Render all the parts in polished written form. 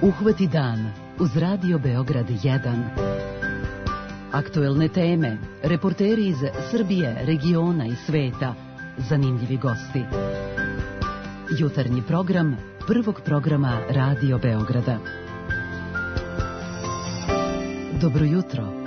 Uhvati dan uz Radio Beograd 1. Aktuelne teme, reporteri iz Srbije, regiona i sveta, zanimljivi gosti. Jutarnji program prvog programa Radio Beograda. Dobro jutro.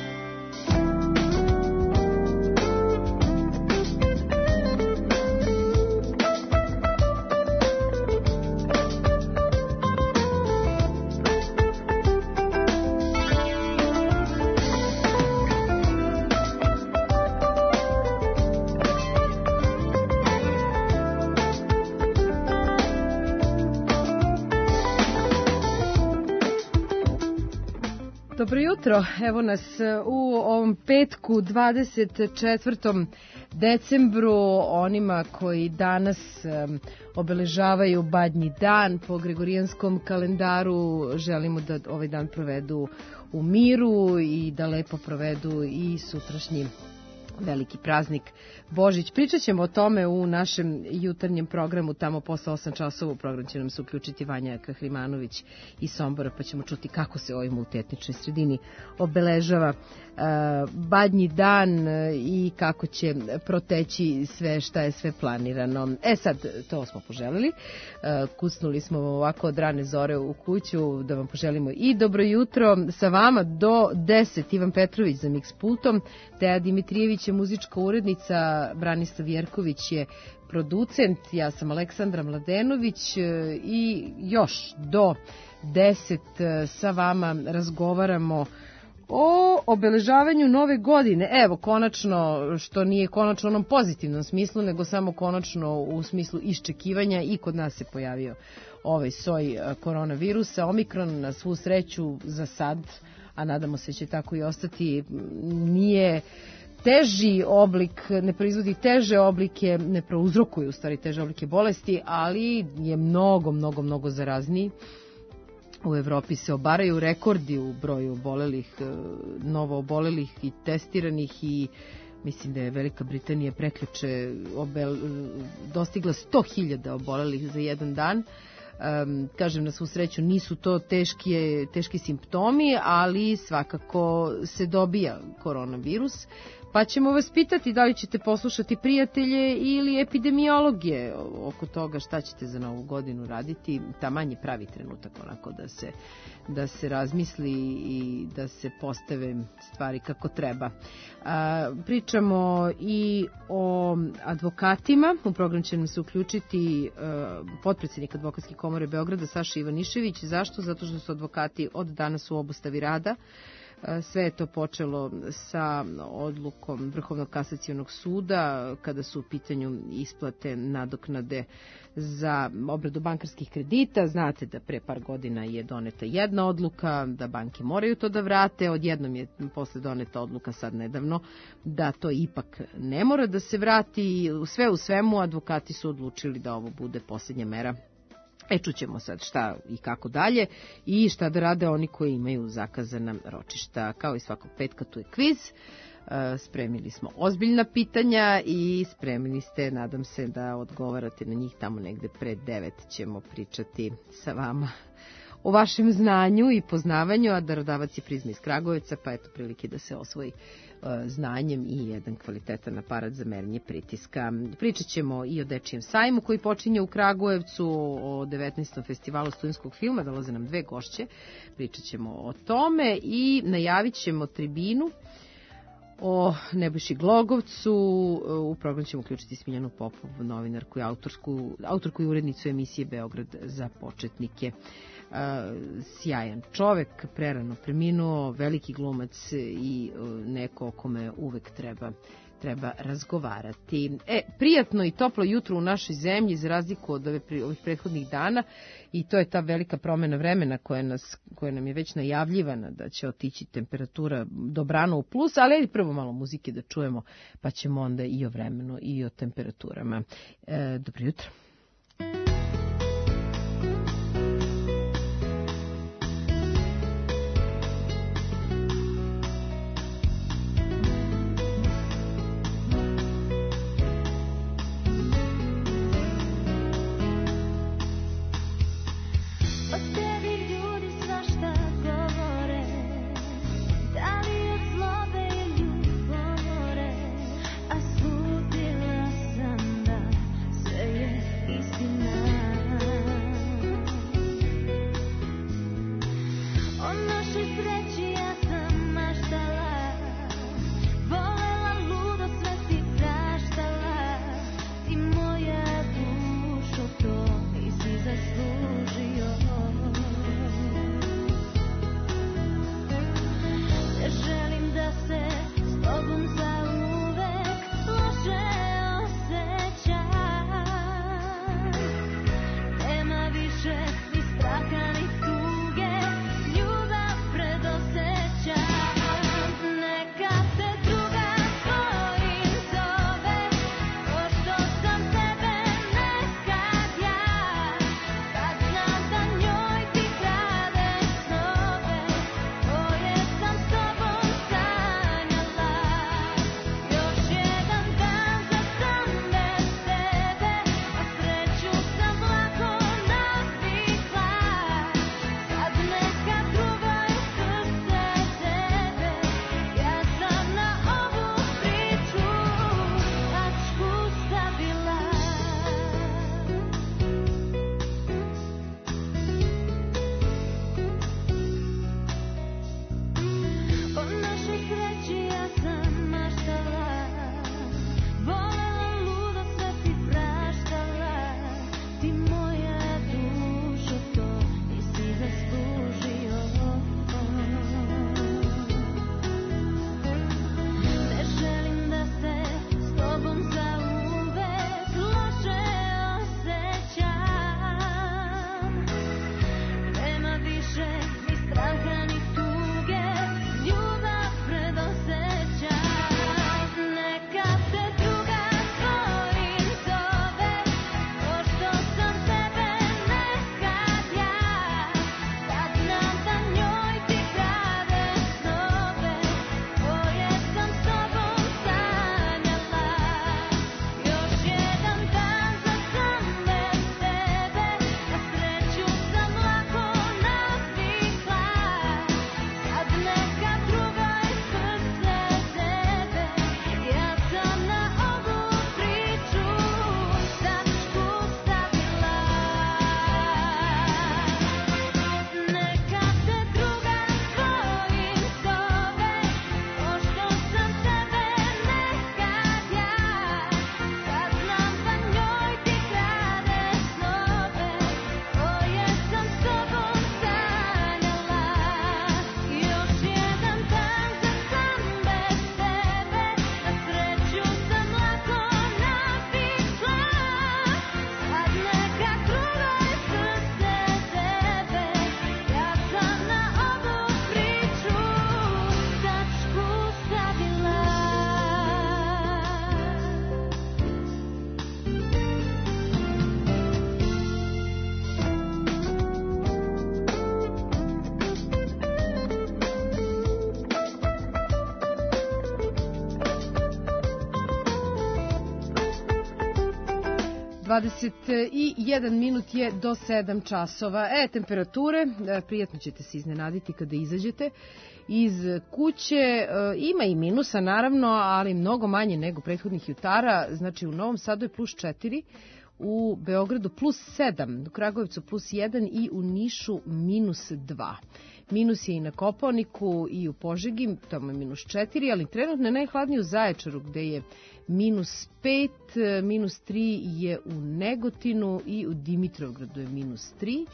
Dobro jutro, evo nas u ovom petku 24. decembru, onima koji danas obeležavaju Badnji dan po gregorijanskom kalendaru. Želimo da ovaj dan provedu u miru i da lepo provedu i sutrašnji veliki praznik Božić. Pričat ćemo o tome u našem jutarnjem programu, tamo posle 8 časova u program će nam se uključiti Vanja Kahrimanović iz Sombora, pa ćemo čuti kako se ovoj multietničnoj sredini obeležava Badnji dan i kako će proteći sve šta je sve planirano. Sad, to smo poželeli. Kucnuli smo ovako od rane zore u kuću da vam poželimo i dobro jutro. Sa vama do 10 Ivan Petrović za Mix pultom, Teja Dimitrijević je muzička urednica, Branislav Jerković je producent, ja sam Aleksandra Mladenović i još do 10 sa vama razgovaramo o obeležavanju nove godine. Evo, konačno, što nije konačno u onom pozitivnom smislu, nego samo konačno u smislu iščekivanja, i kod nas se pojavio ovaj soj koronavirusa. Omikron, na svu sreću za sad, a nadamo se će tako i ostati, nije teži oblik, ne proizvodi teže oblike, ne prouzrokuje u stvari teže oblike bolesti, ali je mnogo zarazniji. U Evropi se obaraju rekordi u broju obolelih, novo obolelih i testiranih, i mislim da je Velika Britanija prekjuče dostigla 100.000 obolelih za jedan dan. Kažem, na svu sreću nisu to teški simptomi, ali svakako se dobija koronavirus. Pa ćemo vas pitati da li ćete poslušati prijatelje ili epidemiologe oko toga šta ćete za novu godinu raditi. Taman je pravi trenutak onako da se razmisli i da se postave stvari kako treba. Pričamo i o advokatima. U program će nam se uključiti potpredsjednik Advokatske komore Beograda Saša Ivanišević. Zašto? Zato što su advokati od danas u obustavi rada. Sve je to počelo sa odlukom Vrhovnog kasacionog suda kada su u pitanju isplate nadoknade za obradu bankarskih kredita. Znate da pre par godina je doneta jedna odluka da banke moraju to da vrate, odjednom je posle doneta odluka sad nedavno da to ipak ne mora da se vrati. Sve u svemu advokati su odlučili da ovo bude posljednja mera. Čućemo sad šta i kako dalje i šta da rade oni koji imaju zakazana ročišta. Kao i svakog petka tu je kviz. Spremili smo ozbiljna pitanja i spremili ste, nadam se, da odgovarate na njih. Tamo negde pre 9 ćemo pričati sa vama o vašem znanju i poznavanju, a darodavac je Prizma iz Kragujevca, pa eto prilike da se osvoji znanjem i jedan kvalitetan aparat za merenje pritiska. Pričat ćemo i o Dečijem sajmu koji počinje u Kragujevcu, o 19. festivalu studentskog filma, dolaze nam 2 gošće, pričat ćemo o tome i najavit ćemo tribinu o Nebojši Glogovcu. U program ćemo uključiti Smiljanu Popov, novinarku i autorku i urednicu emisije Beograd za početnike. Sjajan čovek, prerano preminuo, veliki glumac i neko o kome uvek treba razgovarati. Prijatno i toplo jutro u našoj zemlji za razliku od ovih prethodnih dana, i to je ta velika promena vremena koja nam je već najavljivana, da će otići temperatura dobrano u plus, ali prvo malo muzike da čujemo, pa ćemo onda i o vremenu i o temperaturama. Dobro jutro. Ostavi 21 minut je do 7 časova. Temperature, prijatno ćete se iznenaditi kada izađete iz kuće. Ima i minusa naravno, ali mnogo manje nego prethodnih jutara. Znači u Novom Sadu je plus 4, u Beogradu plus 7, u Kragujevcu plus 1 i u Nišu minus 2. Minus je i na Kopaoniku i u Požegi, tamo je minus 4, ali trenutno je najhladnije u Zaječaru gde je minus 5, minus 3 je u Negotinu i u Dimitrovgradu je minus 3.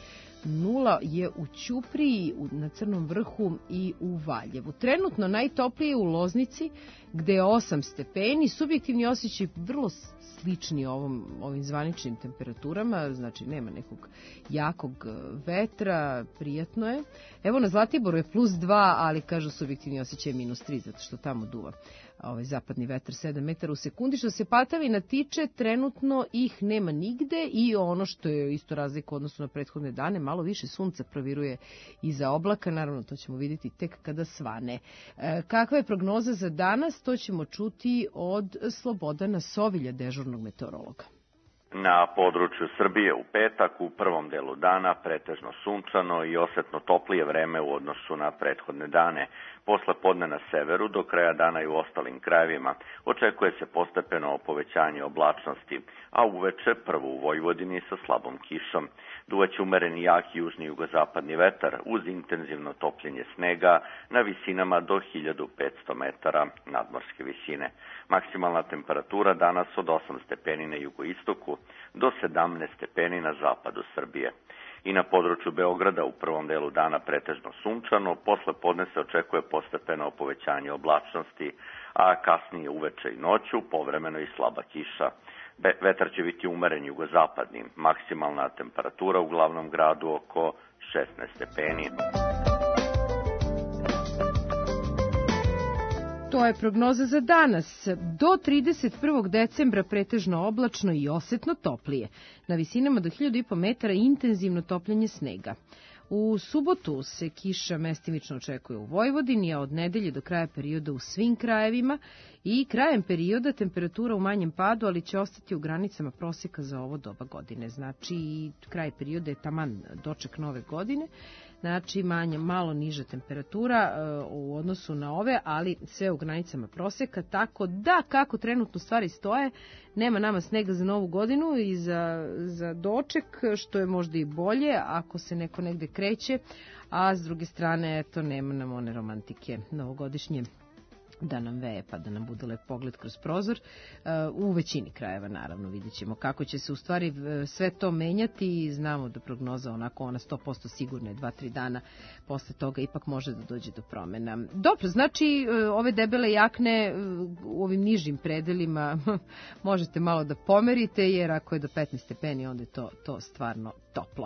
0 je u Ćupriji, na Crnom vrhu i u Valjevu. Trenutno najtoplije u Loznici, gde je 8 stepeni. Subjektivni osjećaj vrlo slični ovim zvaničnim temperaturama, znači nema nekog jakog vetra, prijatno je. Evo na Zlatiboru je plus 2, ali kažu subjektivni osjećaj je minus 3, zato što tamo duva zapadni vetar 7 metara u sekundi. Što se padavina tiče, trenutno ih nema nigde i ono što je isto razlika u odnosu na prethodne dane, malo više sunca proviruje iza oblaka, naravno to ćemo vidjeti tek kada svane. Kakva je prognoza za danas, to ćemo čuti od Slobodana Sovilja, dežurnog meteorologa. Na području Srbije u petak u prvom delu dana pretežno sunčano i osetno toplije vreme u odnosu na prethodne dane. Posle podne na severu, do kraja dana i u ostalim krajevima, očekuje se postepeno povećanje oblačnosti, a uveče prvo u Vojvodini sa slabom kišom. Duvaće umereni jak južni jugozapadni vetar uz intenzivno topljenje snega na visinama do 1500 metara nadmorske visine. Maksimalna temperatura danas od 8 stepeni na jugoistoku do 17 stepeni na zapadu Srbije. I na području Beograda u prvom delu dana pretežno sunčano, posle podne se očekuje postepeno povećanje oblačnosti, a kasnije uveče i noću povremeno i slaba kiša. Vetar će biti umeren jugozapadnim, maksimalna temperatura u glavnom gradu oko 16 stepeni. To je prognoza za danas. Do 31. decembra pretežno oblačno i osetno toplije. Na visinama do 1500 metara intenzivno topljenje snega. U subotu se kiša mestimično očekuje u Vojvodini, a od nedelje do kraja perioda u svim krajevima i krajem perioda temperatura u manjem padu, ali će ostati u granicama prosjeka za ovo doba godine. Znači, kraj perioda je taman doček nove godine, znači malo niža temperatura u odnosu na ove, ali sve u granicama prosjeka, tako da kako trenutno stvari stoje, nema nama snega za novu godinu i za doček, što je možda i bolje ako se neko negde kreće, a s druge strane, eto, nema nam one romantike novogodišnje da nam veje pa da nam bude lep pogled kroz prozor. U većini krajeva naravno vidjet ćemo kako će se u stvari sve to menjati i znamo da prognoza onako ona 100% sigurna je 2-3 dana posle toga ipak može da dođe do promena. Dobro, znači ove debele jakne u ovim nižim predelima možete malo da pomerite jer ako je do 15 stepeni onda je to stvarno toplo.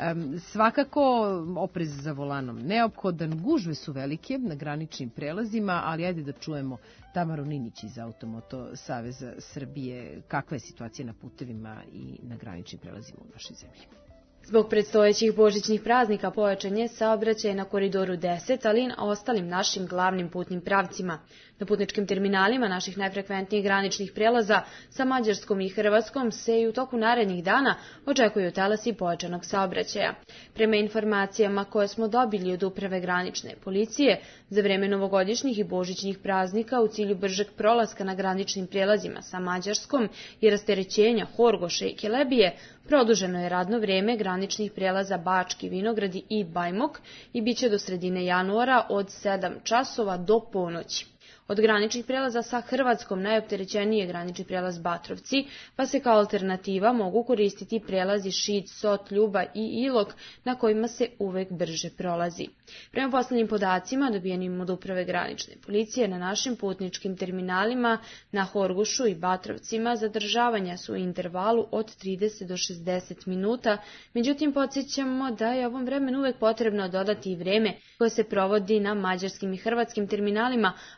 Svakako oprez za volanom neophodan, gužve su velike na graničnim prelazima, ali ajde da čujemo Tamaru Ninić iz Automoto Saveza Srbije. Kakva je situacija na putevima i na graničnim prelazima u našoj zemlji? Zbog predstojećih božićnih praznika pojačan je saobraćaj na koridoru 10, ali i na ostalim našim glavnim putnim pravcima. Na putničkim terminalima naših najfrekventnijih graničnih prelaza sa Mađarskom i Hrvatskom se i u toku narednih dana očekuju talasi pojačanog saobraćaja. Prema informacijama koje smo dobili od Uprave granične policije, za vreme novogodišnjih i božićnih praznika u cilju bržeg prolaska na graničnim prelazima sa Mađarskom i rasterećenja Horgoša i Kelebije, produženo je radno vreme graničnih prelaza Bački Vinogradi i Bajmok i biće do sredine januara od 7 časova do ponoći. Od graničnih prelaza sa Hrvatskom najopterećeniji je granični prelaz Batrovci, pa se kao alternativa mogu koristiti prelazi Šid, Sot, Ljuba i Ilok, na kojima se uvek brže prolazi. Prema poslednjim podacima dobijenim od Uprave granične policije na našim putničkim terminalima na Horgošu i Batrovcima zadržavanja su u intervalu od 30 do 60 minuta, međutim podsjećamo da je ovom vremenu uvek potrebno dodati i vreme koje se provodi na mađarskim i hrvatskim terminalima, a koje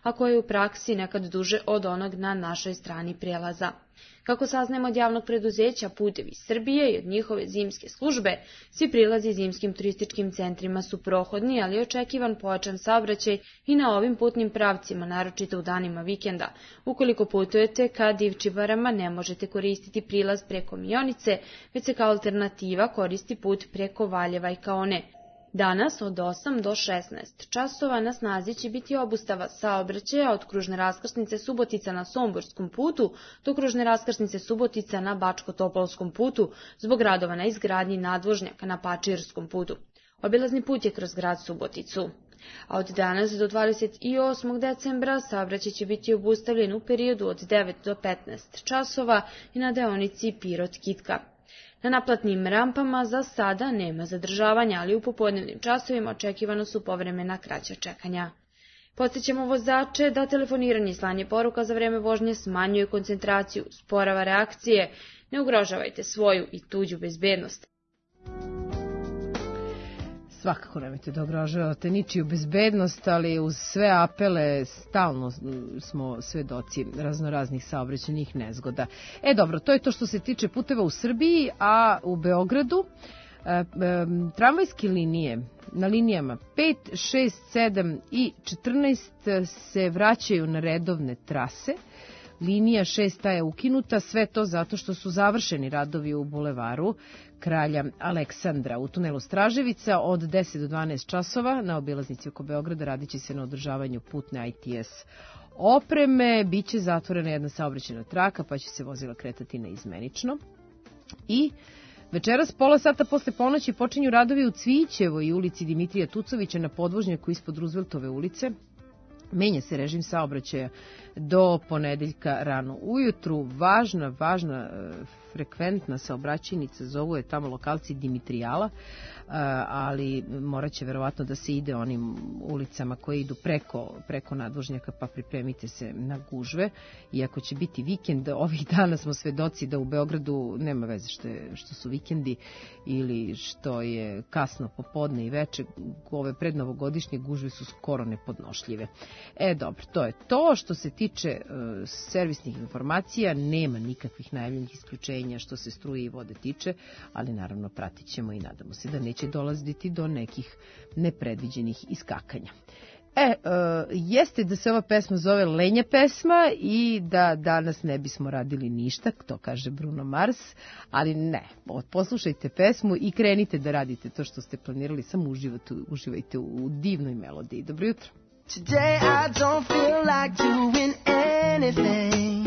u praksi nekad duže od onog na našoj strani prijelaza. Kako saznajemo od javnog preduzeća Putevi Srbije i od njihove zimske službe, svi prilazi zimskim turističkim centrima su prohodni, ali je očekivan pojačan saobraćaj i na ovim putnim pravcima, naročito u danima vikenda. Ukoliko putujete ka Divčibarama, ne možete koristiti prilaz preko Mionice, već se kao alternativa koristi put preko Valjeva i Kaone. Danas od 8 do 16 časova na snazi će biti obustava saobraćaja od kružne raskrsnice Subotica na Somborskom putu do kružne raskrsnice Subotica na Bačko-Topolskom putu zbog radova na izgradnji nadvožnjaka na Pačirskom putu. Obilazni put je kroz grad Suboticu. A od danas do 28. decembra saobraćaj će biti obustavljen u periodu od 9 do 15 časova i na deonici Pirot-Kitka. Na naplatnim rampama za sada nema zadržavanja, ali u popodnevnim časovima očekivano su povremena kraća čekanja. Podsjećamo vozače da telefoniranje i slanje poruka za vreme vožnje smanjuje koncentraciju, sporava reakcije. Ne ugrožavajte svoju i tuđu bezbednost. Svakako nemojte da ugrožavate ničiju bezbednost, ali uz sve apele stalno smo svedoci raznoraznih saobraćajnih nezgoda. Dobro, to je to što se tiče puteva u Srbiji, a u Beogradu tramvajske linije na linijama 5, 6, 7 i 14 se vraćaju na redovne trase. Linija 6 je ukinuta, sve to zato što su završeni radovi u bulevaru Kralja Aleksandra. U tunelu Straževica od 10 do 12 časova na obilaznici oko Beograda radit će se na održavanju putne ITS opreme, bit će zatvorena jedna saobraćajna traka pa će se vozila kretati neizmenično. I večeras pola sata posle ponoći počinju radovi u Cvićevoj i ulici Dimitrija Tucovića na podvožnjaku ispod Ruzveltove ulice. Menja se režim saobraćaja do ponedeljka rano ujutru. Važna frekventna saobraćajnica, zovu je tamo lokalci Dimitrijala, ali morat će verovatno da se ide onim ulicama koje idu preko nadvožnjaka, pa pripremite se na gužve. Iako će biti vikend, ovih dana smo svedoci da u Beogradu nema veze što su vikendi ili što je kasno popodne i veče, ove prednovogodišnje gužve su skoro nepodnošljive. Dobro, to je to. Što se tiče servisnih informacija, nema nikakvih najavljenih isključenja što se struje i vode tiče, ali naravno pratit ćemo i nadamo se da neće dolaziti do nekih nepredviđenih iskakanja. Jeste da se ova pesma zove Lenja pesma i da danas ne bismo radili ništa, to kaže Bruno Mars, ali ne, poslušajte pesmu i krenite da radite to što ste planirali, samo uživajte u divnoj melodiji. Dobro jutro. Today I don't feel like doing anything.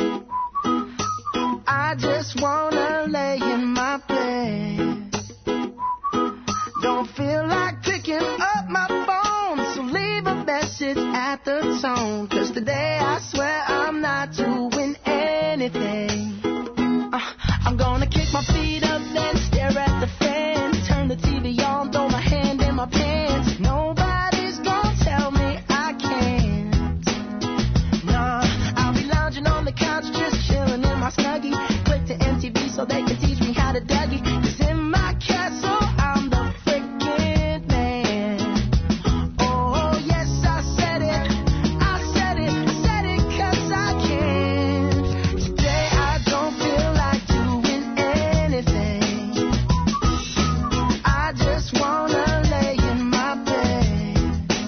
I just wanna lay in my bed. Don't feel like picking up my phone, so leave a message at the tone. 'Cause today I swear I'm not doing anything. I'm gonna kick my feet up, then stare at the fan. Turn the TV on, throw my hand in my pants. Nobody's gonna tell me I can't. Nah, I'll be lounging on the couch, just chilling in my Snuggie. Click to MTV so they can teach me how to Dougie. 'Cause in my castle I'm the freaking man. Oh yes, I said it 'cause I can. Today I don't feel like doing anything. I just wanna lay in my bed.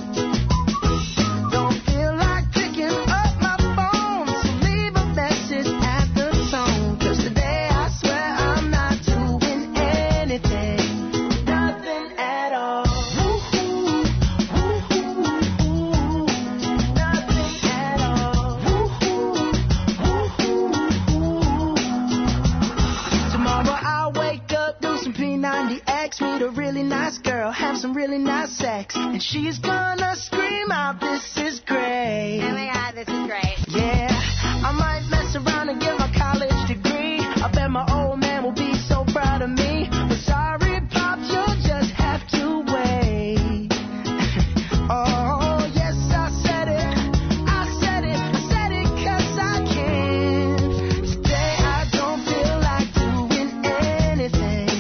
Don't feel like picking up my phone, so leave a message at the tone. 'Cause today I swear I'm not doing anything. Nothing at all. Woo-hoo, woo-hoo, woo-hoo. Nothing at all. Woo-hoo, woo-hoo, woo-hoo. Tomorrow I'll wake up, do some P90X, meet a really nice girl, have some really nice sex, and she's gonna scream out, "This is great." Oh my God, this is great. Yeah, I might mess around and get my college degree. I bet my old man will be so proud of me. But sorry, Pop, you'll just have to wait. Oh, yes, I said it 'cause I can. Today I don't feel like doing anything.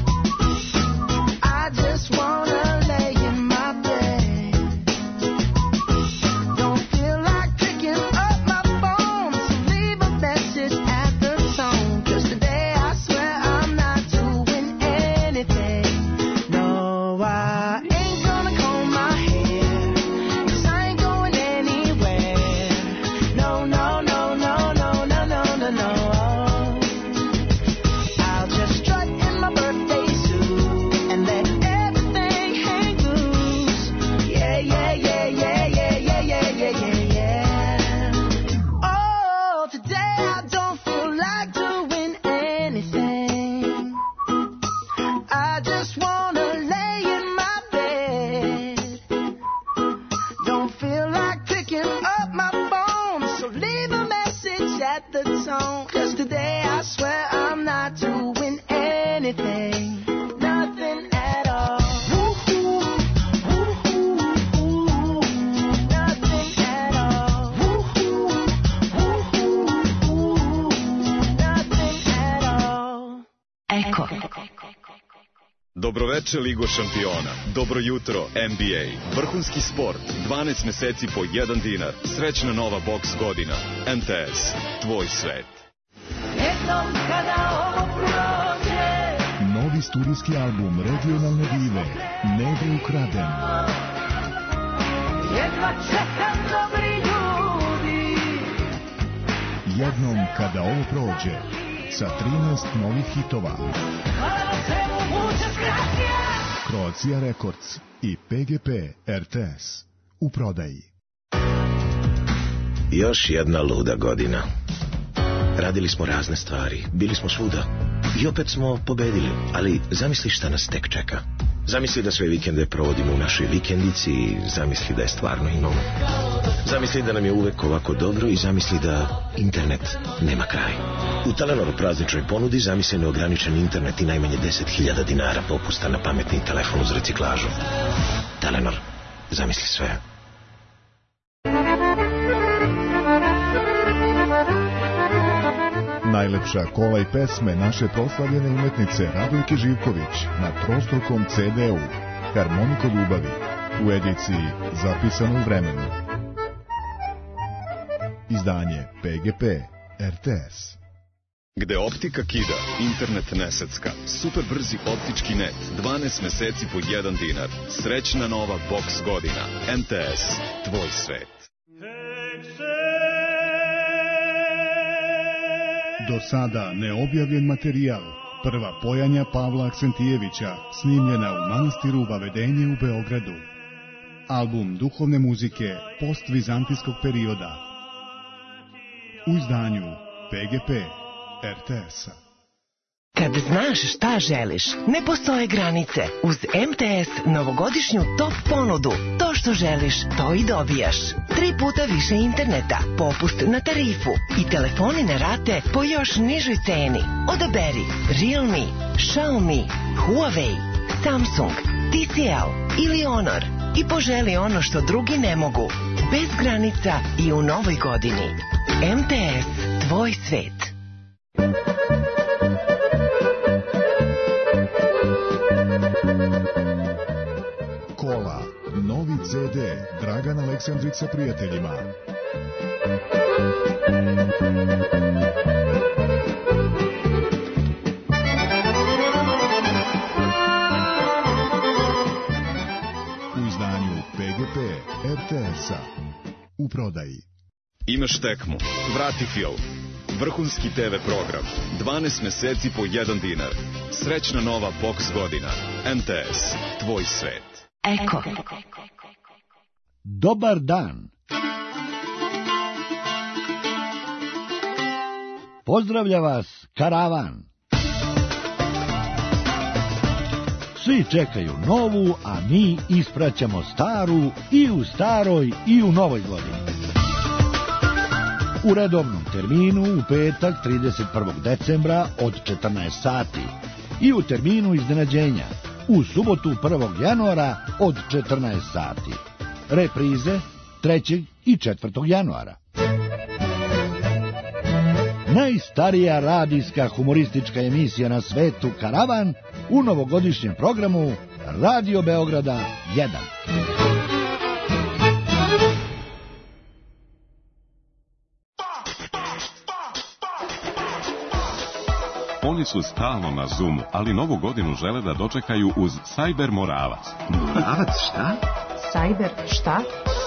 I just wanna lay in my bed. Don't feel like picking anything, nothing at all. Nothing at all. Nothing at all. Eko. Dobroveče Ligo šampiona, dobro jutro NBA, vrhunski sport, 12 meseci po 1 dinar, srećna nova boks godina, MTS, tvoj svet. Jednom kada ovo prođe, Novi studijski album regionalne dive Nebo ukraden. jedva čekam dobri ljudi. Jednom kada ovo prođe, sa 13 novih hitova. Croatia Records i PGP RTS u prodaji. Još jedna luda godina. Radili smo razne stvari, bili smo svuda i opet smo pobedili, ali zamisli šta nas tek čeka. Zamisli da sve vikende provodimo u našoj vikendici i zamisli da je stvarno imamo. Zamisli da nam je uvek ovako dobro i zamisli da internet nema kraj. U Telenoru prazničnoj ponudi zamisli neograničen internet i najmanje 10.000 dinara popusta na pametni telefon uz reciklažu. Telenor, zamisli sve. Najlepša kola i pesme naše proslavljene umetnice Radojke Živković na trostrukom CD-u Harmoniko ljubavi u ediciji Zapisano u vremenu. Izdanje PGP RTS. Gde optika kida, internet nesecka, super brzi optički net, 12 meseci po 1 dinar, srećna nova boks godina, MTS, tvoj svet. Do sada neobjavljen materijal, prva pojanja Pavla Aksentijevića, snimljena u manastiru Vavedenje u Beogradu. Album duhovne muzike postvizantijskog perioda. U izdanju PGP RTS-a. Kad znaš šta želiš, ne postoje granice. Uz MTS novogodišnju top ponudu, to što želiš, to i dobijaš. 3 puta više interneta, popust na tarifu i telefoni na rate po još nižoj ceni. Odaberi Realme, Xiaomi, Huawei, Samsung, TCL ili Honor i poželi ono što drugi ne mogu. Bez granica i u novoj godini. MTS, tvoj svet. Kola, novi CD, Dragan Aleksandrić sa prijateljima. U izdanju PGP RTS-a u prodaji. Imaš tekmu, vrati film. Vrhunski TV program, 12 meseci po 1 dinar, srećna nova boks godina, MTS, tvoj svet. Eko. Dobar dan. Pozdravlja vas Karavan. Svi čekaju novu, a mi ispraćamo staru i u staroj i u novoj godini. U redovnom terminu u petak 31. decembra od 14 sati i u terminu iznenađenja u subotu 1. januara od 14 sati. Reprize 3. i 4. januara. Najstarija radijska humoristička emisija na svetu Karavan u novogodišnjem programu Radio Beograda 1. Oni su stalno na Zoomu, ali novu godinu žele da dočekaju uz Cyber Moravac. Moravac šta? Cyber šta?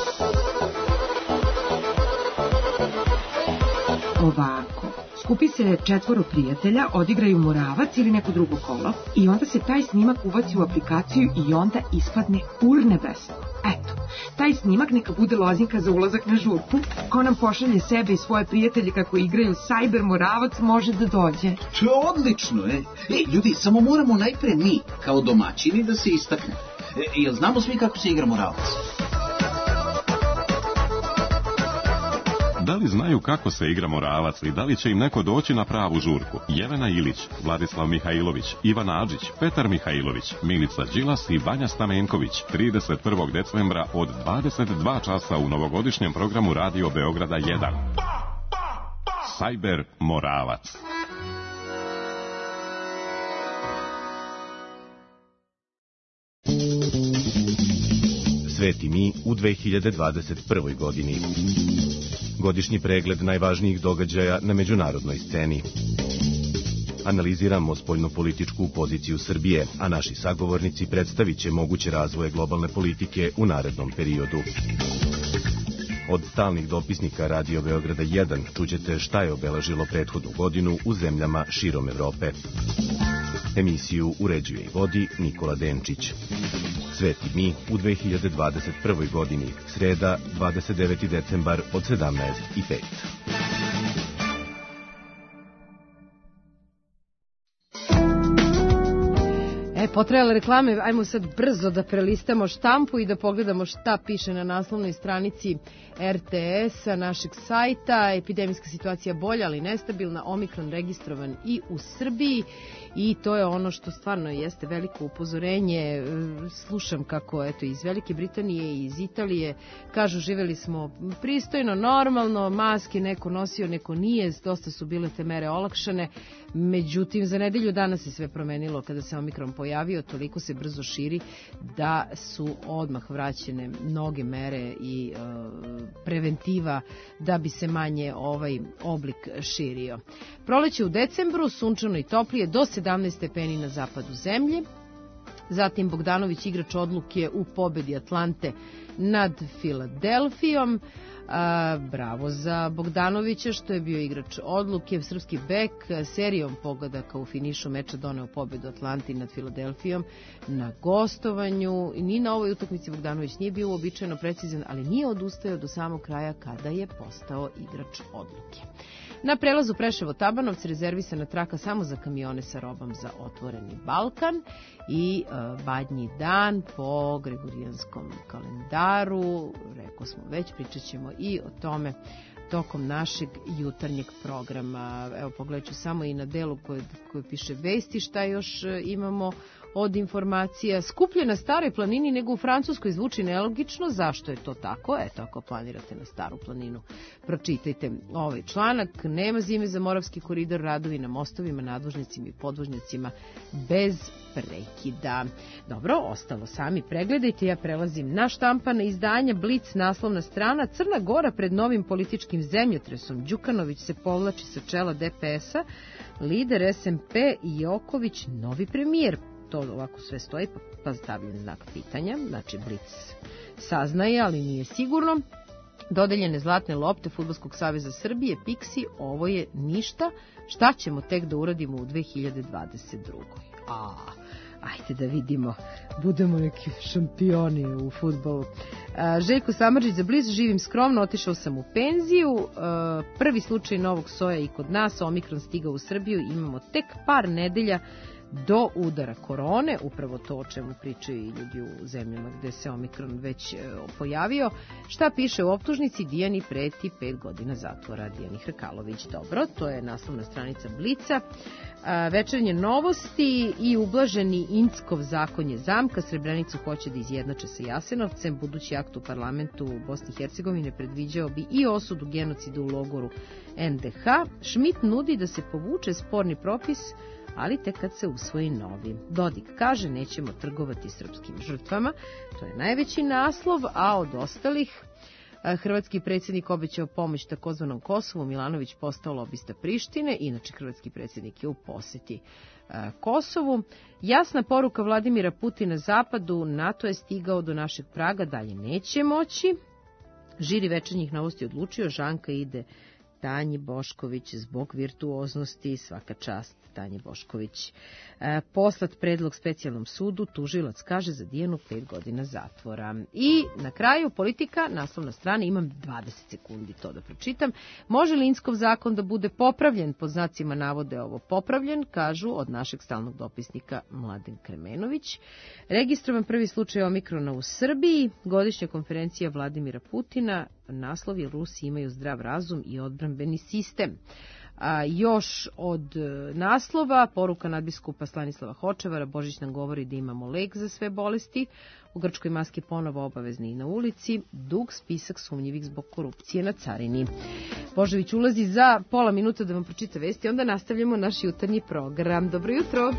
Ovako. Skupi se 4 prijatelja, odigraju Moravac ili neko drugo kolo i onda se taj snimak ubaci u aplikaciju i onda ispadne urnebesno. Eto, taj snimak neka bude lozinka za ulazak na žurku. Ko nam pošalje sebe i svoje prijatelje kako igraju Cyber Moravac može da dođe. To je odlično, ljudi, samo moramo najpre mi, kao domaćini, da se istakne. Jel znamo svi kako se igra Moravac? Da li znaju kako se igra moravac i da li će im neko doći na pravu žurku? Jelena Ilić, Vladislav Mihajlović, Ivan Adžić, Petar Mihajlović, Milica Đilas i Vanja Stamenković 31. decembra od 22 časa u novogodišnjem programu Radio Beograda 1. Sajber Moravac. Sveti mi u 2021. godini. Godišnji pregled najvažnijih događaja na međunarodnoj sceni. Analiziramo spoljnopolitičku poziciju Srbije, a naši sagovornici predstavit će moguće razvoje globalne politike u narednom periodu. Od stalnih dopisnika Radio Beograda 1 čućete šta je obeležilo prethodnu godinu u zemljama širom Evrope. Emisiju uređuje i vodi Nikola Denčić. Sveti mi u 2021. godini, sreda, 29. decembar od 17:05. Potrajale reklame, ajmo sad brzo da prelistamo štampu i da pogledamo šta piše na naslovnoj stranici RTS-a, našeg sajta. Epidemijska situacija bolja, ali nestabilna, Omikron registrovan i u Srbiji i to je ono što stvarno jeste veliko upozorenje. Slušam kako iz Velike Britanije i iz Italije kažu živeli smo pristojno, normalno, maske neko nosio, neko nije, dosta su bile te mere olakšane. Međutim, za nedelju dana se sve promenilo kada se Omikron pojavio, toliko se brzo širi da su odmah vraćene mnoge mere i preventiva da bi se manje ovaj oblik širio. Proleće u decembru, sunčano i toplije, do 17 stepeni na zapadu zemlje. Zatim Bogdanović igrač odluke u pobedi Atlante nad Filadelfijom. Bravo za Bogdanovića što je bio igrač odluke. Srpski bek serijom pogodaka u finišu meča doneo pobedu Atlanti nad Filadelfijom na gostovanju. Ni na ovoj utakmici Bogdanović nije bio uobičajeno precizan, ali nije odustajao do samog kraja kada je postao igrač odluke. Na prelazu Preševo-Tabanovci rezervisana traka samo za kamione sa robom za otvoreni Balkan i Badnji dan po gregorijanskom kalendaru. Rekao smo već, pričat ćemo i o tome tokom našeg jutarnjeg programa. Evo, pogledat ću samo i na delu koje piše vesti šta još imamo od informacija. Skuplje na Staroj planini nego u Francuskoj zvuči nelogično. Zašto je to tako? Eto, ako planirate na Staru planinu, pročitajte ovaj članak. Nema zime za Moravski koridor, radovi na mostovima, nadvožnjacima i podvožnjacima bez prekida. Dobro, ostalo sami pregledajte. Ja prelazim na štampana izdanja. Blic, naslovna strana. Crna Gora pred novim političkim zemljotresom. Đukanović se povlači sa čela DPS-a. Lider SMP Joković, novi premijer. To ovako sve stoji, pa stavljen znak pitanja. Znači, Blic saznaje, ali nije sigurno. Dodeljene zlatne lopte Fudbalskog saveza Srbije, Pixi, ovo je ništa. Šta ćemo tek da uradimo u 2022. Ajde da vidimo, budemo neki šampioni u fudbalu. Željko Samardžić za Blic, živim skromno, otišao sam u penziju. Prvi slučaj novog soja i kod nas, Omikron stigao u Srbiju, imamo tek par nedelja do udara korone, upravo to o čemu pričaju i ljudi u zemljama gde se Omikron već pojavio. Šta piše u optužnici? Dijani preti 5 godina zatvora. Dijani Hrkalović. Dobro, to je naslovna stranica Blica. Večernje novosti i ublaženi Inckov zakon je zamka. Srebrenicu hoće da izjednače sa Jasenovcem. Budući akt u parlamentu Bosne i Hercegovine predviđao bi i osudu genocida u logoru NDH. Schmidt nudi da se povuče sporni propis, ali tek kad se usvoji novi. Dodik kaže nećemo trgovati srpskim žrtvama. To je najveći naslov, a od ostalih hrvatski predsjednik obećao pomoć takozvanom Kosovu, Milanović postao lobista Prištine, inače hrvatski predsjednik je u poseti Kosovu. Jasna poruka Vladimira Putina zapadu, NATO je stigao do našeg praga, dalje neće moći. Žiri večernjih novosti odlučio, Žanka ide Tanji Bošković zbog virtuoznosti, svaka čast Tanji Bošković. Poslat predlog specijalnom sudu, tužilac kaže za Dijanu 5 godina zatvora. I na kraju politika, naslovna strana, imam 20 sekundi to da pročitam. Može li Inskov zakon da bude popravljen? Pod znacima navode ovo popravljen, kažu od našeg stalnog dopisnika Mladen Kremenović. Registrovan prvi slučaj omikrona u Srbiji, godišnja konferencija Vladimira Putina, naslov je Rusi imaju zdrav razum i odbrambeni sistem. Još od naslova, poruka nadbiskupa Stanislava Hočevara, Božić nam govori da imamo lek za sve bolesti, u Grčkoj maske ponovo obavezni i na ulici, dug spisak sumnjivih zbog korupcije na carini. Božović ulazi za pola minuta da vam pročita vesti, onda nastavljamo naš jutarnji program. Dobro jutro!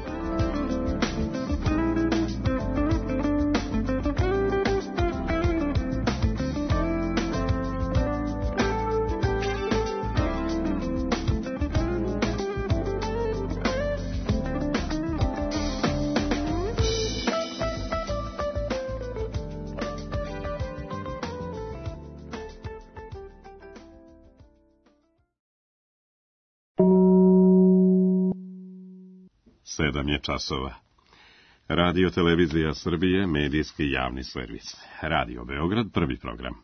Sedam je časova. Radio Televizija Srbije, medijski javni servis. Radio Beograd, prvi program.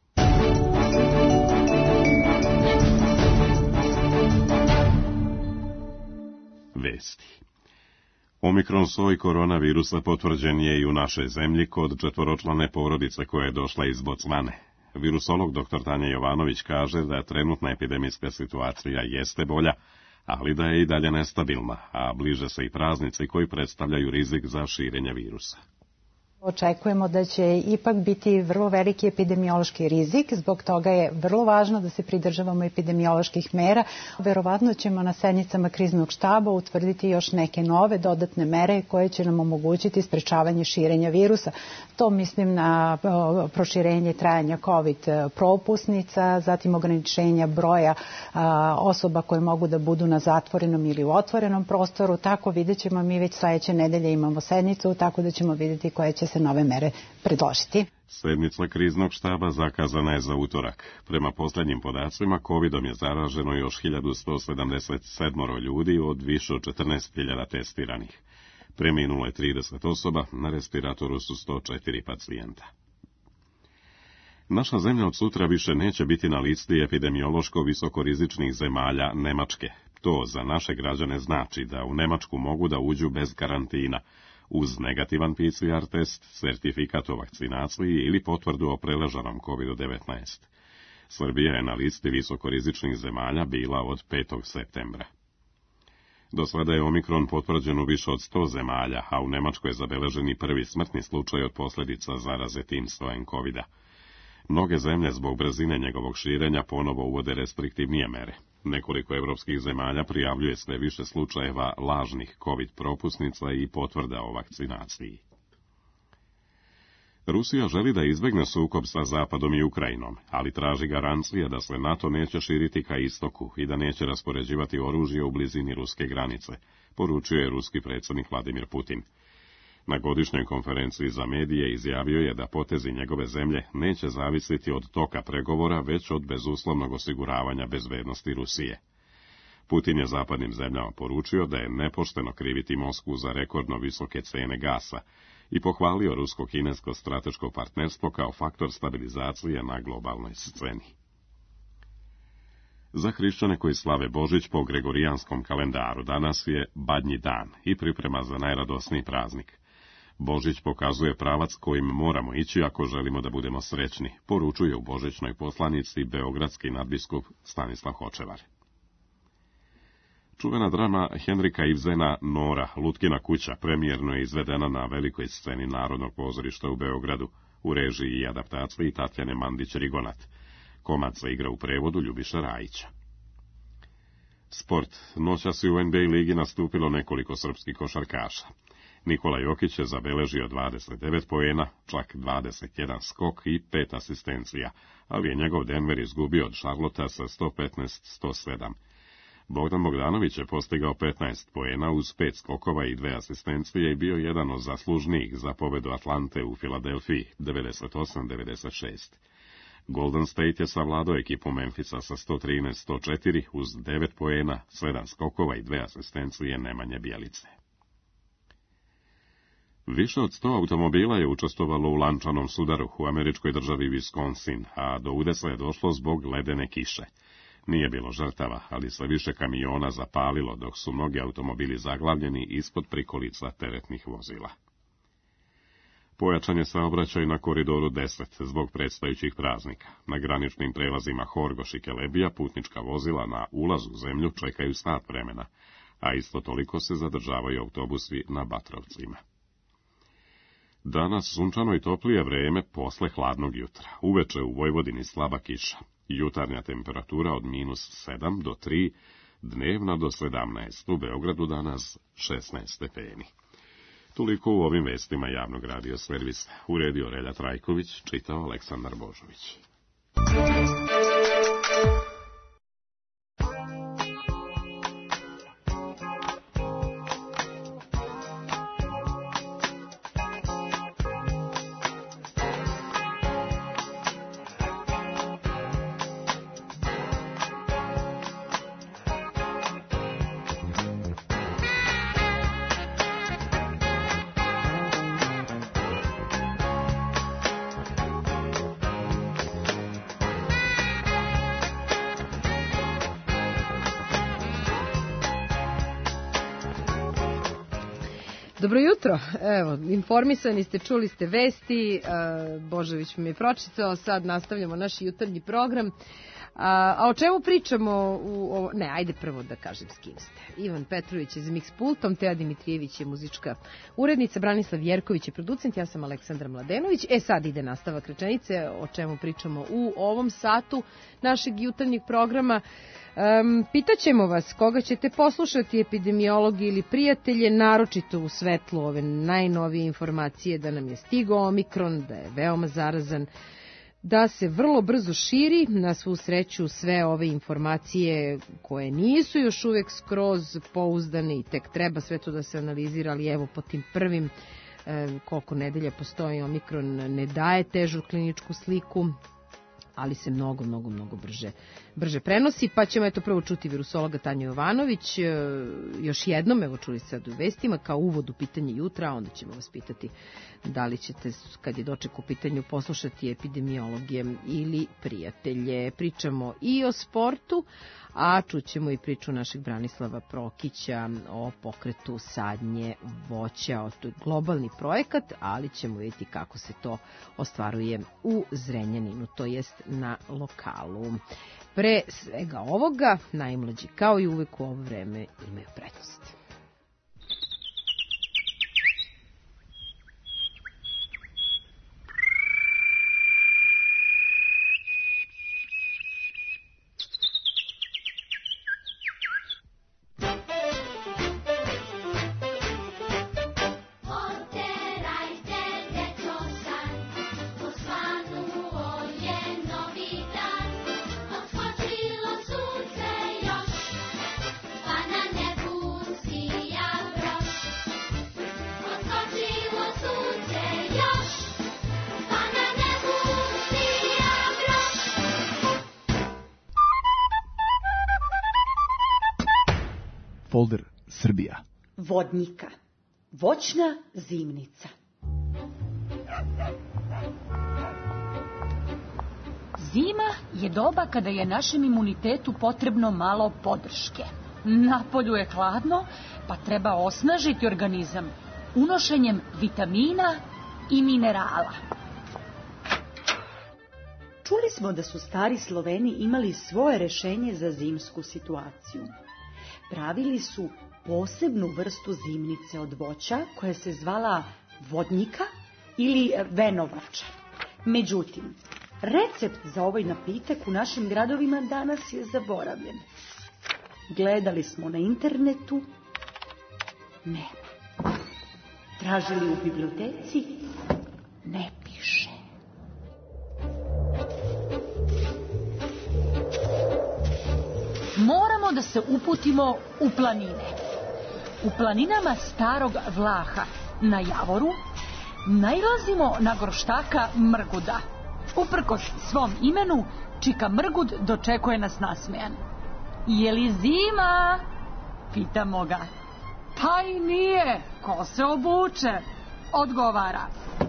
Vesti. Omikron soj koronavirusa potvrđen je i u našoj zemlji kod četvoročlane porodice koja je došla iz Bocvane. Virusolog dr. Tanja Jovanović kaže da trenutna epidemijska situacija jeste bolja, ali da je i dalje nestabilna, a bliže se i praznici koji predstavljaju rizik za širenje virusa. Očekujemo da će ipak biti vrlo veliki epidemiološki rizik, zbog toga je vrlo važno da se pridržavamo epidemioloških mera. Verovatno ćemo na sednicama kriznog štaba utvrditi još neke nove dodatne mere koje će nam omogućiti sprečavanje širenja virusa. To mislim na proširenje trajanja COVID propusnica, zatim ograničenja broja osoba koje mogu da budu na zatvorenom ili u otvorenom prostoru. Tako vidjet ćemo, mi već sledeće nedelje imamo sednicu, tako da ćemo vidjeti koje će se nove mere predložiti. Sednica kriznog štaba zakazana je za utorak. Prema posljednjim podacima, COVID-om je zaraženo još 1177 ljudi od više od 14.000 testiranih. Preminulo je 30 osoba, na respiratoru su 104 pacijenta. Naša zemlja od sutra više neće biti na listi epidemiološko visokorizičnih zemalja Nemačke. To za naše građane znači da u Nemačku mogu da uđu bez karantina, uz negativan PCR test, sertifikat o vakcinaciji ili potvrdu o preležanom COVID-19. Srbija je na listi visokorizičnih zemalja bila od 5. septembra. Do sada je Omikron potvrđen u više od 100 zemalja, a u Nemačkoj je zabeležen i prvi smrtni slučaj od posljedica zaraze tim sojem COVID-a. Mnoge zemlje zbog brzine njegovog širenja ponovo uvode restriktivnije mere. Nekoliko evropskih zemalja prijavljuje sve više slučajeva lažnih COVID propusnica i potvrda o vakcinaciji. Rusija želi da izbegne sukob sa Zapadom i Ukrajinom, ali traži garancije da se NATO neće širiti ka istoku i da neće raspoređivati oružje u blizini ruske granice, poručio je ruski predsjednik Vladimir Putin. Na godišnjoj konferenciji za medije izjavio je da potezi njegove zemlje neće zavisiti od toka pregovora, već od bezuslovnog osiguravanja bezbednosti Rusije. Putin je zapadnim zemljama poručio da je nepošteno kriviti Moskvu za rekordno visoke cene gasa i pohvalio rusko-kinesko strateško partnerstvo kao faktor stabilizacije na globalnoj sceni. Za hrišćane koji slave Božić po gregorijanskom kalendaru danas je Badnji dan i priprema za najradosniji praznik. Božić pokazuje pravac kojim moramo ići ako želimo da budemo srećni, poručuje u božićnoj poslanici beogradski nadbiskup Stanislav Hočevar. Čuvena drama Henrika Ibsena Nora, Lutkina kuća, premijerno je izvedena na velikoj sceni Narodnog pozorišta u Beogradu, u režiji i adaptaciji Tatjane Mandić-Rigonat. Komad se igra u prevodu Ljubiša Rajića. Sport. Noćas je u NBA ligi nastupilo nekoliko srpskih košarkaša. Nikola Jokić je zabeležio 29 poena, čak 21 skok i 5 asistencija, ali je njegov Denver izgubio od Charlotta sa 115-107. Bogdan Bogdanović je postigao 15 poena uz 5 skokova i 2 asistencije i bio jedan od zaslužnijih za pobedu Atlante u Filadelfiji 98-96. Golden State je savladao ekipu Memphisa sa 113-104 uz 9 poena, 7 skokova i 2 asistencije Nemanje Bjelice. Više od 100 automobila je učestvovalo u lančanom sudaru u američkoj državi Wisconsin, a do udesa je došlo zbog ledene kiše. Nije bilo žrtava, ali se više kamiona zapalilo, dok su mnogi automobili zaglavljeni ispod prikolica teretnih vozila. Pojačan je saobraćaj na koridoru 10 zbog predstojećih praznika. Na graničnim prelazima Horgoš i Kelebija putnička vozila na ulaz u zemlju čekaju sat vremena, a isto toliko se zadržavaju autobusi na Batrovcima. Danas sunčano i toplije vreme posle hladnog jutra. Uveče u Vojvodini slaba kiša. Jutarnja temperatura od -7 do 3, dnevna do 17, u Beogradu danas 16 stepeni. Toliko u ovim vestima javnog radio servisa. Uredio Relja Trajković, čitao Aleksandar Božović. Dobro jutro, evo, informisani ste, čuli ste vesti, Božović mi je pročitao, sad nastavljamo naš jutarnji program. A o čemu pričamo u ovo? Ne, ajde prvo da kažem s kim ste. Ivan Petrović je za Mix pultom, Teja Dimitrijević je muzička urednica, Branislav Jerković je producent, ja sam Aleksandra Mladenović. Sad ide nastavak rečenice o čemu pričamo u ovom satu našeg jutarnjeg programa. Pitaćemo vas koga ćete poslušati, epidemiologi ili prijatelje, naročito u svetlu ove najnovije informacije da nam je stigao omikron, da je veoma zarazan, da se vrlo brzo širi. Na svu sreću sve ove informacije koje nisu još uvek skroz pouzdane i tek treba sve to da se analizira, ali evo po tim prvim koliko nedelja postoji omikron ne daje težu kliničku sliku, ali se mnogo brže prenosi, pa ćemo prvo čuti virusologa Tanju Jovanović, još jednom, evo čuli sad u vestima, kao uvod u pitanje jutra, onda ćemo vas pitati da li ćete, kad je doček u pitanju, poslušati epidemiologije ili prijatelje. Pričamo i o sportu, a čućemo i priču našeg Branislava Prokića o pokretu sadnje voća. To je globalni projekat, ali ćemo vidjeti kako se to ostvaruje u Zrenjaninu, to jest na lokalu. Pre svega ovoga, najmlađi kao i uvek u ovo vreme imaju prednost. Folder Srbija. Vodnika. Voćna zimnica. Zima je doba kada je našem imunitetu potrebno malo podrške. Napolju je hladno, pa treba osnažiti organizam unošenjem vitamina i minerala. Čuli smo da su stari Sloveni imali svoje rešenje za zimsku situaciju. Pravili su posebnu vrstu zimnice od voća koja se zvala vodnika ili venovača. Međutim, recept za ovaj napitak u našim gradovima danas je zaboravljen. Gledali smo na internetu, nema. Tražili u biblioteci, ne piše. Moramo da se uputimo u planine. U planinama Starog Vlaha na Javoru nailazimo na gorštaka Mrguda. Uprkos svom imenu, Čika Mrgud dočekuje nas nasmejan. Je li zima? Pitamo ga. Pa i nije, ko se obuče? Odgovara.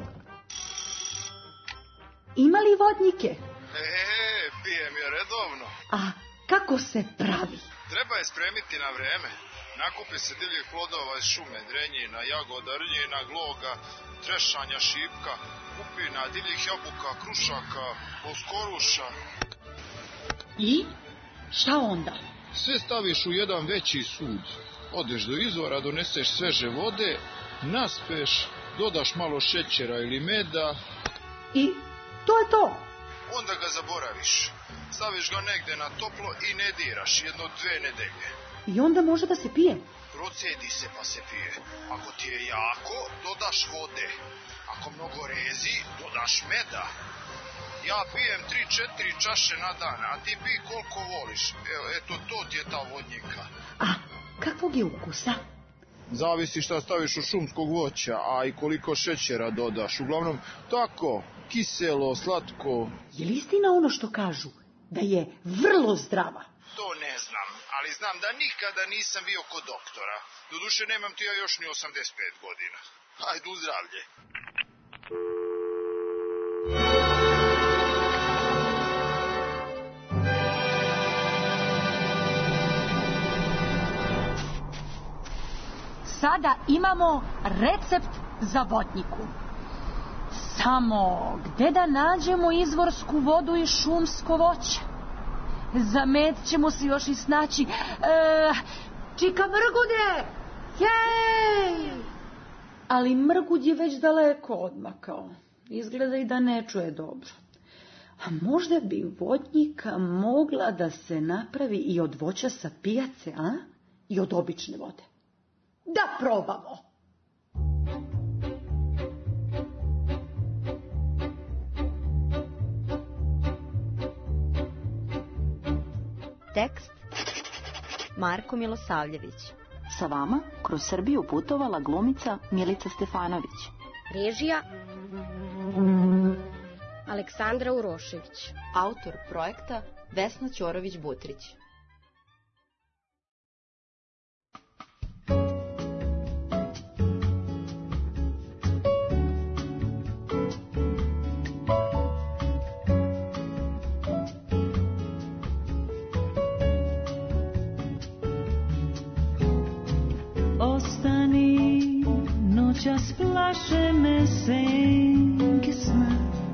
Ima li vodnike? Pijem je redovno. A kako se pravi? Treba je spremiti na vreme. Nakupi se divljih plodova iz šume, drenjina, jagoda, rljina, gloga, trešanja, šipka, kupina, divljih jabuka, krušaka, boskoruša. I? Šta onda? Sve staviš u jedan veći sud. Odeš do izvora, doneseš sveže vode, naspeš, dodaš malo šećera ili meda. I to je to? Onda ga zaboraviš. Staviš ga negde na toplo i ne diraš 1-2 nedelje. I onda može da se pije? Procedi se pa se pije. Ako ti je jako, dodaš vode. Ako mnogo rezi, dodaš meda. Ja pijem 3-4 čaše na dan, a ti pij koliko voliš. Eto, to ti je ta vodnjika. A kakvog je ukusa? Zavisi šta staviš u šumskog voća, a i koliko šećera dodaš. Uglavnom, tako, kiselo, slatko. Je li istina ono što kažu? Da je vrlo zdrava? To ne znam, ali znam da nikada nisam bio kod doktora. Doduše, nemam ti ja još ni 85 godina. Hajde, u zdravlje. Sada imamo recept za vodnjiku. Samo gde da nađemo izvorsku vodu i šumsko voće? Za med ćemo se još i snaći. Čika Mrgude! Jej! Ali Mrgud je već daleko odmakao. Izgleda i da ne čuje dobro. A možda bi vodnjika mogla da se napravi i od voća sa pijace, a? I od obične vode. Da probamo! Tekst Marko Milosavljević. Sa vama kroz Srbiju putovala glumica Milica Stefanović. Režija Aleksandra Urošević. Autor projekta Vesna Ćorović-Butrić. Noćas plaše me senke sna.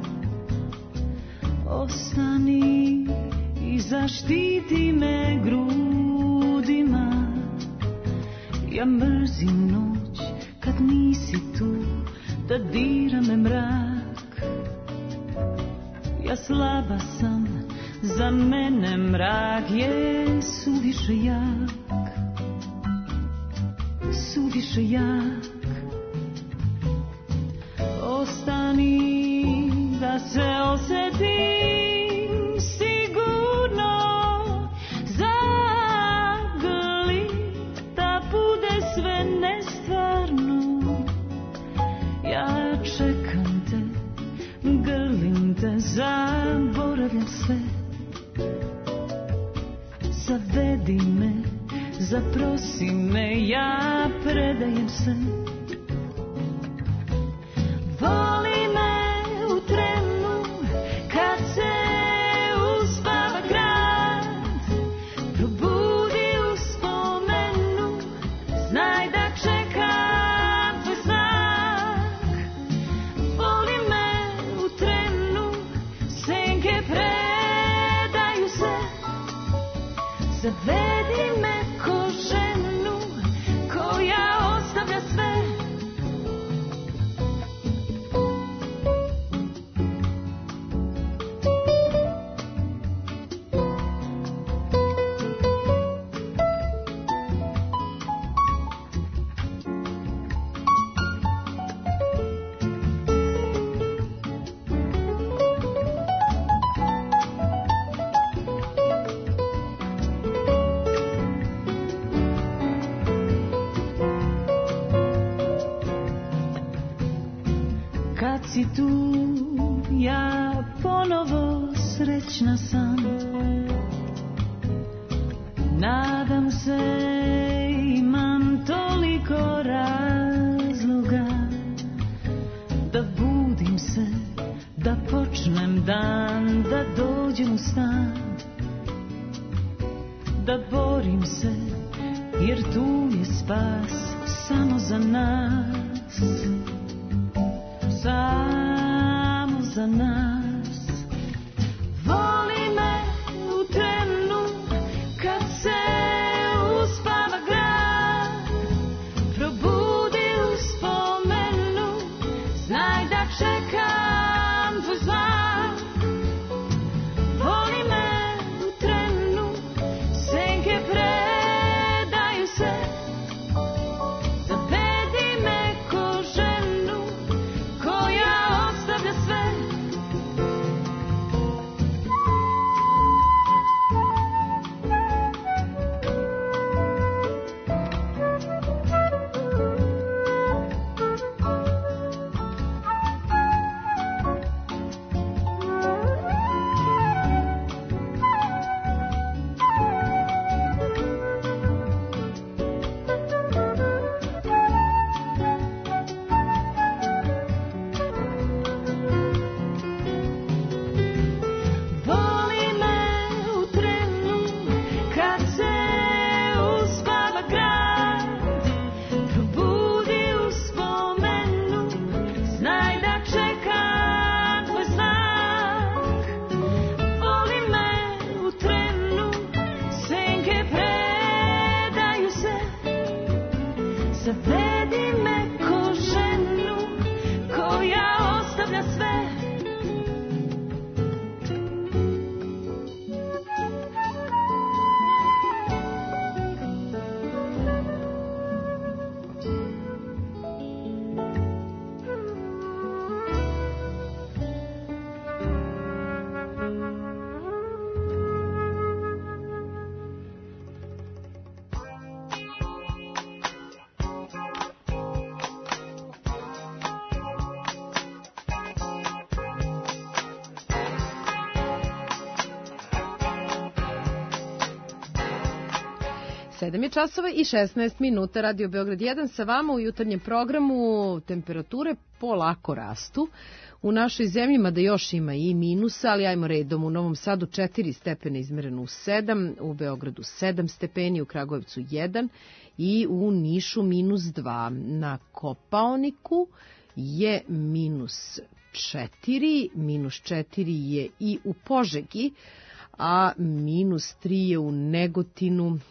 Ostani i zaštiti me grudima. Ja mrzim noć kad nisi tu da dira me mrak. Ja slaba sam, za mene mrak je suviše jak. Suviše jak. Ostani da se osjetim sigurno. Zagli da bude sve nestvarno. Ja čekam te, grlim te, zaboravljam sve. Zavedi me, zaprosi me, ja predajem se. Voli me u trenu kad se uspava grad. Probudi u spomenu, znaj da čekam tvoj znak. Voli me u trenu, senke predaju se. Zavedi me ko ženu koja ostavlja sve. kad si tu, ja ponovo srećna sam. Nadam se, imam toliko razloga da budim se, da počnem dan, da dođem u stan, da borim se, jer tu je spas samo za nas, samo za nas. Voli me u trenu kad se uspava grad, probudi u spomenu, znaj da čekam tvoj znak. Voli me u trenu, senke predaju se, zavedi me ko ženu koja ostavlja sve. Voli me u trenu kad se uspava grad, probudi u spomenu, znaj da čekam tvoj znak. Voli me u trenu, senke predaju se, zavedi me ko ženu koja ostavlja sve. Sedam je časova i 16 minuta. Radio Beograd 1 sa vama u jutarnjem programu. Temperature polako rastu. U našoj zemlji, mada još ima i minusa, ali ajmo redom. U Novom Sadu 4 stepena izmereno u 7, u Beogradu 7 stepeni, u Kragujevcu 1 i u Nišu minus 2. Na Kopaoniku je minus 4, minus 4 je i u Požegi, a minus 3 je u Negotinu.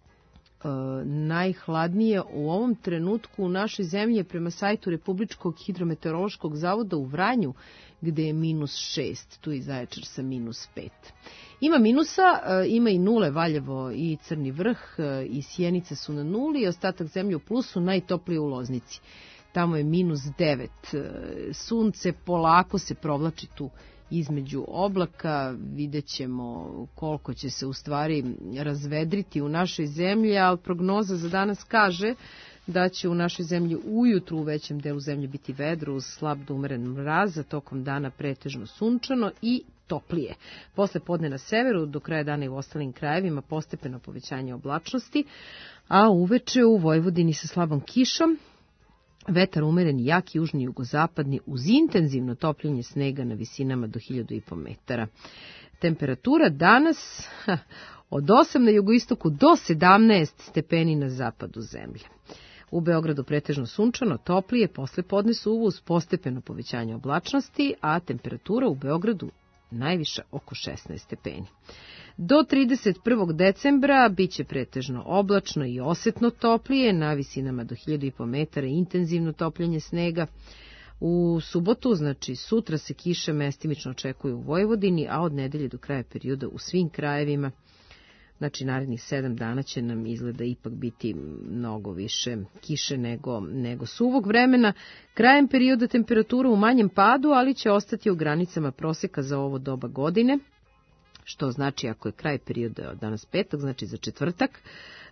Najhladnije u ovom trenutku u našoj zemlji je prema sajtu Republičkog hidrometeorološkog zavoda u Vranju, gde je minus 6, tu i Zaječar sa minus 5. Ima minusa, ima i nule, Valjevo i Crni Vrh i Sjenica su na nuli i ostatak zemlje u plusu, najtoplije u Loznici. Tamo je minus 9. Sunce polako se provlači tu između oblaka, vidjet ćemo koliko će se u stvari razvedriti u našoj zemlji, ali prognoza za danas kaže da će u našoj zemlji ujutru u većem delu zemlje biti vedro uz slab do umeren mraz, a tokom dana pretežno sunčano i toplije. Posle podne na severu, do kraja dana i u ostalim krajevima postepeno povećanje oblačnosti, a uveče u Vojvodini sa slabom kišom, vetar umeren i jak južni jugozapadni uz intenzivno topljenje snega na visinama do 1500 metara. Temperatura danas od 8 na jugoistoku do 17 stepeni na zapadu zemlje. U Beogradu pretežno sunčano, toplije, posle podne suvo uz postepeno povećanje oblačnosti, a temperatura u Beogradu najviša oko 16 stepeni. Do 31. decembra biće pretežno oblačno i osetno toplije, na visinama do 1500 metara intenzivno topljenje snega. U subotu, znači sutra, se kiše mestimično očekuju u Vojvodini, a od nedelje do kraja perioda u svim krajevima. Znači narednih 7 dana će nam izgleda ipak biti mnogo više kiše nego suvog vremena. Krajem perioda temperatura u manjem padu, ali će ostati u granicama proseka za ovo doba godine. Što znači ako je kraj perioda danas petak, znači za četvrtak,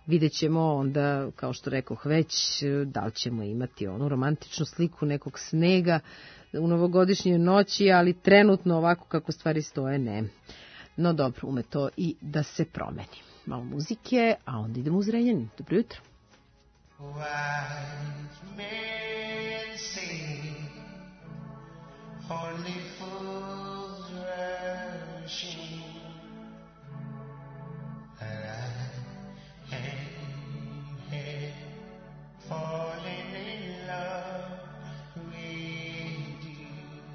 vidjet ćemo onda, kao što rekoh već, da li ćemo imati onu romantičnu sliku nekog snega u novogodišnjoj noći, ali trenutno ovako kako stvari stoje ne. No dobro, ume to i da se promeni. Malo muzike, a onda idemo u Zrenjanin. Dobro jutro. Wise men say only fools rush in, and I am falling in love with you.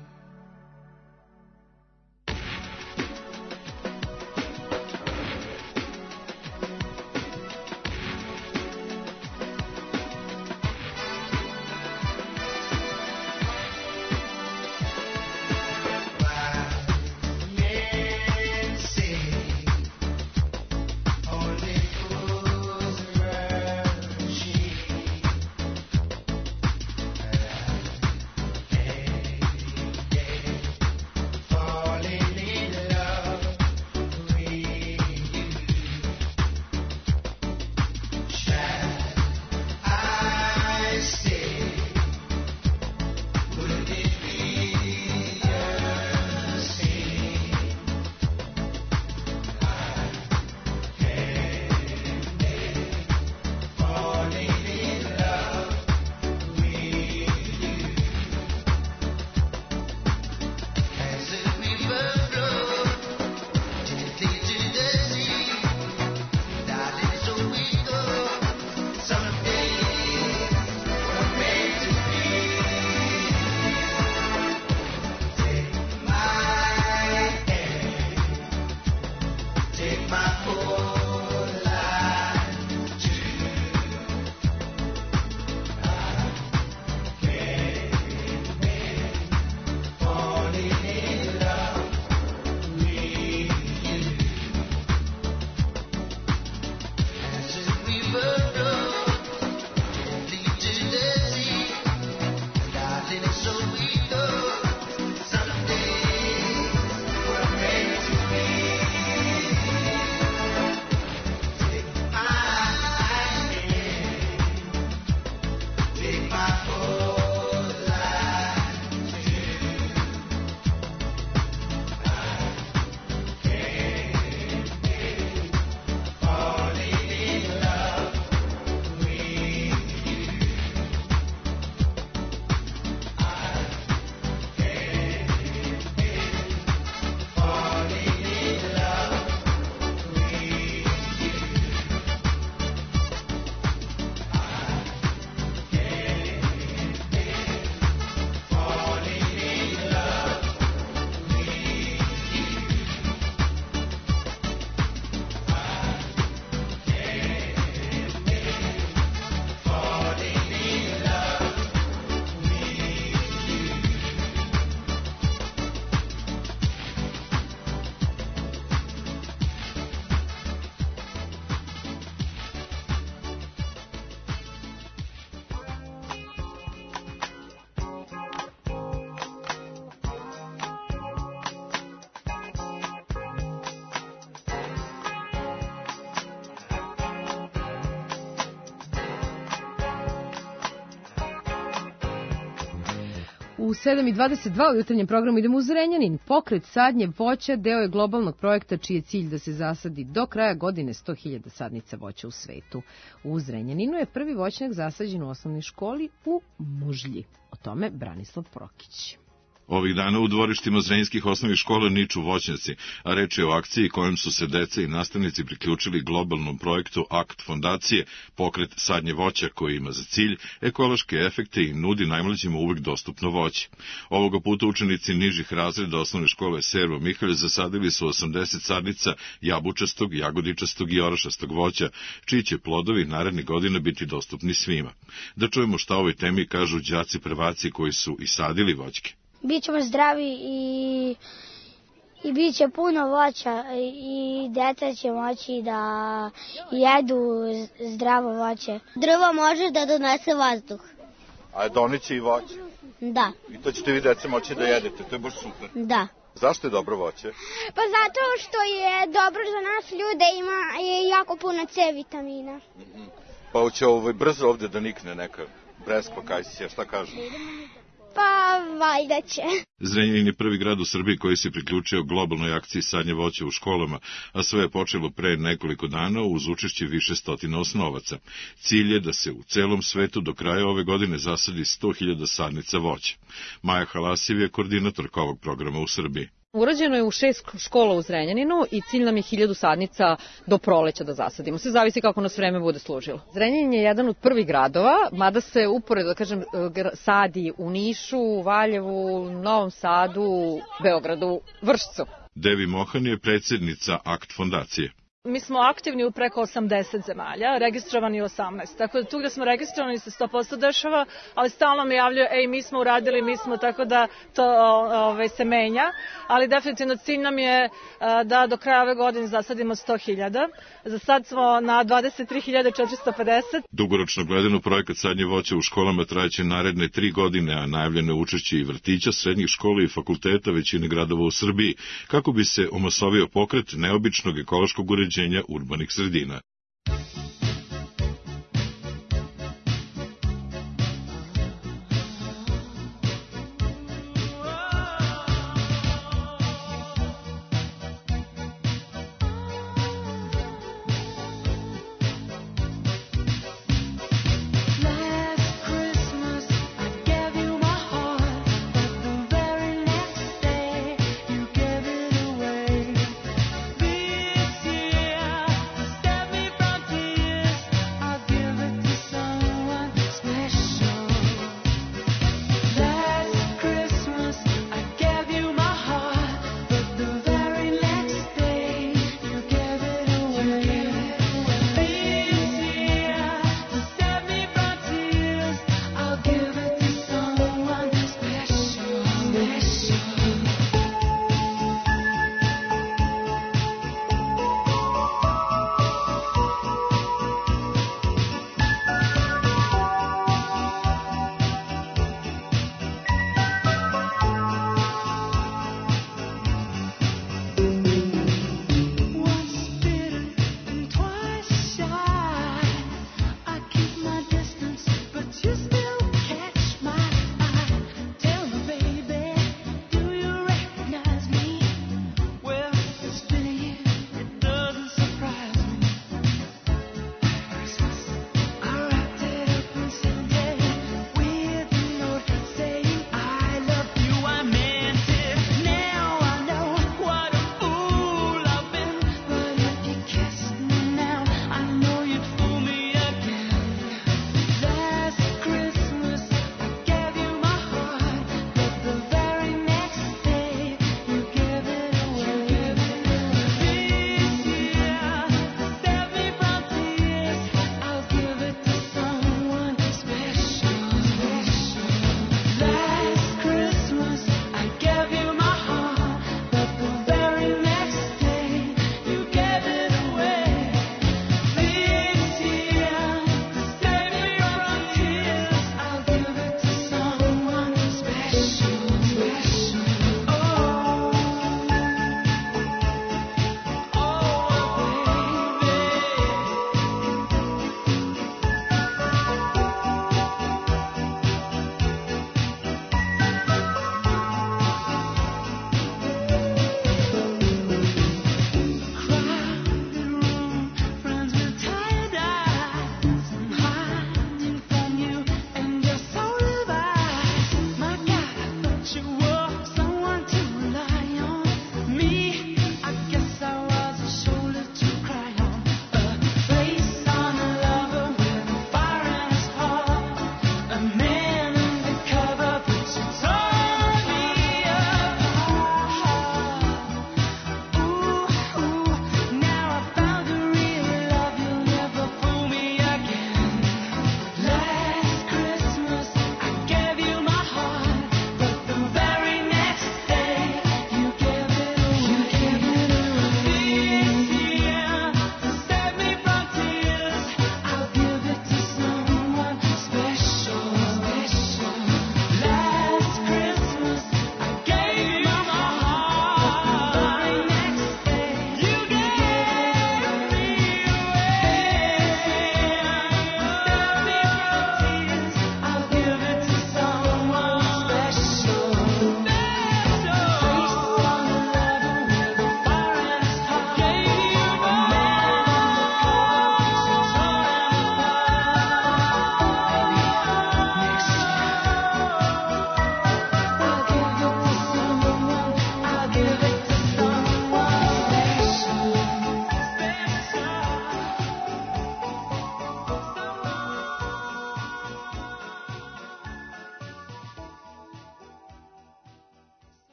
U 7:22 u jutarnjem programu idemo u Zrenjanin. Pokret sadnje voća deo je globalnog projekta čiji je cilj da se zasadi do kraja godine 100.000 sadnica voća u svetu. U Zrenjaninu je prvi voćnjak zasađen u osnovnoj školi u Mužlji. O tome Branislav Prokić. Ovih dana u dvorištima zrenjinskih osnovnih škola niču voćnjaci, a reč je o akciji kojom su se deca i nastavnici priključili globalnom projektu ACT fondacije, pokret sadnje voća koji ima za cilj ekološke efekte i nudi najmlađima uvek dostupno voće. Ovoga puta učenici nižih razreda osnovne škole Servo Mihalj zasadili su 80 sadnica jabučastog, jagodičastog i orašastog voća, čiji će plodovi narednih godina biti dostupni svima. Da čujemo šta o ovoj temi kažu đaci prvaci koji su i sadili voćke. Bićemo zdravi i bit će puno voća i deca će moći da jedu zdravo voće. Drvo može da donese vazduh. A doniće i voće? Da. I to ćete vi deca moći da jedete, to je baš super. Da. Zašto je dobro voće? Pa zato što je dobro za nas ljude, ima jako puno C vitamina. Pa hoće brzo ovde da nikne neka breskva, kajsija, šta kažu? Pa valjda će. Zrenjanin je prvi grad u Srbiji koji se priključio globalnoj akciji sadnje voća u školama, a sve je počelo pre nekoliko dana uz učešće više stotina osnovaca. Cilj je da se u celom svetu do kraja ove godine zasadi 100.000 sadnica voća. Maja Halasiv je koordinatorka ovog programa u Srbiji. Urađeno je u 6 škola u Zrenjaninu i cilj nam je 1000 sadnica do proleća da zasadimo. Sve zavisi kako nas vreme bude služilo. Zrenjanin je jedan od prvih gradova, mada se uporedo, sadi u Nišu, Valjevu, Novom Sadu, Beogradu, Vršcu. Devi Mohan je predsjednica ACT fondacije. Mi smo aktivni u preko 80 zemalja, registrovani u 18. Tako da tu gde smo registrovani se 100% dešava, ali stalno mi javljaju, mi smo uradili, mi smo, tako da to se menja. Ali definitivno cilj nam je da do kraja ove godine zasadimo 100.000. Za sad smo na 23.450. Dugoročno gledano, projekat sadnje voća u školama trajeće naredne 3 godine, a najavljeno je učešće i vrtića, srednjih škola i fakulteta većine gradova u Srbiji, kako bi se omasovio pokret neobičnog ekološkog uređenja urbanih sredina. Step me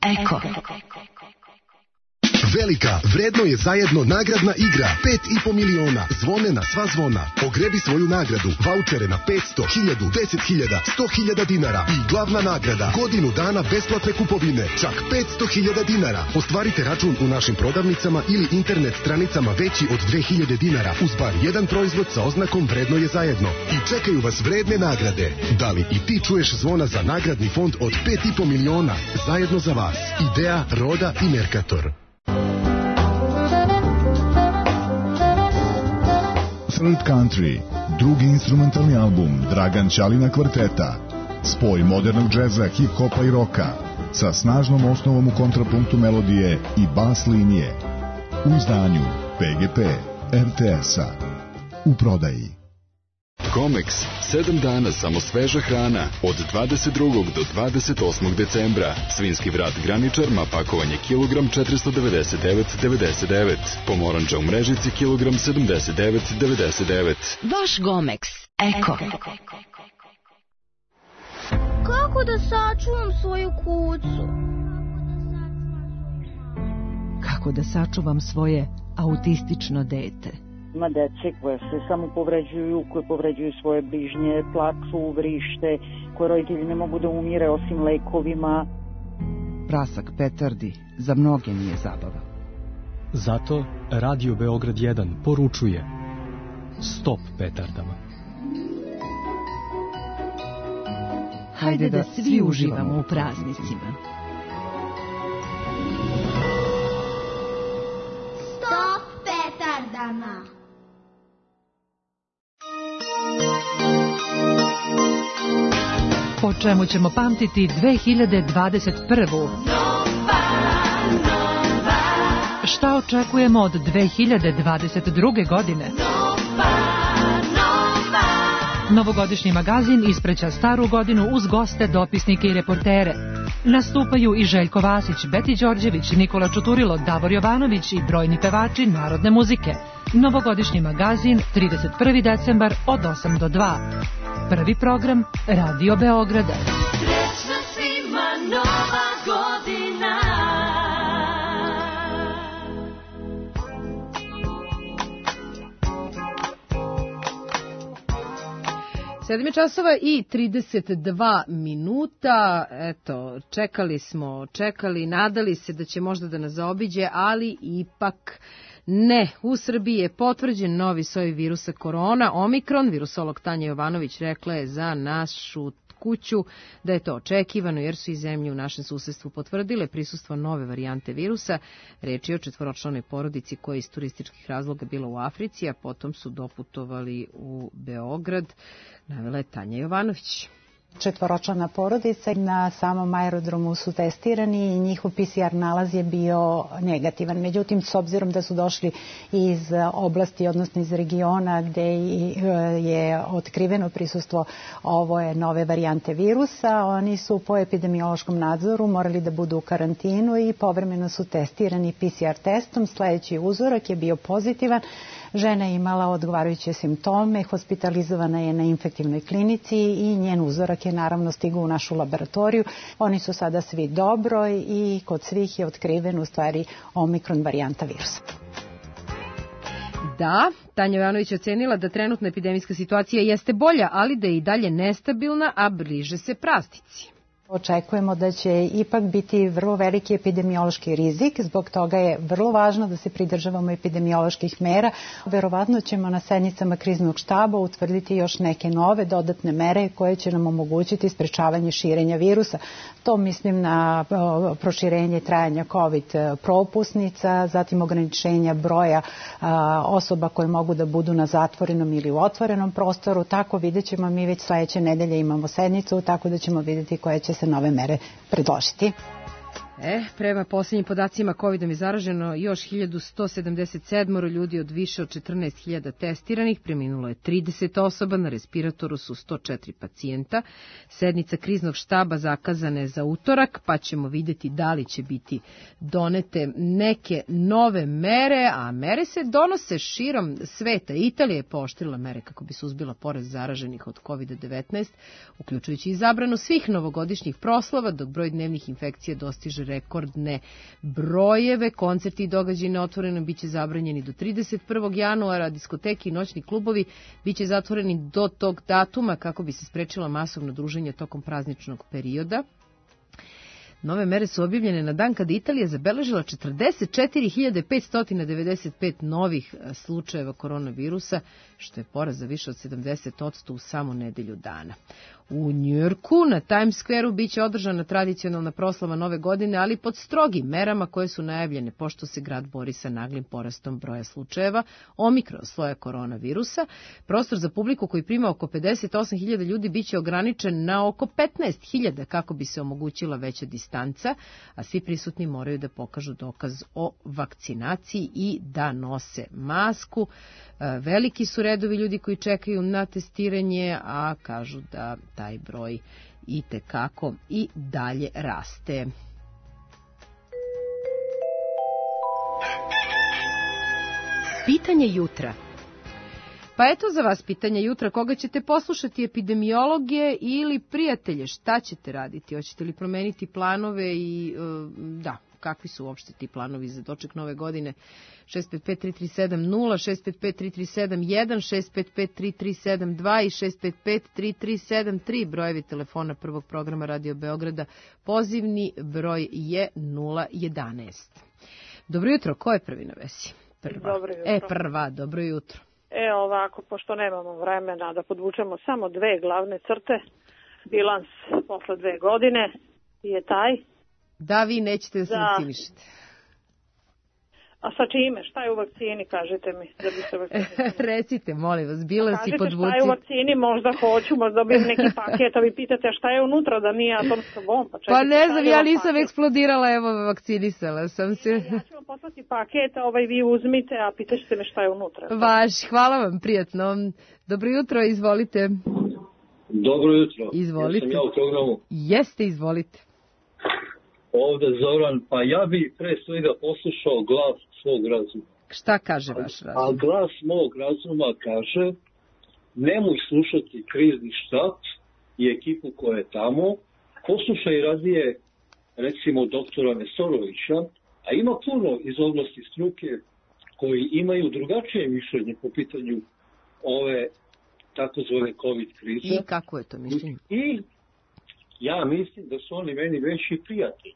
Eko. Velika, vredno je zajedno nagradna igra. 5,5 miliona. Zvone na sva zvona. Ogrebi svoju nagradu. Vaučere na 500, 1000, 10.000, 100.000 dinara. I glavna nagrada. Godinu dana besplatne kupovine. Čak 500.000 dinara. Ostvarite račun u našim prodavnicama ili internet stranicama veći od 2.000 dinara. Uz bar jedan proizvod sa oznakom vredno je zajedno. I čekaju vas vredne nagrade. Da li i ti čuješ zvona za nagradni fond od 5,5 miliona? Zajedno za vas. Idea, Roda i Mercator. Third Country, drugi instrumentalni album Dragan Ćalina kvarteta. Spoj modernog džeza, hip-hopa i roka sa snažnom osnovom u kontrapunktu melodije i bas linije. U izdanju PGP RTS-a. U prodaji. Comex, 7 dana samo sveža hrana, od 22. do 28. decembra. Svinski vrat graničarma, pakovanje kilogram 499,99. Pomoranđa u mrežici kilogram 79,99. Vaš Gomex, Eko. Kako da sačuvam svoju kucu? Kako da sačuvam svoje autistično dete? Ima dece koje se samo povređuju, koje povređuju svoje bližnje, plaču, vrište, koje roditelji ne mogu da umire osim lekovima. Prasak petardi za mnoge nije zabava. Zato Radio Beograd 1 poručuje: stop petardama. Hajde da svi uživamo u praznicima. Stop petardama! Po čemu ćemo pamtiti 2021. Šta očekujemo od 2022. godine? Novogodišnji magazin ispreća staru godinu uz goste, dopisnike i reportere. Nastupaju i Željko Vasić, Beti Đorđević, Nikola Čuturilo, Davor Jovanović i brojni pevači narodne muzike. Novogodišnji magazin 31. decembar od 8 do 2. Prvi program Radio Beograda. Srećna svima nova godina. 7 časova i 32 minuta. Eto, čekali, nadali se da će možda da nas zaobiđe, ali ipak ne. U Srbiji je potvrđen novi soj virusa korona, Omikron. Virusolog Tanja Jovanović rekla je za našu kuću da je to očekivano jer su i zemlje u našem susedstvu potvrdile prisustvo nove varijante virusa. Reč je o 4-članoj porodici koja je iz turističkih razloga bila u Africi, a potom su doputovali u Beograd. Navela je Tanja Jovanović. 4-člana porodica na samom aerodromu su testirani i njihov PCR nalaz je bio negativan. Međutim, s obzirom da su došli iz oblasti, odnosno iz regiona gde je otkriveno prisustvo ove nove varijante virusa, oni su po epidemiološkom nadzoru morali da budu u karantinu i povremeno su testirani PCR testom. Sledeći uzorak je bio pozitivan. Žena je imala odgovarajuće simptome, hospitalizovana je na infektivnoj klinici i njen uzorak je naravno stigao u našu laboratoriju. Oni su sada svi dobro i kod svih je otkriven u stvari Omikron varijanta virusa. Da, Tanja Jovanović ocenila da trenutna epidemijska situacija jeste bolja, ali da je i dalje nestabilna, a bliže se praznici. Očekujemo da će ipak biti vrlo veliki epidemiološki rizik, zbog toga je vrlo važno da se pridržavamo epidemioloških mera. Verovatno ćemo na sednicama kriznog štaba utvrditi još neke nove dodatne mere koje će nam omogućiti sprečavanje širenja virusa. To mislim na proširenje trajanja COVID propusnica, zatim ograničenja broja osoba koje mogu da budu na zatvorenom ili u otvorenom prostoru. Tako vidjet ćemo, mi već sledeće nedelje imamo sednicu, tako da ćemo vidjeti koje će se nove mere predložiti. Prema posljednjim podacima COVID-om je zaraženo još 1177 ljudi od više od 14.000 testiranih, preminulo je 30 osoba, na respiratoru su 104 pacijenta. Sednica kriznog štaba zakazana je za utorak, pa ćemo vidjeti da li će biti donete neke nove mere, a mere se donose širom sveta. Italija je pooštrila mere kako bi suzbila porast zaraženih od COVID-19, uključujući i zabranu svih novogodišnjih proslava, dok broj dnevnih infekcija dostiže rekordne brojeve. Koncerti i događaji na otvorenom biće zabranjeni do 31. januara, diskoteki i noćni klubovi biće zatvoreni do tog datuma kako bi se sprečila masovno druženje tokom prazničnog perioda. Nove mere su objavljene na dan kada Italija zabeležila 44.595 novih slučajeva koronavirusa, što je porast za više od 70% u samo nedelju dana. U Njujorku na Times Square-u biće održana tradicionalna proslava Nove godine, ali pod strogim merama koje su najavljene, pošto se grad bori sa naglim porastom broja slučajeva omikron sloja koronavirusa. Prostor za publiku koji prima oko 58.000 ljudi biće ograničen na oko 15.000 kako bi se omogućila veća distanca, a svi prisutni moraju da pokažu dokaz o vakcinaciji i da nose masku. Veliki su redovi ljudi koji čekaju na testiranje, a kažu da taj broj itekako i dalje raste. Pitanje jutra. Pa eto za vas pitanje jutra, koga ćete poslušati, epidemiologe ili prijatelje, šta ćete raditi, hoćete li promeniti planove i kakvi su uopšte ti planovi za doček nove godine? 655-337-0, 655-337-1, 655-3372 i 655-3373, brojevi telefona prvog programa Radio Beograda, pozivni broj je 011. Dobro jutro, ko je prvi na vesi? Dobro jutro. Prva, dobro jutro. Ovako, pošto nemamo vremena da podvučemo samo dve glavne crte, bilans posle 2 godine je taj. Da, vi nećete da se vakcinišete. A sa čime? Šta je u vakcini, kažete mi, da bi se vakcinisali? Recite, molim vas, bilans i podvuci. Kažete šta je u vakcini, možda hoću, možda dobijem neki paket, a vi pitate šta je unutra, da nije atomska bomba. Pa ne znam, ja nisam eksplodirala, evo, vakcinisala sam se. Ja ću vam poslati paket, vi uzmite, a pitaćete me šta je unutra. Hvala vam, prijatno. Dobro jutro, izvolite. Dobro jutro. Izvolite. Jesam ja u programu? Jeste, izvolite. Ovde Zoran, pa ja bi pre svega poslušao glas svog razuma. Šta kaže vaš razum? A glas mog razuma kaže, nemoj slušati krizni štab i ekipu koja je tamo, poslušaj radije recimo doktora Nesorovića, a ima puno iz oblasti struke koji imaju drugačije mišljenje po pitanju ove takozvane COVID krize. I kako je to mišljenje? I ja mislim da su oni meni veći prijatelji.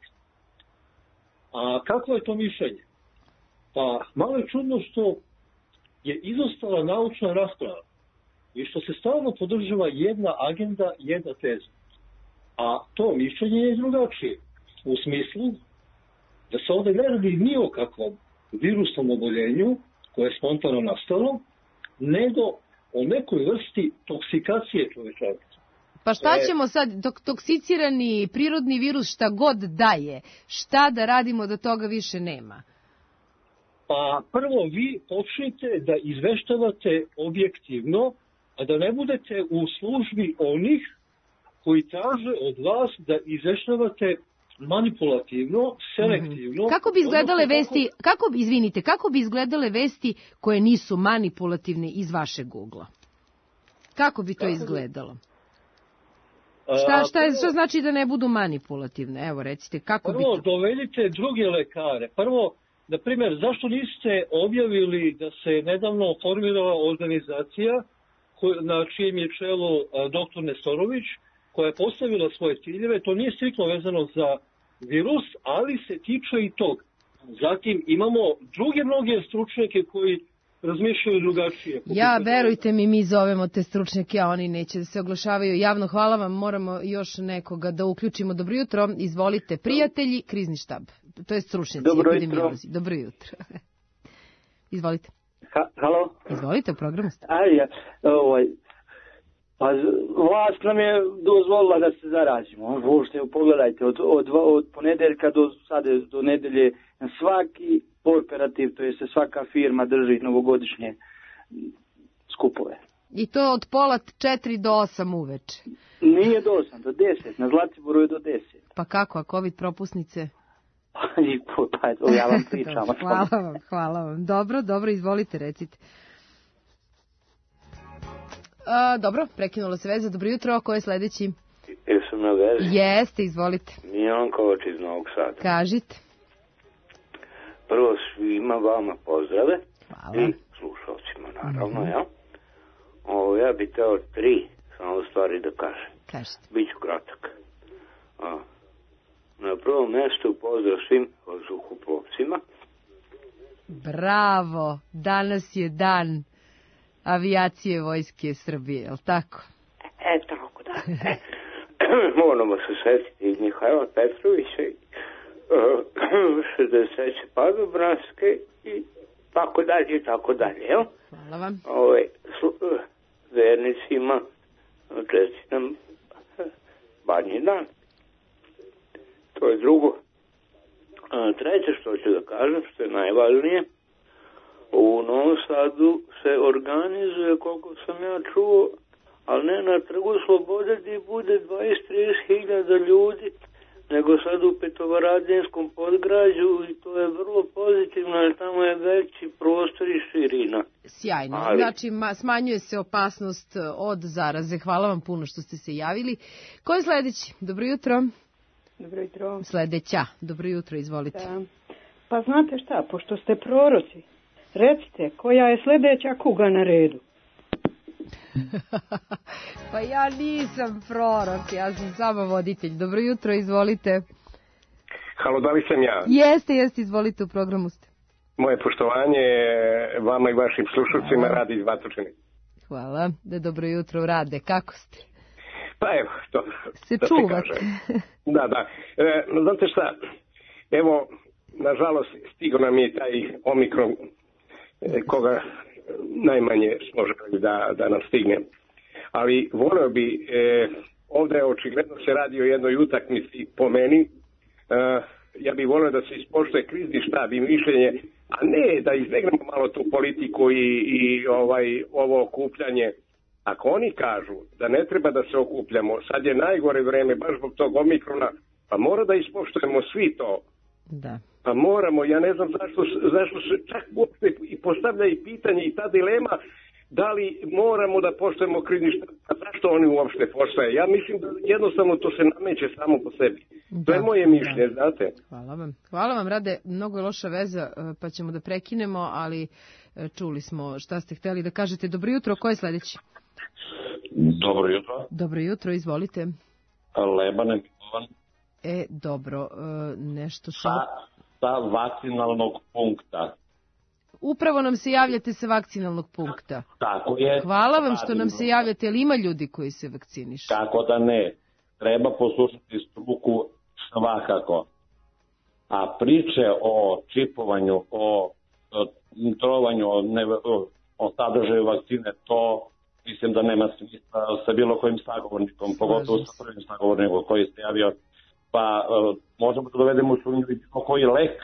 A kako je to mišljenje? Pa malo je čudno što je izostala naučna rasprava i što se stalno podržava jedna agenda, jedna teza. A to mišljenje je drugačije. U smislu da se ovdje ne radi ni o kakvom virusnom oboljenju koje je spontano nastalo, nego o nekoj vrsti toksikacije čovečanstva. Pa šta ćemo sad, toksicirani prirodni virus šta god daje, šta da radimo da toga više nema? Pa prvo vi počnite da izveštavate objektivno, a da ne budete u službi onih koji traže od vas da izveštavate manipulativno, selektivno. Kako bi izgledale vesti, kako bi izgledale vesti koje nisu manipulativne iz vašeg ugla? Kako bi to izgledalo? Šta znači da ne budu manipulativne? Evo, recite, kako bi to... Prvo, dovedite druge lekare. Prvo, na primjer, zašto niste objavili da se nedavno formirala organizacija na čijem je čelu doktor Nesorović, koja je postavila svoje ciljeve? To nije striktno vezano za virus, ali se tiče i tog. Zatim imamo druge mnoge stručnjake koji razmišljaju drugačije. Verujte mi zovemo te stručnjake, a oni neće da se oglašavaju javno. Hvala vam, moramo još nekoga da uključimo. Dobro jutro, izvolite, prijatelji, krizni štab. To je stručnjaci. Dobro jutro. Dobro jutro. Izvolite. Halo? Izvolite, u programu ste. Pa vlast nam je dozvolila da se zarazimo. Uopšte, pogledajte, od ponedeljka do nedelje svaki korporativ, to je se svaka firma drži novogodišnje skupove. I to od pola 4 do 8 uveče? Nije do 8, do 10. Na Zlatiboru je do 10. Pa kako, a COVID propusnice? Pa ja vam pričam. Hvala vam. Dobro, izvolite, recite. Dobro, prekinulo se veza. Dobro jutro, ko je sledeći? Jesam na vezi? Jeste, izvolite. Milankovac iz Novog Sada. Kažite. Prvo svima vama pozdrave. Hvala. I slušalcima, naravno, jel? Ja bih teo 3 samo stvari da kažem. Kažete. Biću kratak. Na prvom mestu pozdrav svim vazduhoplovcima. Bravo, danas je dan avijacije Vojske Srbije, je li tako? Tako da. Moramo se setiti i Mihajla Petrovića i 63. Padobranske i tako dalje i tako dalje, jel? Hvala vam. Vernicima čestitam Badnji dan. To je drugo. Treće što ću da kažem, što je najvažnije, u Novom Sadu se organizuje, koliko sam ja čuo, ali ne na Trgu Slobode gdje bude 20-30 hiljada ljudi, nego sad u Petrovaradinskom podgrađu i to je vrlo pozitivno, jer tamo je veći prostor i širina. Sjajno, znači smanjuje se opasnost od zaraze. Hvala vam puno što ste se javili. Ko je sledeći? Dobro jutro. Dobro jutro. Sledeća. Dobro jutro, izvolite. Da. Pa znate šta, pošto ste proroci, recite koja je sledeća kuga na redu? Pa ja nisam prorok, ja sam samo voditelj. Dobro jutro, izvolite. Halo, da li sam ja? Jeste, izvolite, u programu ste. Moje poštovanje vama i vašim slušalcima, Rade iz Batočine. Hvala, dobro jutro, Rade, kako ste? Pa evo, to se da čuvate. Se kaže. Da. Znate šta, evo, nažalost, stigo nam je taj omikron, koga najmanje smo želi da nam stigne. Ali voleo bi, ovdje očigledno se radi o jednoj utakmici po meni, ja bih volio da se ispoštuje krizni štab i mišljenje, a ne da izbegnemo malo tu politiku i ovo okupljanje. Ako oni kažu da ne treba da se okupljamo, sad je najgore vreme baš zbog tog omikrona, pa mora da ispoštujemo svi to. Da. Pa moramo, ja ne znam zašto se čak uopšte i postavlja i pitanje i ta dilema da li moramo da poštujemo krizni štab, a zašto oni uopšte postoje. Ja mislim da jednostavno to se nameće samo po sebi. To je moje mišljenje, znate. Hvala vam, Rade, mnogo je loša veza, pa ćemo da prekinemo, ali čuli smo šta ste hteli da kažete. Dobro jutro, ko je sledeći? Dobro jutro. Dobro jutro, izvolite. Lebane Mikovan. Dobro, nešto sa vakcinalnog punkta. Upravo nam se javljate sa vakcinalnog punkta. Tako je. Hvala vam što nam se javljate, ali ima ljudi koji se vakcinišu? Tako da ne. Treba poslušati struku svakako. A priče o čipovanju, o trovanju, o sadržaju vakcine, to mislim da nema smisla sa bilo kojim sagovornikom, pogotovo sa prvim sagovornikom koji se javio. Pa možemo da dovedemo u sumnju i bilo koji lek,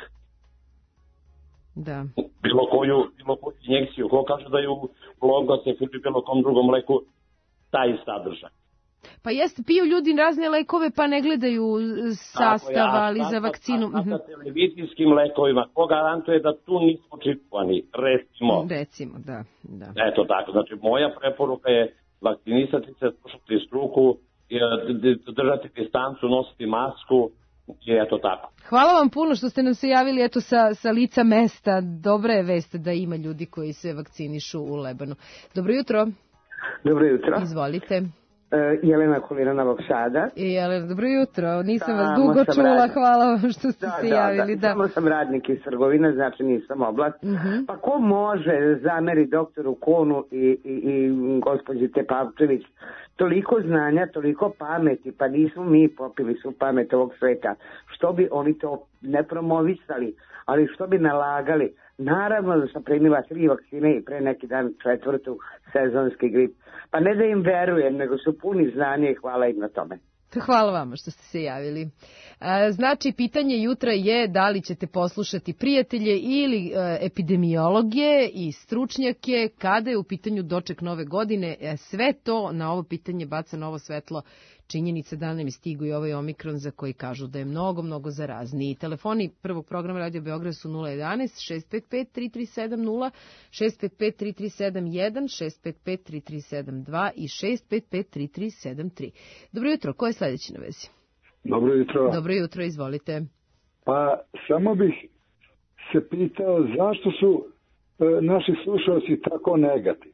bilo koju injekciju. Ko kaže da je u Logosek ili bilo kom drugom leku taj sadržaj? Pa jeste, piju ljudi razne lekove pa ne gledaju sastav, ali za vakcinu. A sa televizijskim lekovima, ko garantuje da tu nismo čipovani? Recimo, da. Eto tako, znači moja preporuka je vakcinisati se, slušati struku, držati distancu, nositi masku i eto tako. Hvala vam puno što ste nam se javili eto sa lica mesta. Dobra je vest da ima ljudi koji se vakcinišu u Lebanu. Dobro jutro. Dobro jutro. Izvolite. Jelena Kolina Novog Sada. Jelena, dobro jutro. Nisam vas dugo čula. Hvala vam što ste se javili. Samo sam radnik iz trgovine, znači nisam oblast. Pa ko može zameri doktoru Konu i gospođi Tepavčević toliko znanja, toliko pameti, pa nismo mi popili svu pamet ovog sveta. Što bi oni to ne promovisali, ali što bi nalagali? Naravno da sam primila 3 vakcine i pre neki dan 4. sezonski grip. Pa ne da im verujem, nego su puni znanja i hvala im na tome. Hvala vama što ste se javili. Znači, pitanje jutra je da li ćete poslušati prijatelje ili epidemiologe i stručnjake kada je u pitanju doček nove godine. Sve to na ovo pitanje baca novo svetlo činjenica da nam je stigu i ovaj omikron za koji kažu da je mnogo, mnogo zarazniji. Telefoni prvog programa Radio Beograd su 011 655 3370, 655 3371, 655 3372 i 655 3373. Dobro jutro, ko je sledeći na vezi? Dobro jutro. Dobro jutro, izvolite. Pa samo bih se pitao zašto su naši slušalci tako negativni.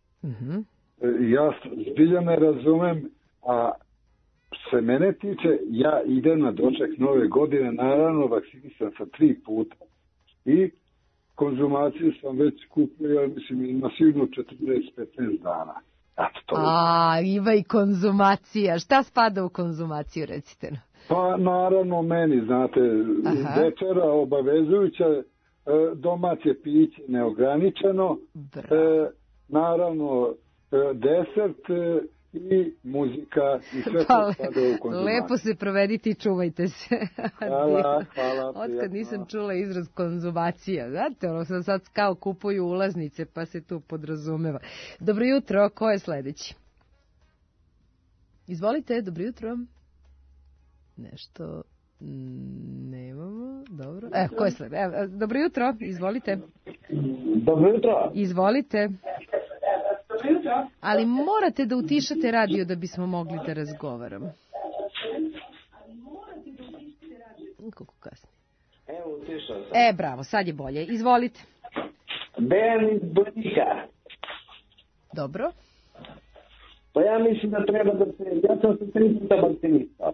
Ja zbilja ne razumem, a što se mene tiče, ja idem na doček nove godine, naravno vakcinisan sam 3 puta i konzumaciju sam već kupio, mislim, ima sigurno 40-15 dana. Ima i konzumacija. Šta spada u konzumaciju, recite nam? Pa naravno meni, znate, večera obavezujuća, domaće piće neograničeno, naravno desert i muzika i sve to spada u konzumaciju. Lepo se provedite i čuvajte se. Hvala. Otkad nisam čula izraz konzumacija. Znate, ono sam sad kao kupuju ulaznice pa se tu podrazumeva. Dobro jutro, ko je sledeći? Izvolite, dobro jutro. Nešto nemamo, dobro. Ko je sledeći? Dobro jutro, izvolite. Dobro jutro. Izvolite. Ali morate da utišate radio da bismo mogli da razgovaramo. Koliko kasnije? Evo, utišao sam. Bravo, sad je bolje. Izvolite. Dejan iz Bojnika. Dobro. Pa ja mislim da treba da se... Ja sam se 3 puta vakcinisao.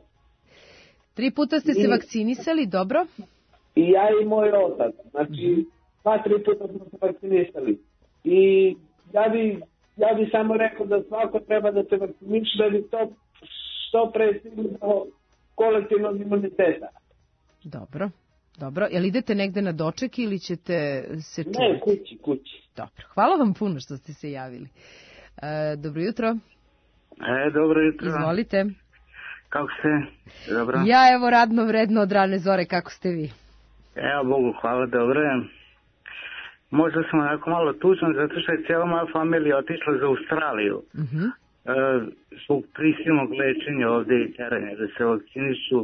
3 puta ste se vakcinisali, dobro? I ja i moj otac. Znači, 2-3 puta smo se vakcinisali. I ja bi samo rekao da svako treba da se vakciniše da bi to što pre stigli do kolektivnog imuniteta. Dobro. Jel idete negde na doček ili ćete se čuvati? Ne, kući. Dobro, hvala vam puno što ste se javili. Dobro jutro. Dobro jutro. Izvolite. Kako ste? Dobro. Ja evo radno vredno od rane zore, kako ste vi? Evo Bogu hvala, dobro je. Možda sam onako malo tužan zato što je cijela moja familija otišla za Australiju. Zbog prisilnog lečenja ovdje i teranja da se vakcinišu.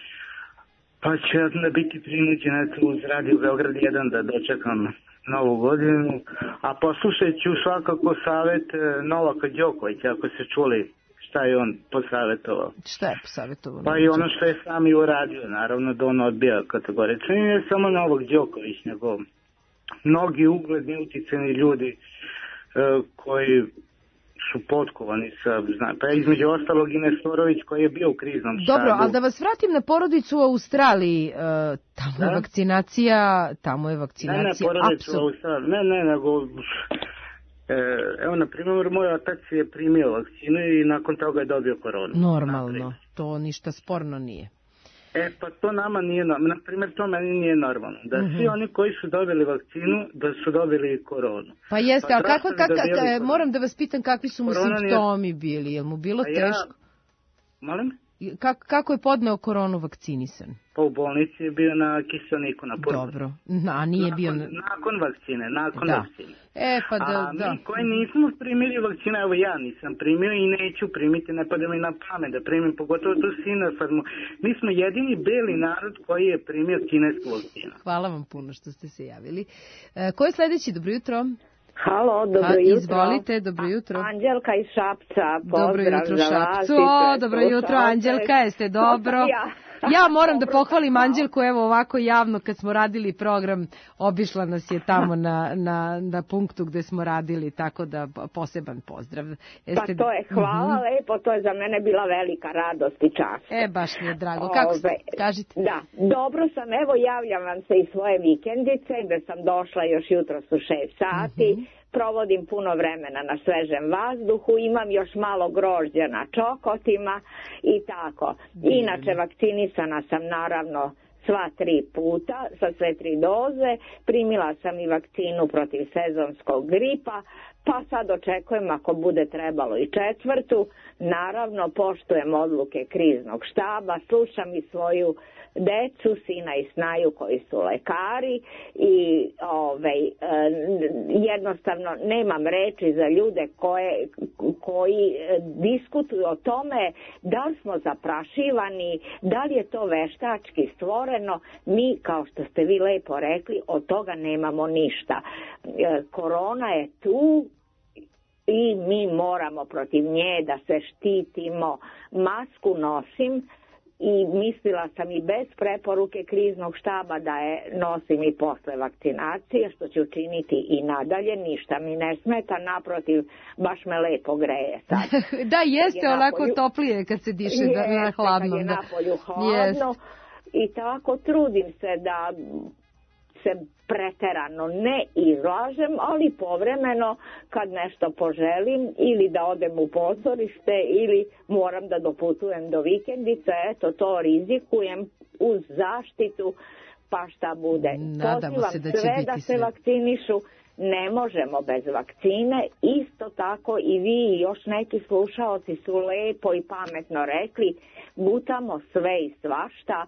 Pa ću ja biti prinuđen uz Radio Beograd 1 da dočekam novu godinu. A poslušat ću svakako savjet Novaka Đokovića, ako se čuli šta je on posavjetovao. Šta je posavjetovao? Pa i ono što je sam i uradio, naravno da on odbija kategorično. I ne samo Novak Đoković, nego mnogi ugledni uticajni ljudi koji su potkovani sa, pa između ostalog i Nestorović koji je bio u kriznom štabu. Dobro, ali da vas vratim na porodicu u Australiji, tamo je vakcinacija, Ne, porodicu u Australiji, ne, nego evo, na primjer, moj otac je primio vakcinu i nakon toga je dobio koronu. Normalno, to ništa sporno nije. Pa to nama nije normalno. Na primjer, to meni nije normalno. Da svi oni koji su dobili vakcinu, da su dobili koronu. Pa jeste, ali moram da vas pitam kakvi su mu simptomi bili. Je li mu bilo teško? Molim? Kako je podneo koronu vakcinisan? Pa u bolnici je bio na kiselniku, na purpu. Dobro, a nije bio... Nakon vakcine. Mi koji nismo primili vakcinu, evo ja nisam primio i neću primiti, ne pada mi na pamet da primim, pogotovo tu Sinopharmu. Mi smo jedini beli narod koji je primio kinesku vakcinu. Hvala vam puno što ste se javili. Ko je sledeći? Dobro jutro. Halo, dobro jutro. Izvolite, dobro jutro. Anđelka iz Šapca, dobro jutro, Šapcu. Dobro jutro, Anđelka, jeste dobro? Ja moram da pohvalim Anđelku, evo ovako javno kad smo radili program, obišla nas je tamo na punktu gde smo radili, tako da poseban pozdrav. Pa to je, hvala lepo, to je za mene bila velika radost i čast. Baš mi je drago. Kako ste? Kažite. Da, dobro sam, evo javljam vam se iz svoje vikendice, gde sam došla još jutros u 6 sati. Provodim puno vremena na svežem vazduhu, imam još malo grožđa na čokotima i tako. Inače, vakcinisana sam naravno sva 3 puta, sa sve 3 doze, primila sam i vakcinu protiv sezonskog gripa, pa sad očekujem ako bude trebalo i 4. Naravno, poštujem odluke kriznog štaba, slušam i svoju decu, sina i snaju koji su lekari i jednostavno nemam reči za ljude koji diskutuju o tome da li smo zaprašivani, da li je to veštački stvoreno. Mi, kao što ste vi lepo rekli, od toga nemamo ništa. Korona je tu i mi moramo protiv nje da se štitimo. Masku nosim i mislila sam i bez preporuke kriznog štaba da je nosim i posle vakcinacije, što ću učiniti i nadalje. Ništa mi ne smeta, naprotiv, baš me lepo greje sad. Da, jeste onako toplije kad se diše na hladno. Kad je napolju hladno i tako trudim se da se preterano ne izlažem, ali povremeno kad nešto poželim ili da odem u pozorište ili moram da doputujem do vikendice, eto to rizikujem uz zaštitu, pa šta bude. Pozivam sve da se vakcinišu, ne možemo bez vakcine, isto tako i vi i još neki slušaoci su lepo i pametno rekli, gutamo sve i svašta,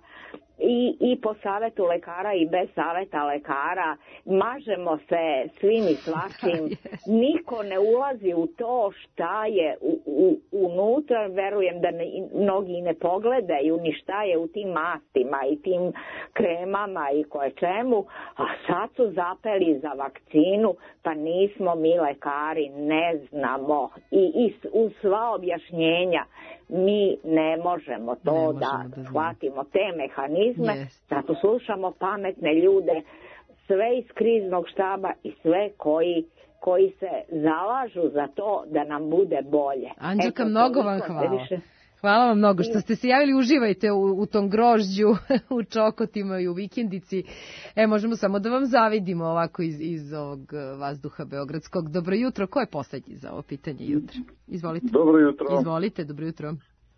i po savjetu lekara i bez savjeta lekara, mažemo se svim i svačim, niko ne ulazi u to šta je unutra, verujem da mnogi ne pogledaju ni šta je u tim mastima i tim kremama i koje čemu, a sad su zapeli za vakcinu, pa nismo mi lekari, ne znamo i uz sva objašnjenja mi ne možemo to da shvatimo te mehanizme, zato slušamo pametne ljude, sve iz kriznog štaba i sve koji se zalažu za to da nam bude bolje. Anđelka, mnogo vam hvala. Hvala vam mnogo što ste se javili, uživajte u tom grožđu, u čokotima i u vikendici. Možemo samo da vam zavidimo ovako iz ovog vazduha beogradskog. Dobro jutro, ko je poslednji za ovo pitanje jutra? Izvolite. Dobro jutro. Izvolite, dobro jutro.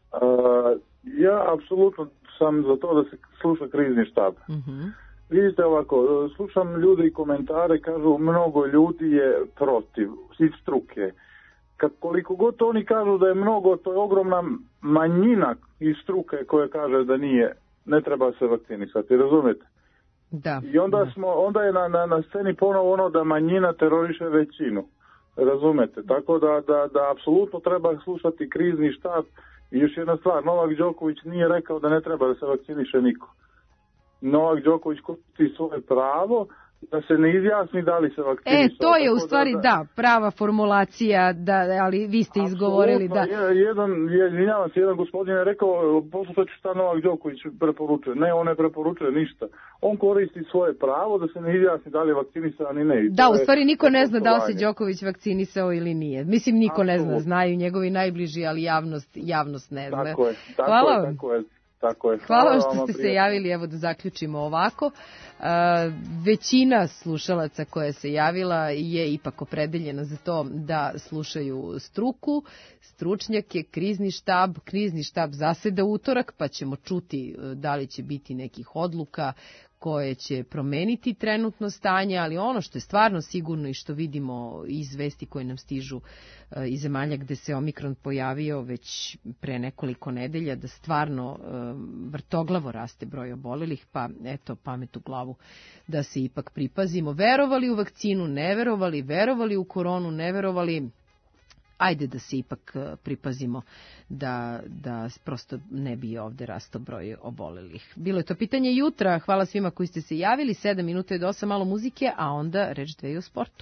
Ja apsolutno sam za to da se sluša krizni štab. Vidite ovako, slušam ljudi i komentare, kažu mnogo ljudi je protiv, iz struke. Koliko god oni kažu da je mnogo, to je ogromna manjina iz struke koja kaže da ne treba se vakcinisati, razumete? Da. I onda je na sceni ponovo ono da manjina teroriše većinu, razumete? Tako da apsolutno treba slušati krizni štab. I još jedna stvar, Novak Đoković nije rekao da ne treba da se vakciniše niko. Novak Đoković koristi svoje pravo da se ne izjasni da li se vakcinisao. To je u stvari prava formulacija, ali vi ste izgovorili da... Jedan gospodin je rekao, poslušat ću šta Novak Đoković preporučuje. Ne, on ne preporučuje ništa. On koristi svoje pravo da se ne izjasni da li je vakcinisan ili ne. Da, u stvari niko ne zna da li se Đoković vakcinisao ili nije. Mislim, niko ne zna, znaju njegovi najbliži, ali javnost ne zna. Tako je. Hvala vam što ste se javili, evo da zaključimo ovako. Većina slušalaca koja se javila je ipak opredeljena za to da slušaju struku, stručnjake, krizni štab zaseda utorak, pa ćemo čuti da li će biti nekih odluka koje će promeniti trenutno stanje, ali ono što je stvarno sigurno i što vidimo iz vesti koje nam stižu iz zemalja gde se Omikron pojavio već pre nekoliko nedelja, da stvarno vrtoglavo raste broj obolelih, pa eto, pamet u glavu da se ipak pripazimo. Verovali u vakcinu, ne verovali, verovali u koronu, ne verovali, ajde da se ipak pripazimo da prosto ne bi ovde rastao broj obolelih. Bilo je to pitanje jutra. Hvala svima koji ste se javili. 7 minuta je dosta malo muzike, a onda reč dve o sportu.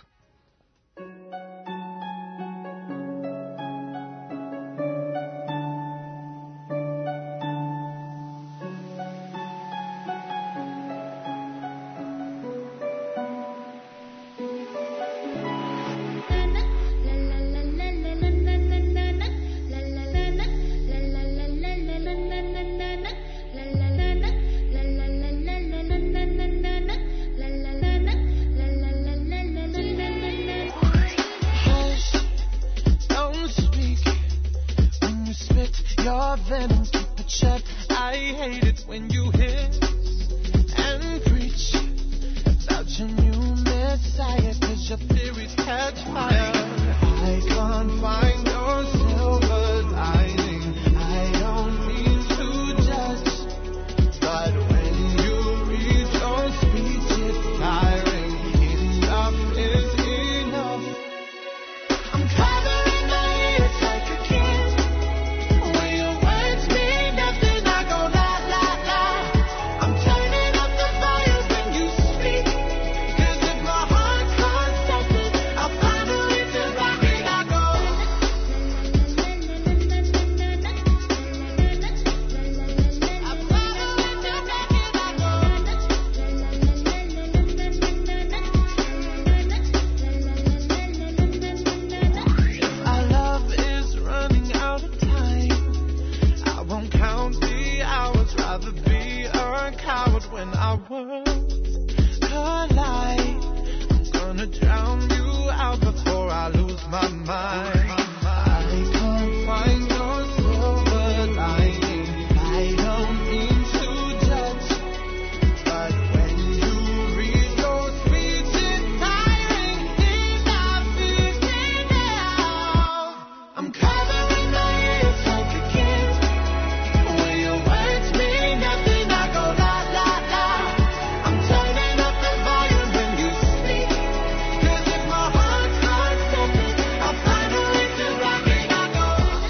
coward when our worlds collide. I'm gonna drown you out before I lose my mind. I can't find your silver lining. I don't mean to judge, but when you read your speech, it's tiring. These are figuring out. I'm covering my ears like a kid. When your words mean nothing, I go la la la. I'm turning up the volume when you speak. 'Cause if my heart starts stepping, I'll find a way to rock it. I go.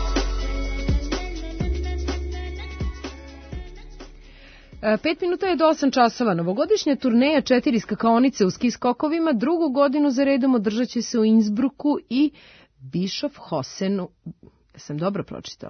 5 minuta je do 8 časova. Novogodišnja turneja 4 skakaonice u ski skokovima drugu godinu za redom održat će se u Innsbrucku i Bischofshofenu. Sam dobro pročitala.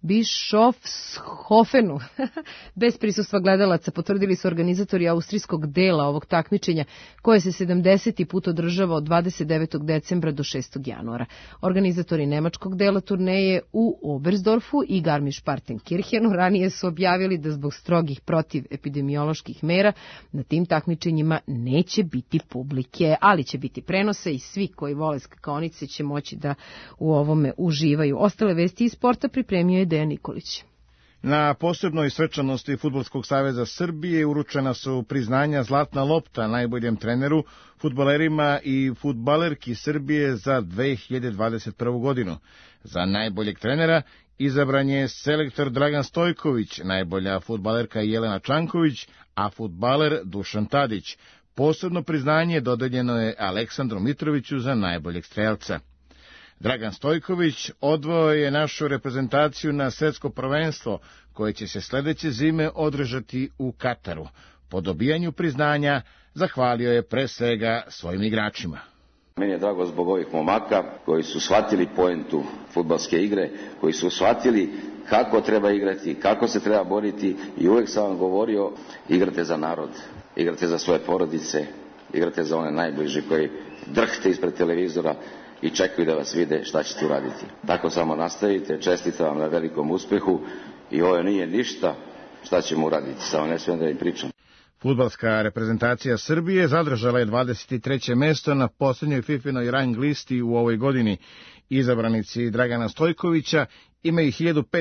Bischofshofenu. Bez prisustva gledalaca potvrdili su organizatori austrijskog dela ovog takmičenja, koje se 70. put održava od 29. decembra do 6. januara. Organizatori nemačkog dela turneje u Oberstdorfu i Garmisch-Partenkirchenu ranije su objavili da zbog strogih protivepidemioloških mera na tim takmičenjima neće biti publike, ali će biti prenose i svi koji vole skakaonice će moći da u ovome uživaju. Ostale vesti iz sporta pripremio je Dejan Nikolić. Na posebnoj svečanosti Fudbalskog saveza Srbije uručena su priznanja Zlatna lopta najboljem treneru, fudbalerima i fudbalerki Srbije za 2021. godinu. Za najboljeg trenera izabran je selektor Dragan Stojković, najbolja fudbalerka Jelena Čanković, a fudbaler Dušan Tadić. Posebno priznanje dodeljeno je Aleksandru Mitroviću za najboljeg strelca. Dragan Stojković odveo je našu reprezentaciju na svetsko prvenstvo, koje će se sledeće zime održati u Kataru. Po dobijanju priznanja zahvalio je pre svega svojim igračima. Meni je drago zbog ovih momaka koji su shvatili poentu fudbalske igre, koji su shvatili kako treba igrati, kako se treba boriti i uvek sam vam govorio, igrate za narod, igrate za svoje porodice, igrate za one najbliži koji drhte ispred televizora i čekaju da vas vide šta ćete uraditi. Tako samo nastavite, čestitam vam na velikom uspehu i ovo nije ništa šta ćemo uraditi, samo ne smijem da im pričam. Fudbalska reprezentacija Srbije zadržala je 23. mesto na posljednjoj FIFA-inoj rang listi u ovoj godini. Izabranici Dragana Stojkovića imaju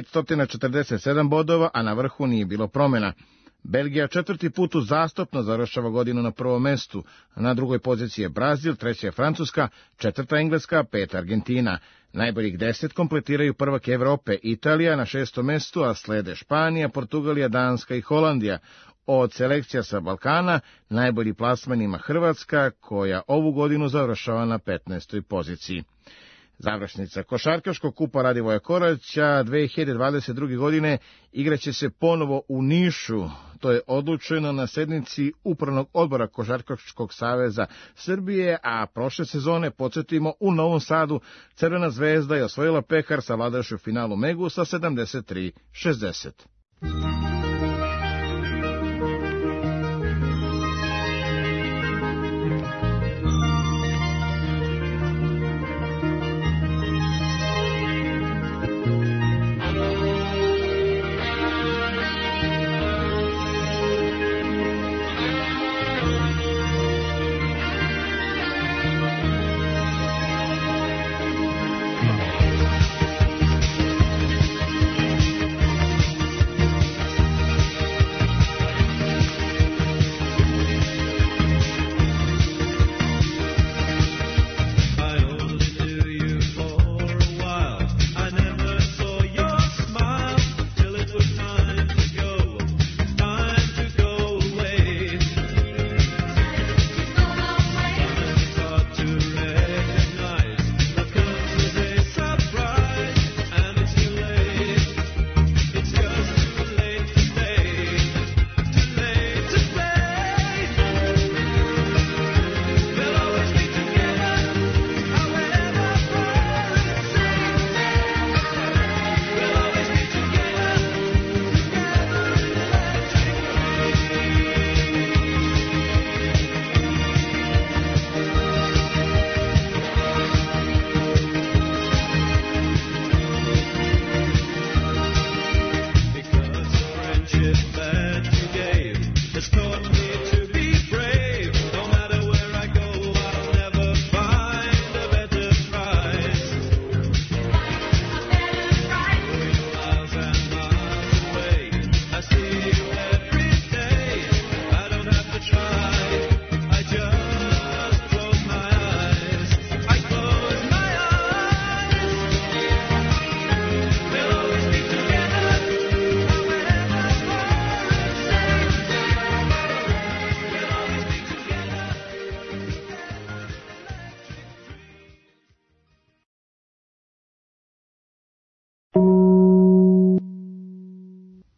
1547 bodova, a na vrhu nije bilo promjena. Belgija 4. put uzastopno završava godinu na prvom mestu. Na drugoj poziciji je Brazil, 3. je Francuska, 4. Engleska, 5. Argentina. Najboljih 10 kompletiraju prvak Evrope, Italija na 6. mestu, a slede Španija, Portugalija, Danska i Holandija. Od selekcija sa Balkana najbolji plasman ima Hrvatska, koja ovu godinu završava na 15. poziciji. Završnica košarkaškog kupa Radivoja Koraća 2022. godine igraće se ponovo u Nišu. To je odlučeno na sednici Upravnog odbora Košarkaškog saveza Srbije, a prošle sezone, podsjetimo, u Novom Sadu Crvena zvezda je osvojila pehar savladavši u finalu Megu sa 73-60.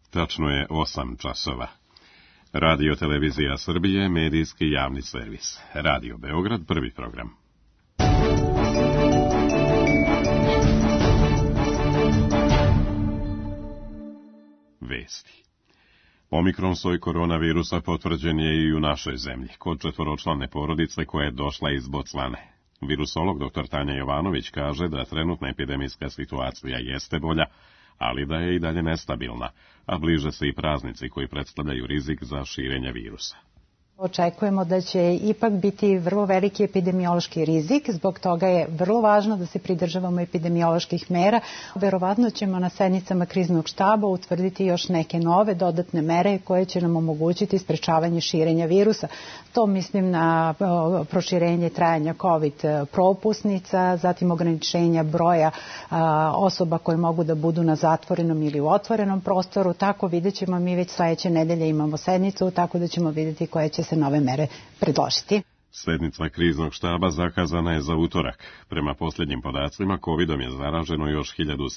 Tačno je 8 časova. Radio Televizija Srbije, medijski javni servis. Radio Beograd, prvi program. Vesti. Omikron soj koronavirusa potvrđen je i u našoj zemlji, kod četvoročlane porodice koja je došla iz Bocvane. Virusolog dr. Tanja Jovanović kaže da trenutna epidemijska situacija jeste bolja, ali da je i dalje nestabilna, a bliže se i praznici koji predstavljaju rizik za širenje virusa. Očekujemo da će ipak biti vrlo veliki epidemiološki rizik, zbog toga je vrlo važno da se pridržavamo epidemioloških mera. Verovatno ćemo na sednicama kriznog štaba utvrditi još neke nove dodatne mere koje će nam omogućiti sprečavanje širenja virusa. To mislim na proširenje trajanja COVID propusnica, zatim ograničenja broja osoba koje mogu da budu na zatvorenom ili u otvorenom prostoru. Tako vidjet ćemo, mi već sledeće nedelje imamo sednicu, tako da ćemo vidjeti koje će se nove mere predložiti. Sednica kriznog štaba zakazana je za utorak. Prema posljednjim podacima, COVID-om je zaraženo još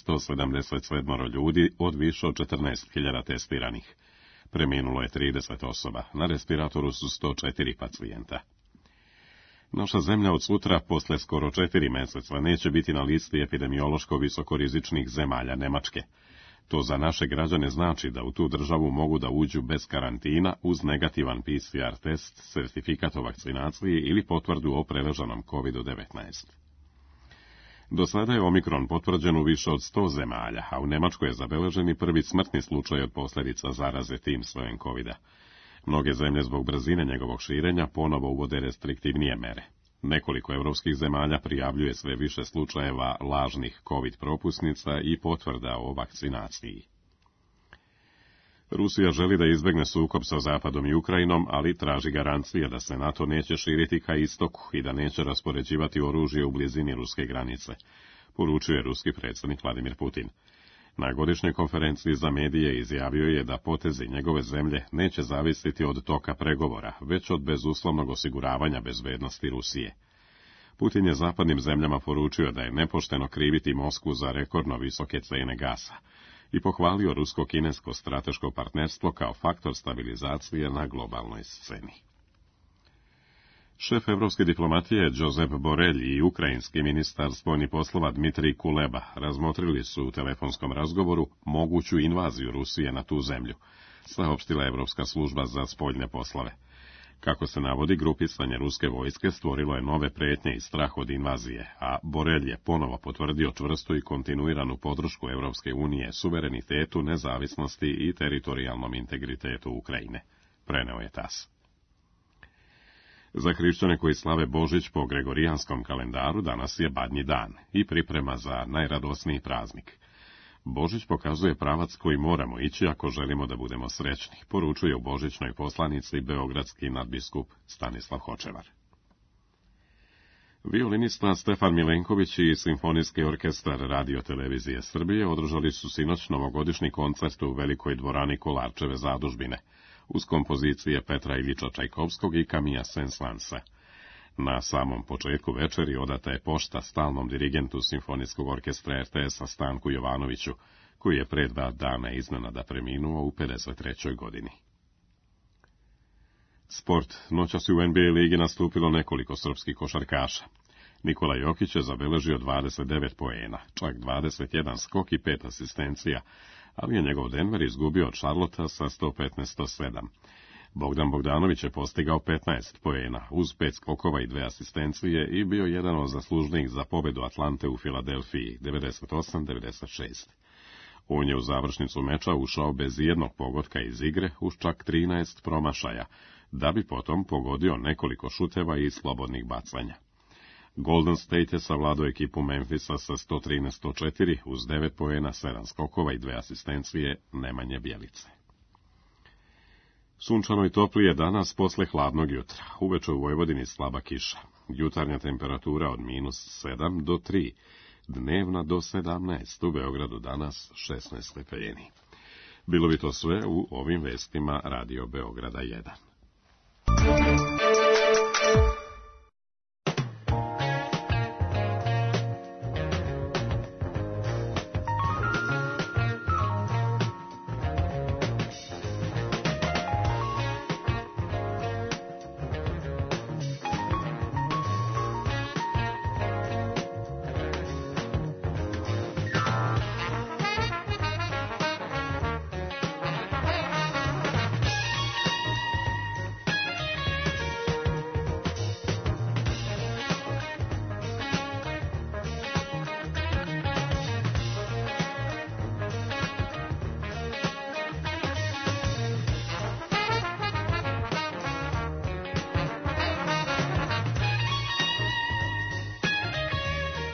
1177 ljudi od više od 14.000 testiranih. Preminulo je 30 osoba, na respiratoru su 104 pacijenta. Naša zemlja od sutra, posle skoro 4 meseca, neće biti na listi epidemiološko visokorizičnih zemalja Nemačke. To za naše građane znači da u tu državu mogu da uđu bez karantina uz negativan PCR test, sertifikat o vakcinaciji ili potvrdu o preležanom COVID-19. Do sada je Omikron potvrđen u više od 100 zemalja, a u Nemačkoj je zabeležen i prvi smrtni slučaj od posljedica zaraze tim sojem COVID-a. Mnoge zemlje zbog brzine njegovog širenja ponovo uvode restriktivnije mere. Nekoliko evropskih zemalja prijavljuje sve više slučajeva lažnih COVID propusnica i potvrda o vakcinaciji. Rusija želi da izbegne sukob sa Zapadom i Ukrajinom, ali traži garancije da se NATO neće širiti ka istoku i da neće raspoređivati oružje u blizini ruske granice, poručuje ruski predsjednik Vladimir Putin. Na godišnjoj konferenciji za medije izjavio je da potezi njegove zemlje neće zavisiti od toka pregovora, već od bezuslovnog osiguravanja bezbednosti Rusije. Putin je zapadnim zemljama poručio da je nepošteno kriviti Moskvu za rekordno visoke cene gasa i pohvalio rusko-kinesko strateško partnerstvo kao faktor stabilizacije na globalnoj sceni. Šef evropske diplomatije Josep Borrell i ukrajinski ministar spoljnih poslova Dmitrij Kuleba razmotrili su u telefonskom razgovoru moguću invaziju Rusije na tu zemlju, saopštila Evropska služba za spoljne poslove. Kako se navodi, grupisanje ruske vojske stvorilo je nove pretnje i strah od invazije, a Borrell je ponovo potvrdio čvrstu i kontinuiranu podršku Evropske unije suverenitetu, nezavisnosti i teritorijalnom integritetu Ukrajine, preneo je TASS. Za hrišćane koji slave Božić po gregorijanskom kalendaru danas je Badnji dan i priprema za najradosniji praznik. Božić pokazuje pravac koji moramo ići ako želimo da budemo srećni, poručuje u božićnoj poslanici beogradski nadbiskup Stanislav Hočevar. Violinista Stefan Milenković i Simfonijski orkestar Radio Televizije Srbije održali su sinoć novogodišnji koncert u velikoj dvorani Kolarčeve zadužbine, uz kompozicije Petra Ilića Čajkovskog i Camilla Saint-Saënsa. Na samom početku večeri odata je pošta stalnom dirigentu Simfonijskog orkestra RTS-a Stanku Jovanoviću, koji je pre 2 dana iznenada preminuo u 53. godini. Sport. Noćas u NBA ligi nastupilo nekoliko srpskih košarkaša. Nikola Jokić je zabeležio 29 poena, čak 21 skok i 5 asistencija, ali je njegov Denver izgubio od Charlotta sa 115-107. Bogdan Bogdanović je postigao 15 poena, uz 5 skokova i 2 asistencije i bio jedan od zaslužnijih za pobedu Atlante u Filadelfiji, 98-96. On je u završnicu meča ušao bez jednog pogotka iz igre, uz čak 13 promašaja, da bi potom pogodio nekoliko šuteva i slobodnih bacanja. Golden State je savladao ekipu Memphisa sa 113-104, uz 9 poena, 7 skokova i 2 asistencije Nemanje Bjelice. Sunčano i topli je danas posle hladnog jutra. Uveče u Vojvodini slaba kiša. Jutarnja temperatura od -7 do 3. Dnevna do 17. U Beogradu danas 16 stepeni. Bilo bi to sve u ovim vestima Radio Beograda 1.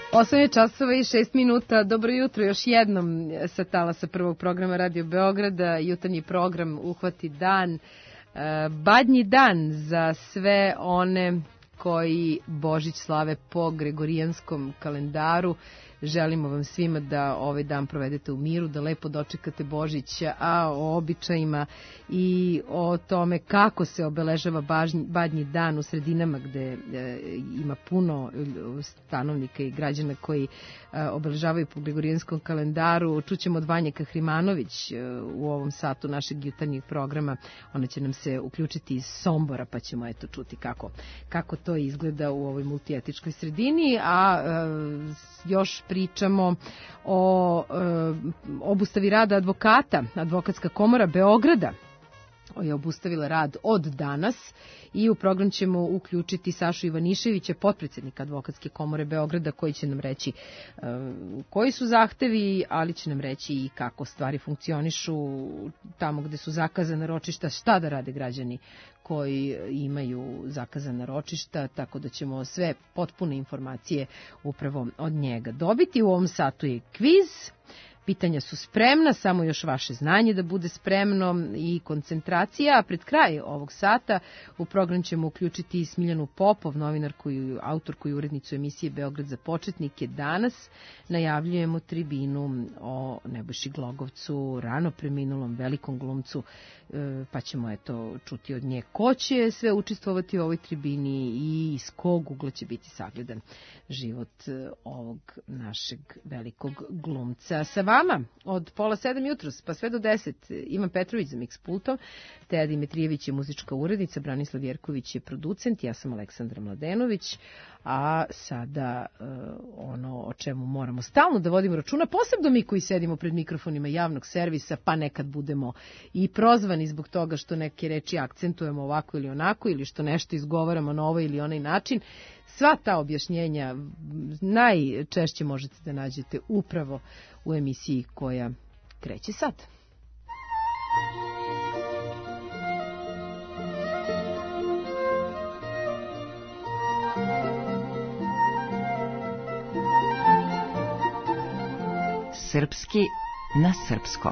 8 časova i 6 minuta. Dobro jutro još jednom sa talasa prvog programa Radio Beograda. Jutarnji program Uhvati dan. Badnji dan za sve one koji Božić slave po gregorijanskom kalendaru. Želimo vam svima da ovaj dan provedete u miru, da lepo dočekate Božić, a o običajima i o tome kako se obeležava badnji dan u sredinama gde ima puno stanovnika i građana koji obeležavaju po gregorijanskom kalendaru. Čućemo od Vanje Kahrimanović u ovom satu našeg jutarnjeg programa. Ona će nam se uključiti iz Sombora, pa ćemo eto čuti kako to izgleda u ovoj multietičkoj sredini, a još pričamo o obustavi rada advokata. Advokatska komora Beograda je obustavila rad od danas i u program ćemo uključiti Sašu Ivaniševića, potpredsednika Advokatske komore Beograda, koji će nam reći koji su zahtevi, ali će nam reći i kako stvari funkcionišu tamo gde su zakazana ročišta, šta da rade građani koji imaju zakazana ročišta, tako da ćemo sve potpune informacije upravo od njega dobiti. U ovom satu je kviz. Pitanja su spremna, samo još vaše znanje da bude spremno i koncentracija. A pred kraj ovog sata u program ćemo uključiti Smiljanu Popov, novinarku i autorku i urednicu emisije Beograd za početnike. Danas najavljujemo tribinu o Nebojši Glogovcu, rano preminulom velikom glumcu, pa ćemo čuti od nje ko će sve učestvovati u ovoj tribini i iz kog ugla će biti sagledan život ovog našeg velikog glumca. Sa vama od 6:30 jutros pa sve do 10 Ivan Petrović za Mix pultom, Teja Dimitrijević je muzička urednica, Branislav Jerković je producent, ja sam Aleksandra Mladenović, a sada ono o čemu moramo stalno da vodimo računa, posebno mi koji sedimo pred mikrofonima javnog servisa, pa nekad budemo i prozvani zbog toga što neke reči akcentujemo ovako ili onako, ili što nešto izgovaramo na ovaj ili onaj način. Sva ta objašnjenja najčešće možete da nađete upravo u emisiji koja kreće sad. Srpski na srpskom.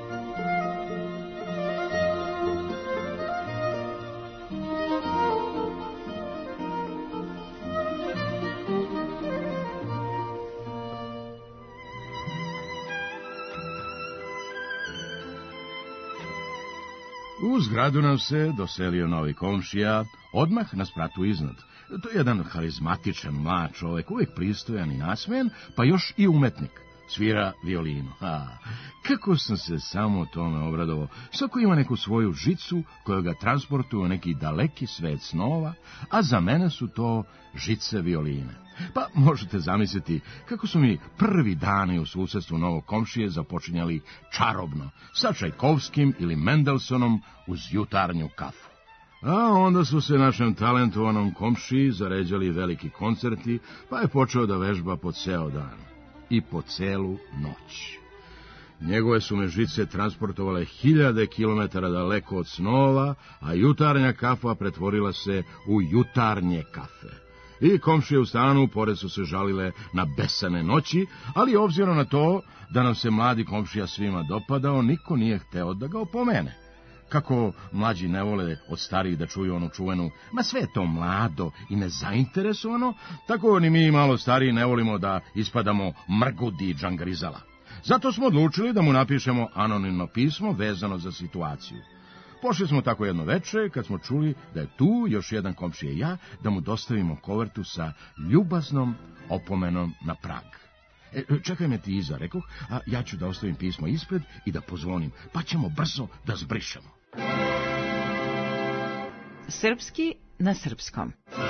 U zgradu nam se doselio novi komšija, odmah na spratu iznad. To je jedan harizmatičan mlad čovek, uvijek pristojan i nasmejan, pa još i umetnik. Svira violinu. Kako sam se samo tome obradovao. Svako ima neku svoju žicu koja ga transportuje u neki daleki svet snova, a za mene su to žice violine. Pa možete zamisliti kako su mi prvi dani u susedstvu novog komšije započinjali čarobno, sa Čajkovskim ili Mendelsonom uz jutarnju kafu. A onda su se našem talentovanom komšiji zaređali veliki koncerti, pa je počeo da vežba po ceo dan i po celu noć. Njegove su me žice transportovale 1000 kilometara daleko od snova, a jutarnja kafa pretvorila se u jutarnje kafe. I komšije u stanu pored su se žalile na besane noći, ali obzirom na to da nam se mladi komšija svima dopadao, niko nije hteo da ga opomene. Kako mlađi ne vole od starijih da čuju onu čuvenu, ma sve je to mlado i nezainteresovano, tako ni mi malo stariji ne volimo da ispadamo mrgudi džangrizala. Zato smo odlučili da mu napišemo anonimno pismo vezano za situaciju. Pošli smo tako jedno veče, kad smo čuli da je tu još jedan komšija i ja, da mu dostavimo kovertu sa ljubaznom opomenom na prag. Čekaj me ti iza, rekoh, a ja ću da ostavim pismo ispred i da pozvonim, pa ćemo brzo da zbrišemo. Srpski na srpskom.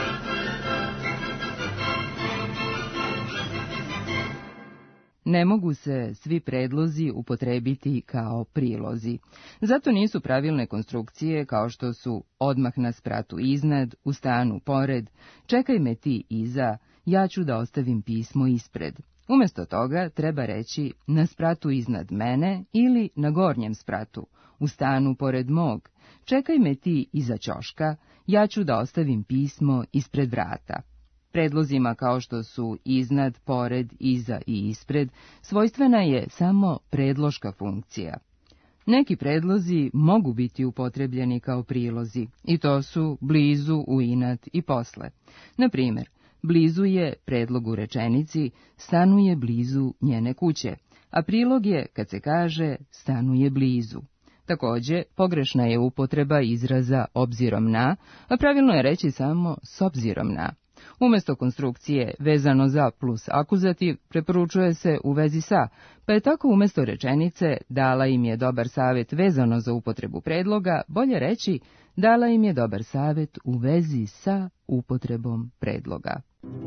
Ne mogu se svi predlozi upotrebiti kao prilozi. Zato nisu pravilne konstrukcije kao što su odmah na spratu iznad, u stanu pored, čekaj me ti iza, ja ću da ostavim pismo ispred. Umjesto toga treba reći na spratu iznad mene ili na gornjem spratu, u stanu pored mog, čekaj me ti iza ćoška, ja ću da ostavim pismo ispred vrata. Predlozima kao što su iznad, pored, iza i ispred, svojstvena je samo predloška funkcija. Neki predlozi mogu biti upotrebljeni kao prilozi, i to su blizu, u inat i posle. Na primjer, blizu je predlog u rečenici stanuje blizu njene kuće, a prilog je kad se kaže stanuje blizu. Također, pogrešna je upotreba izraza obzirom na, a pravilno je reći samo s obzirom na. Umjesto konstrukcije vezano za plus akuzativ preporučuje se u vezi sa, pa je tako umjesto rečenice dala im je dobar savjet vezano za upotrebu predloga, bolje reći dala im je dobar savjet u vezi sa upotrebom predloga.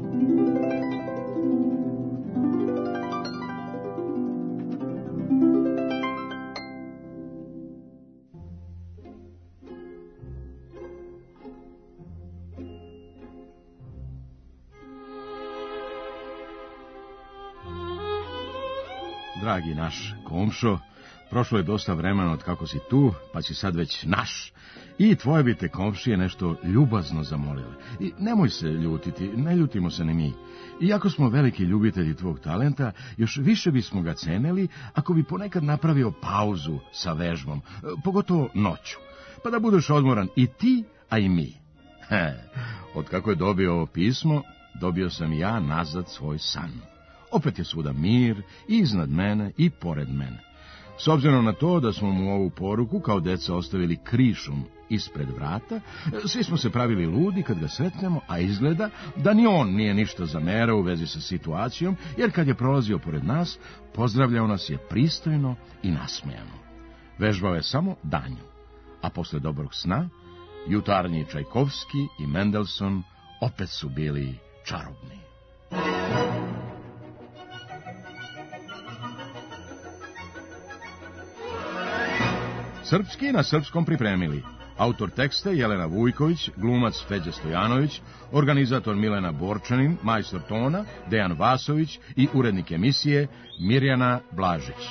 Dragi naš komšo, prošlo je dosta vremena od kako si tu, pa si sad već naš. I tvoje bi te komšije nešto ljubazno zamolile. I nemoj se ljutiti, ne ljutimo se ni mi. Iako smo veliki ljubitelji tvog talenta, još više bismo ga cenili ako bi ponekad napravio pauzu sa vežbom, pogotovo noću. Pa da budeš odmoran i ti, a i mi. Od kako je dobio ovo pismo, dobio sam ja nazad svoj san. Opet je svuda mir, i iznad mene i pored mene. S obzirom na to da smo mu ovu poruku kao deca ostavili krišom ispred vrata, svi smo se pravili ludi kad ga sretnemo, a izgleda da ni on nije ništa zamerao u vezi sa situacijom, jer kad je prolazio pored nas, pozdravljao nas je pristojno i nasmejano. Vežbao je samo danju, a posle dobrog sna, jutarnji Čajkovski i Mendelson opet su bili čarobni. Srpski na srpskom pripremili. Autor teksta Jelena Vujković, glumac Feđa Stojanović, organizator Milena Borčanin, majstor tona Dejan Vasović i urednik emisije Mirjana Blažić.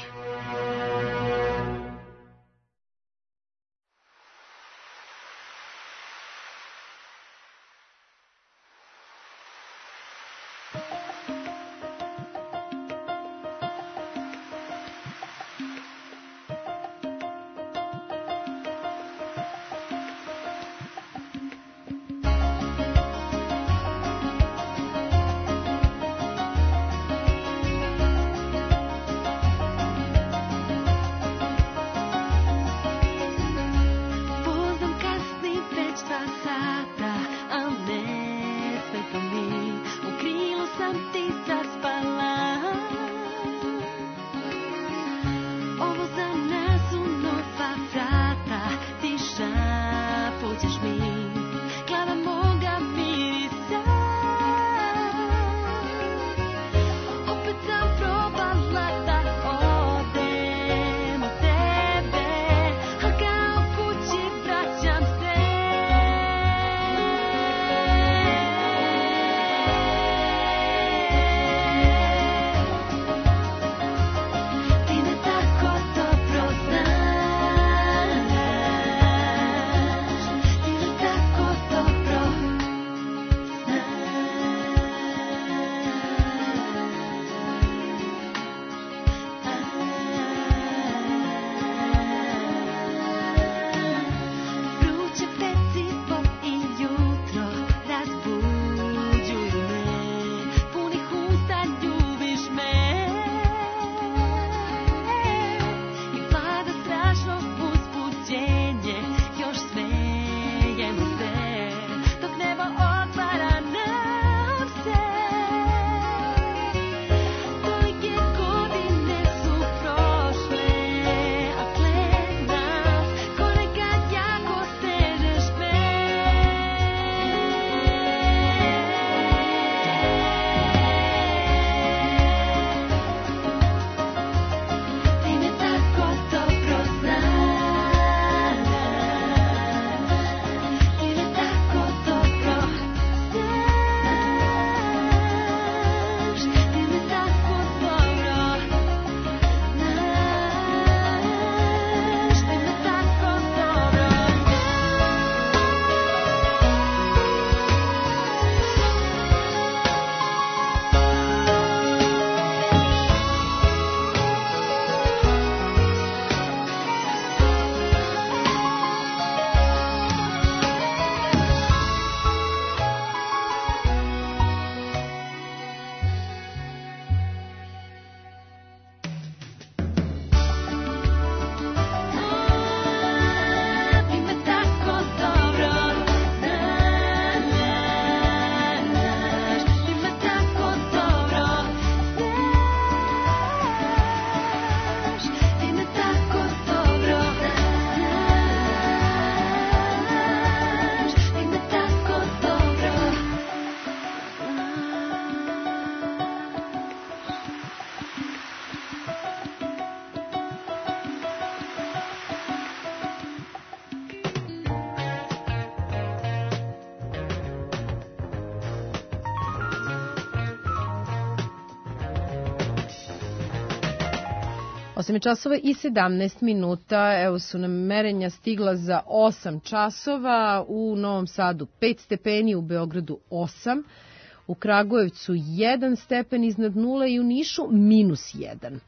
8 časova i 17 minuta, evo su nam merenja stigla za 8 časova, u Novom Sadu 5 stepeni, u Beogradu 8, u Kragujevcu 1 stepen iznad nule i u Nišu -1.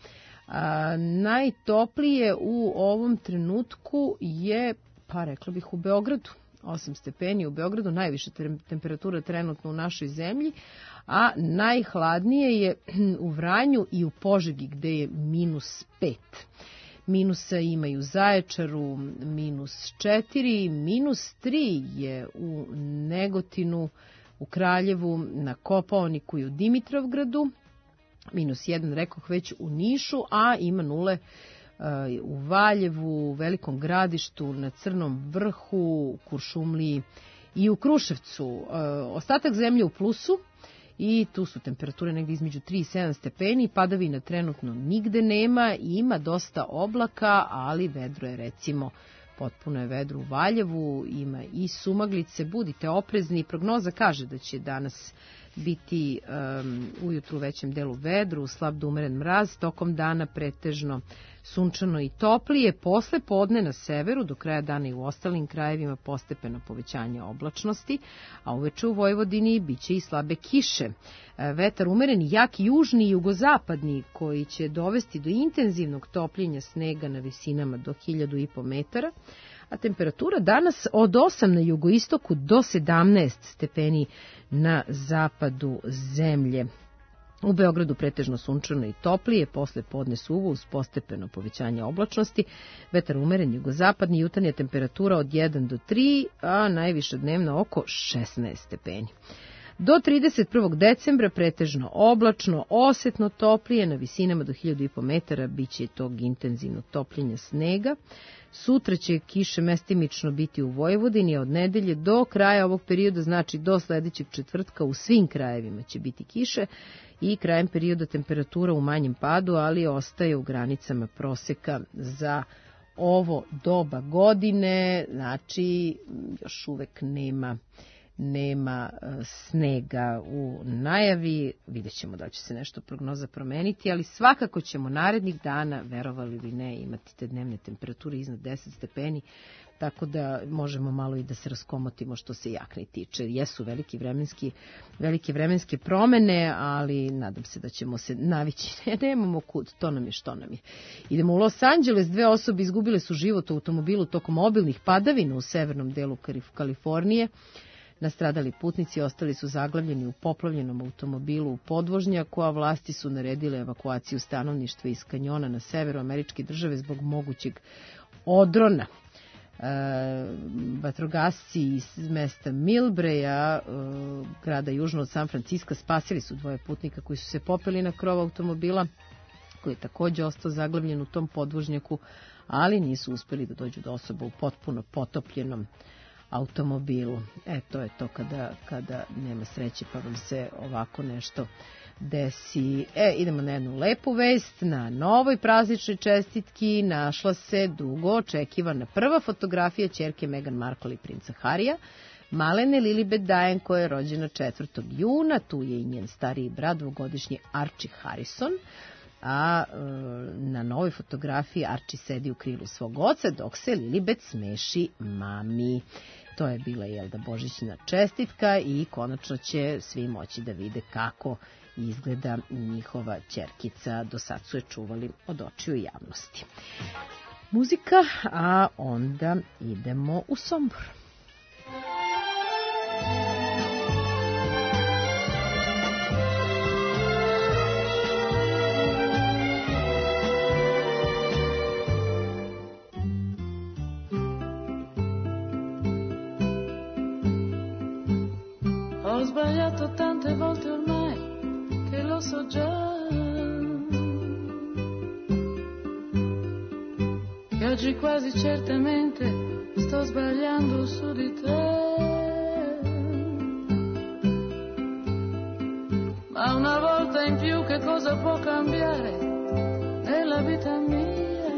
Najtoplije u ovom trenutku je, pa rekla bih, u Beogradu. 8 stepeni u Beogradu, najviša temperatura trenutno u našoj zemlji, a najhladnije je u Vranju i u Požegi gde je -5. Minusa ima i u Zaječaru -4, -3 je u Negotinu, u Kraljevu, na Kopaoniku i u Dimitrovgradu, -1 rekoh već u Nišu, a ima nule u Valjevu, u Velikom Gradištu, na Crnom Vrhu, u Kuršumliji i u Kruševcu. Ostatak zemlje u plusu i tu su temperature negdje između 3 i 7 stepeni, padavina trenutno nigde nema, ima dosta oblaka, ali vedro je, recimo, potpuno je vedro u Valjevu, ima i sumaglice, budite oprezni. Prognoza kaže da će danas biti ujutru u većem delu vedru, slab do umeren mraz, tokom dana pretežno sunčano i toplije, posle podne na severu, do kraja dana i u ostalim krajevima postepeno povećanje oblačnosti, a uveče u Vojvodini biće i slabe kiše. Vetar umeren, jak južni i jugozapadni, koji će dovesti do intenzivnog topljenja snega na visinama do 1500 metara, a temperatura danas od 8 na jugoistoku do 17 stepeni na zapadu zemlje. U Beogradu pretežno sunčano i toplije, posle podne suvo uz postepeno povećanje oblačnosti, vetar umeren jugozapadni, jutarnja temperatura od 1 do 3, a najviša dnevna oko 16 stepeni. Do 31. decembra pretežno oblačno, osetno toplije, na visinama do 1500 metara biće tog intenzivnog topljenja snega. Sutra će kiše mestimično biti u Vojvodini, a od nedelje do kraja ovog perioda, znači do sledećeg četvrtka, u svim krajevima će biti kiše i krajem perioda temperatura u manjem padu, ali ostaje u granicama proseka za ovo doba godine, znači još uvek nema snega u najavi, vidjet ćemo da će se nešto prognoza promeniti, ali svakako ćemo narednih dana, verovali ili ne, imati te dnevne temperature iznad 10 stepeni, tako da možemo malo i da se raskomotimo što se jakne tiče. Jesu velike vremenske promene, ali nadam se da ćemo se navići. Nemamo kud, to nam je što nam je. Idemo u Los Angeles. 2 osobe izgubile su život u automobilu tokom obilnih padavina u severnom delu Kalifornije. Nastradali putnici ostali su zaglavljeni u poplavljenom automobilu u podvožnjaku, a vlasti su naredile evakuaciju stanovništva iz kanjona na severu američke države zbog mogućeg odrona. Vatrogasci iz mesta Millbraeja, grada južno od San Franciska, spasili su 2 putnika koji su se popeli na krov automobila, koji je također ostao zaglavljen u tom podvožnjaku, ali nisu uspeli da dođu do osoba u potpuno potopljenom automobilu. To je to kada nema sreće pa vam se ovako nešto desi. Idemo na jednu lepu vest. Na novoj prazničnoj čestitki našla se dugo očekivana prva fotografija ćerke Meghan Markle i princa Harrya, malene Lilibet Dayan, koja je rođena 4. juna. Tu je i njen stariji brat, 2-godišnji Archie Harrison. A na novoj fotografiji Archie sedi u krilu svog oca, dok se Lilibet smeši mami. To je bila božićna čestitka i konačno će svi moći da vide kako izgleda njihova ćerkica. Do sad su je čuvali od očiju javnosti. Muzika, a onda idemo u Sombor. Ho sbagliato tante volte ormai che lo so già, che oggi quasi certamente sto sbagliando su di te, ma una volta in più che cosa può cambiare nella vita mia?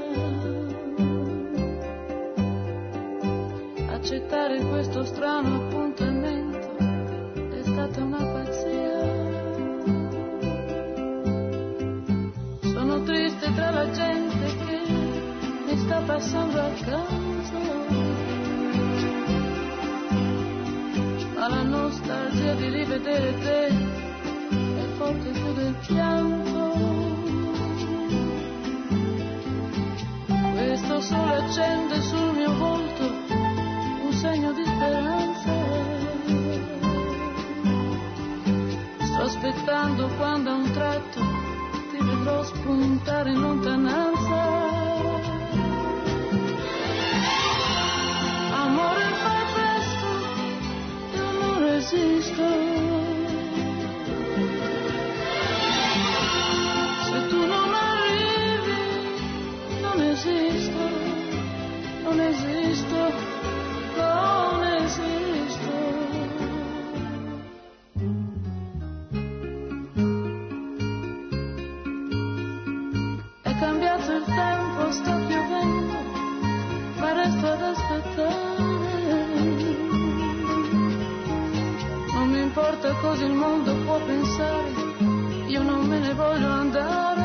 Accettare questo strano appuntamento è stata una pazzia. Sono triste tra la gente passando accanto alla nostalgia di rivedere te è forte più del pianto. Questo sole accende sul mio volto un segno di speranza. Sto aspettando quando a un tratto ti vedrò spuntare in lontananza. Amore, fai presto, io non resisto. Se tu non arrivi, non esisto, non esisto, non esisto. È cambiato il tempo, sta piovendo, ma resto ad aspettare. Non mi importa cosa il mondo può pensare, io non me ne voglio andare.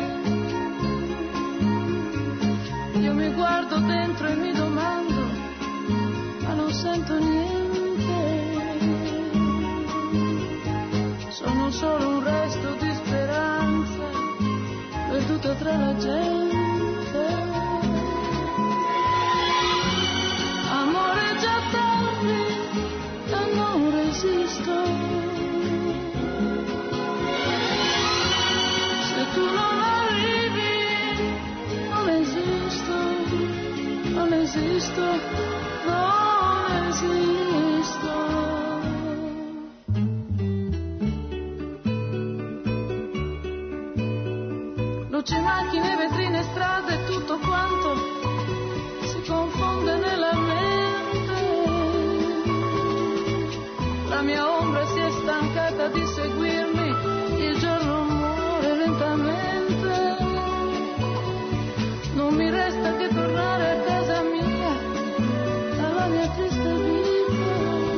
Io mi guardo dentro e mi domando, ma non sento niente. Sono solo un resto di speranza, perduta tra la gente. Amore, già tardi, e non resisto. Se tu non arrivi, non esisto, non esisto, non esisto. Luci, macchine, vetrine, strade, tutto quanto si confonde nella mente. La mia ombra si è stancata di seguirmi, il giorno muore lentamente. Non mi resta che tornare a casa mia, alla mia triste vita.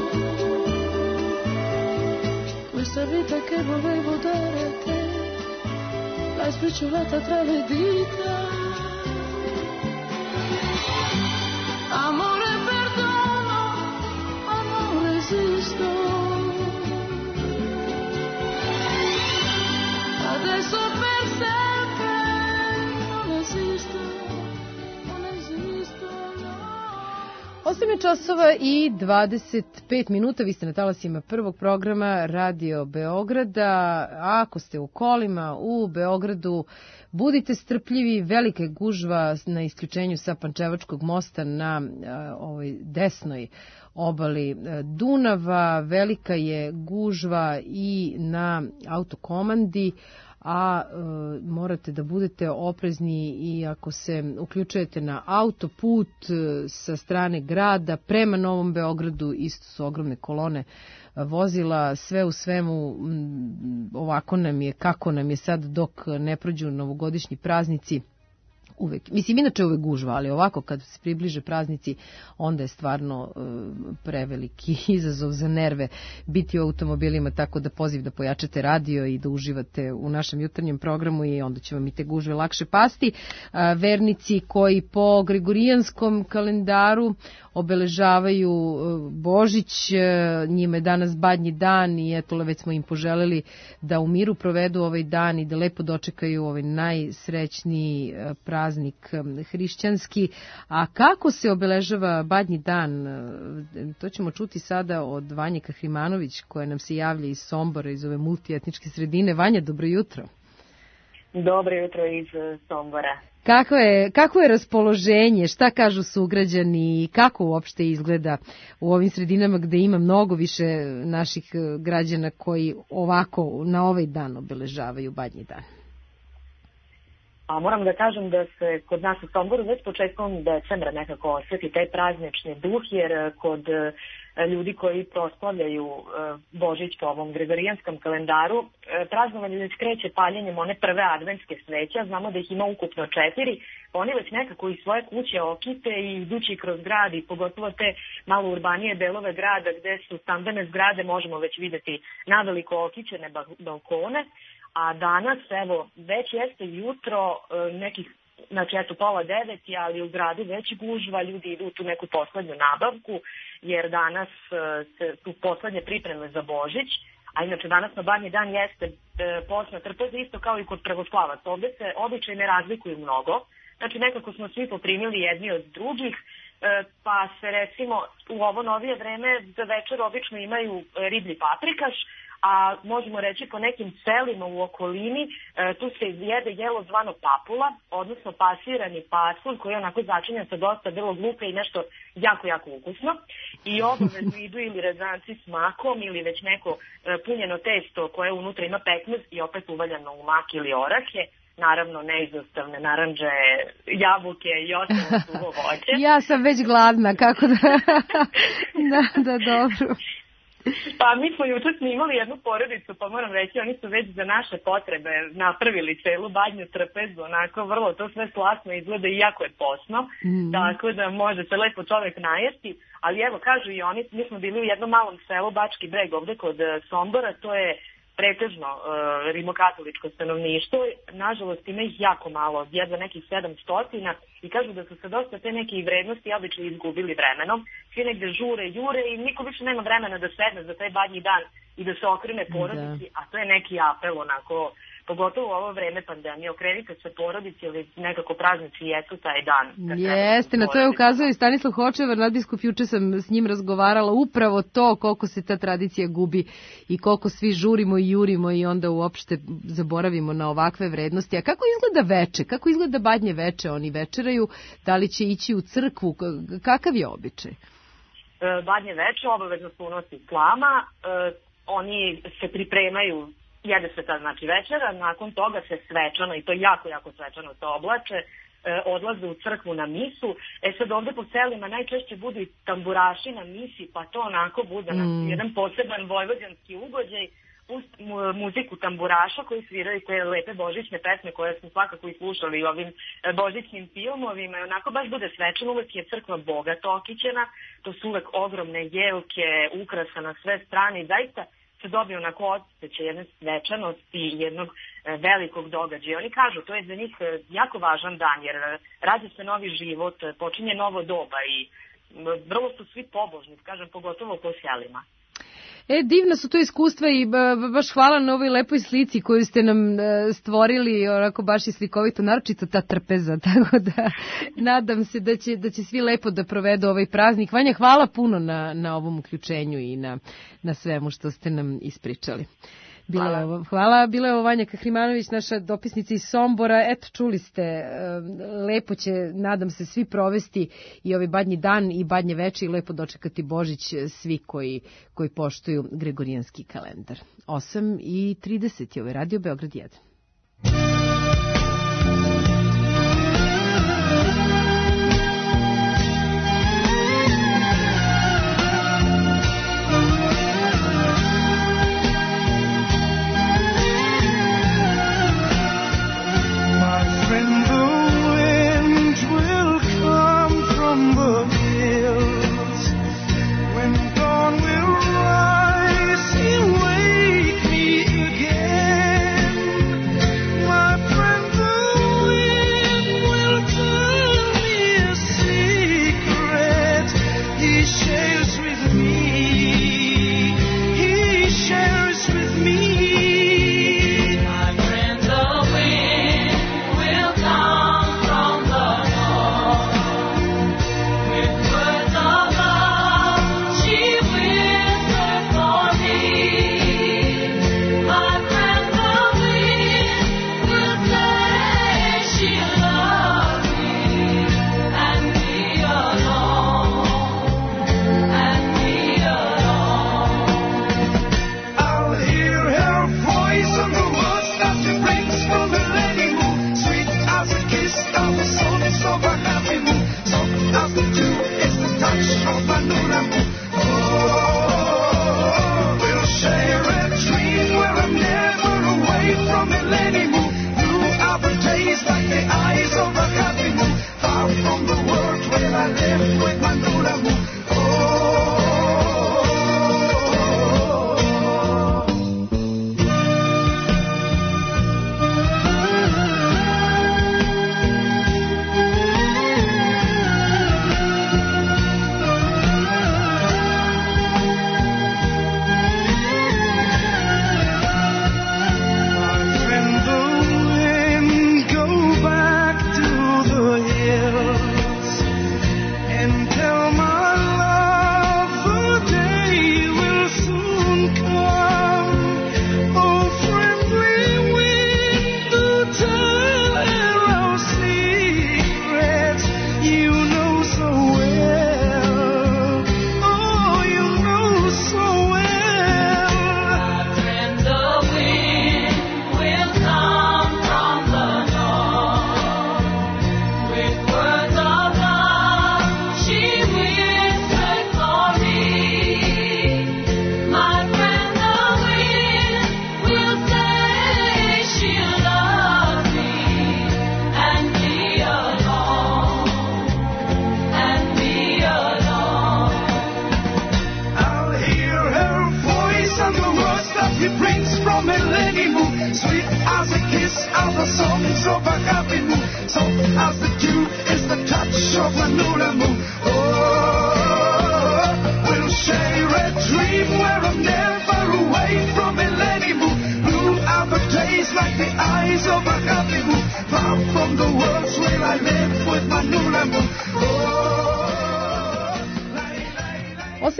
Questa vita che volevo dare a te, l'hai spicciolata tra le dita. Amore, perdono, ma non resisto. Adesso per sempre non esisto, non esisto, no. 8 časova i 25 minuta, vi ste na talasima prvog programa Radio Beograda. Ako ste u kolima u Beogradu, budite strpljivi, velika je gužva na isključenju sa Pančevačkog mosta na ovoj desnoj obali Dunava, velika je gužva i na autokomandi, a morate da budete oprezni i ako se uključujete na autoput sa strane grada prema Novom Beogradu, isto su ogromne kolone vozila, sve u svemu ovako nam je, kako nam je sad dok ne prođu novogodišnji praznici. Uvek, mislim, inače uvek gužva, ali ovako kad se približe praznici, onda je stvarno preveliki izazov za nerve biti u automobilima, tako da poziv da pojačate radio i da uživate u našem jutarnjem programu i onda će vam i te gužve lakše pasti. Vernici koji po gregorijanskom kalendaru obeležavaju Božić, njima je danas Badnji dan i eto, već smo im poželeli da u miru provedu ovaj dan i da lepo dočekaju ovaj najsrećniji praznik hrišćanski. A kako se obeležava Badnji dan, to ćemo čuti sada od Vanje Kahrimanović, koja nam se javlja iz Sombora, iz ove multietničke sredine. Vanja, dobro jutro. Dobro jutro iz Sombora. Kako je raspoloženje, šta kažu sugrađani i kako uopšte izgleda u ovim sredinama gde ima mnogo više naših građana koji ovako na ovaj dan obeležavaju Badnji dan? A moram da kažem da se kod nas u Somboru već početkom decembra nekako osjeti taj praznični duh, jer kod ljudi koji proslavljaju Božić po ovom gregorijanskom kalendaru, praznovanje ne skreće paljenjem one prve adventske sveće, znamo da ih ima ukupno 4, oni već nekako iz svoje kuće okite i idući kroz grad i pogotovo te malo urbanije delove grada gde su stambene zgrade možemo već videti naveliko okićene balkone, a danas evo već jeste jutro nekih znači eto pola 9, ali u gradu već gužva, ljudi idu u tu neku poslednju nabavku, jer danas su poslednje pripreme za Božić, a inače danas na Badnji dan jeste postna trpeza isto kao i kod pravoslavaca. Ovde se običaj ne razlikuju mnogo, znači nekako smo svi poprimili jedni od drugih, pa se recimo u ovo novije vreme za večer obično imaju riblji paprikaš, a možemo reći po nekim selima u okolini tu se jede jelo zvano papula, odnosno pasirani pasulj koji je onako začinjen sa dosta belog luka i nešto jako, jako ukusno. I obavezno idu ili rezanci s makom ili već neko punjeno testo koje unutra ima pekmez i opet uvaljano u mak ili orahe. Naravno, neizostavne naranđe, jabuke i ostalo suvo voće. Ja sam već gladna, kako da... da, dobro. Pa mi smo juče snimali jednu porodicu, pa moram reći, oni su već za naše potrebe napravili celu badnju trpezu, onako vrlo to sve slasno izgleda i jako je posno, tako da može se lepo čovek najesti, ali evo kažu i oni, mi smo bili u jednom malom selu Bački Breg ovde kod Sombora, to je pretežno rimokatoličko stanovništvo, nažalost ima ih jako malo, jedva nekih 700 i kažu da su se dosta te neke vrednosti i običaji izgubili vremenom, svi negde žure, jure i niko više nema vremena da sedne za taj badnji dan i da se okrene porodici, a to je neki apel onako, pogotovo u ovo vreme pandemije, okrenite se porodici ili nekako praznici jesu taj dan. Jeste, na to je ukazao i Stanislav Hočevar, nadbiskup, juče sam s njim razgovarala, upravo to koliko se ta tradicija gubi i koliko svi žurimo i jurimo i onda uopšte zaboravimo na ovakve vrednosti. A kako izgleda veče? Kako izgleda badnje veče? Oni večeraju, da li će ići u crkvu? Kakav je običaj? Badnje veče obavezno se unosi slama, oni se pripremaju, jede se ta znači večera, nakon toga se svečano, i to jako, jako svečano se oblače, odlaze u crkvu na misu. Sad ovde po selima najčešće budu i tamburaši na misi, pa to onako bude jedan poseban vojvođanski ugođaj, uz muziku tamburaša koji sviraju te lepe božićne pesme koje smo svakako i slušali u ovim božićnim filmovima. I onako baš bude svečano, uvek je crkva bogato okićena, to su uvek ogromne jelke, ukrasa na sve strane i zaista se dobije onako osjećaj jedne svečanosti i jednog velikog događaja. Oni kažu, to je za njih jako važan dan jer rađa se novi život, počinje novo doba i vrlo su svi pobožni, kažem, pogotovo po selima. Divna su to iskustva i baš hvala na ovoj lepoj slici koju ste nam stvorili, onako baš i slikovito, naročito ta trpeza, tako da nadam se da će svi lepo da provedu ovaj praznik. Vanja, hvala puno na ovom uključenju i na svemu što ste nam ispričali. Hvala. Bila je ovo Vanja Kahrimanović, naša dopisnica iz Sombora. Eto, čuli ste, lepo će, nadam se, svi provesti i ovaj badnji dan i badnje veče i lepo dočekati Božić svi koji poštuju gregorijanski kalendar. 8:30 je ovaj Radio Beograd 1.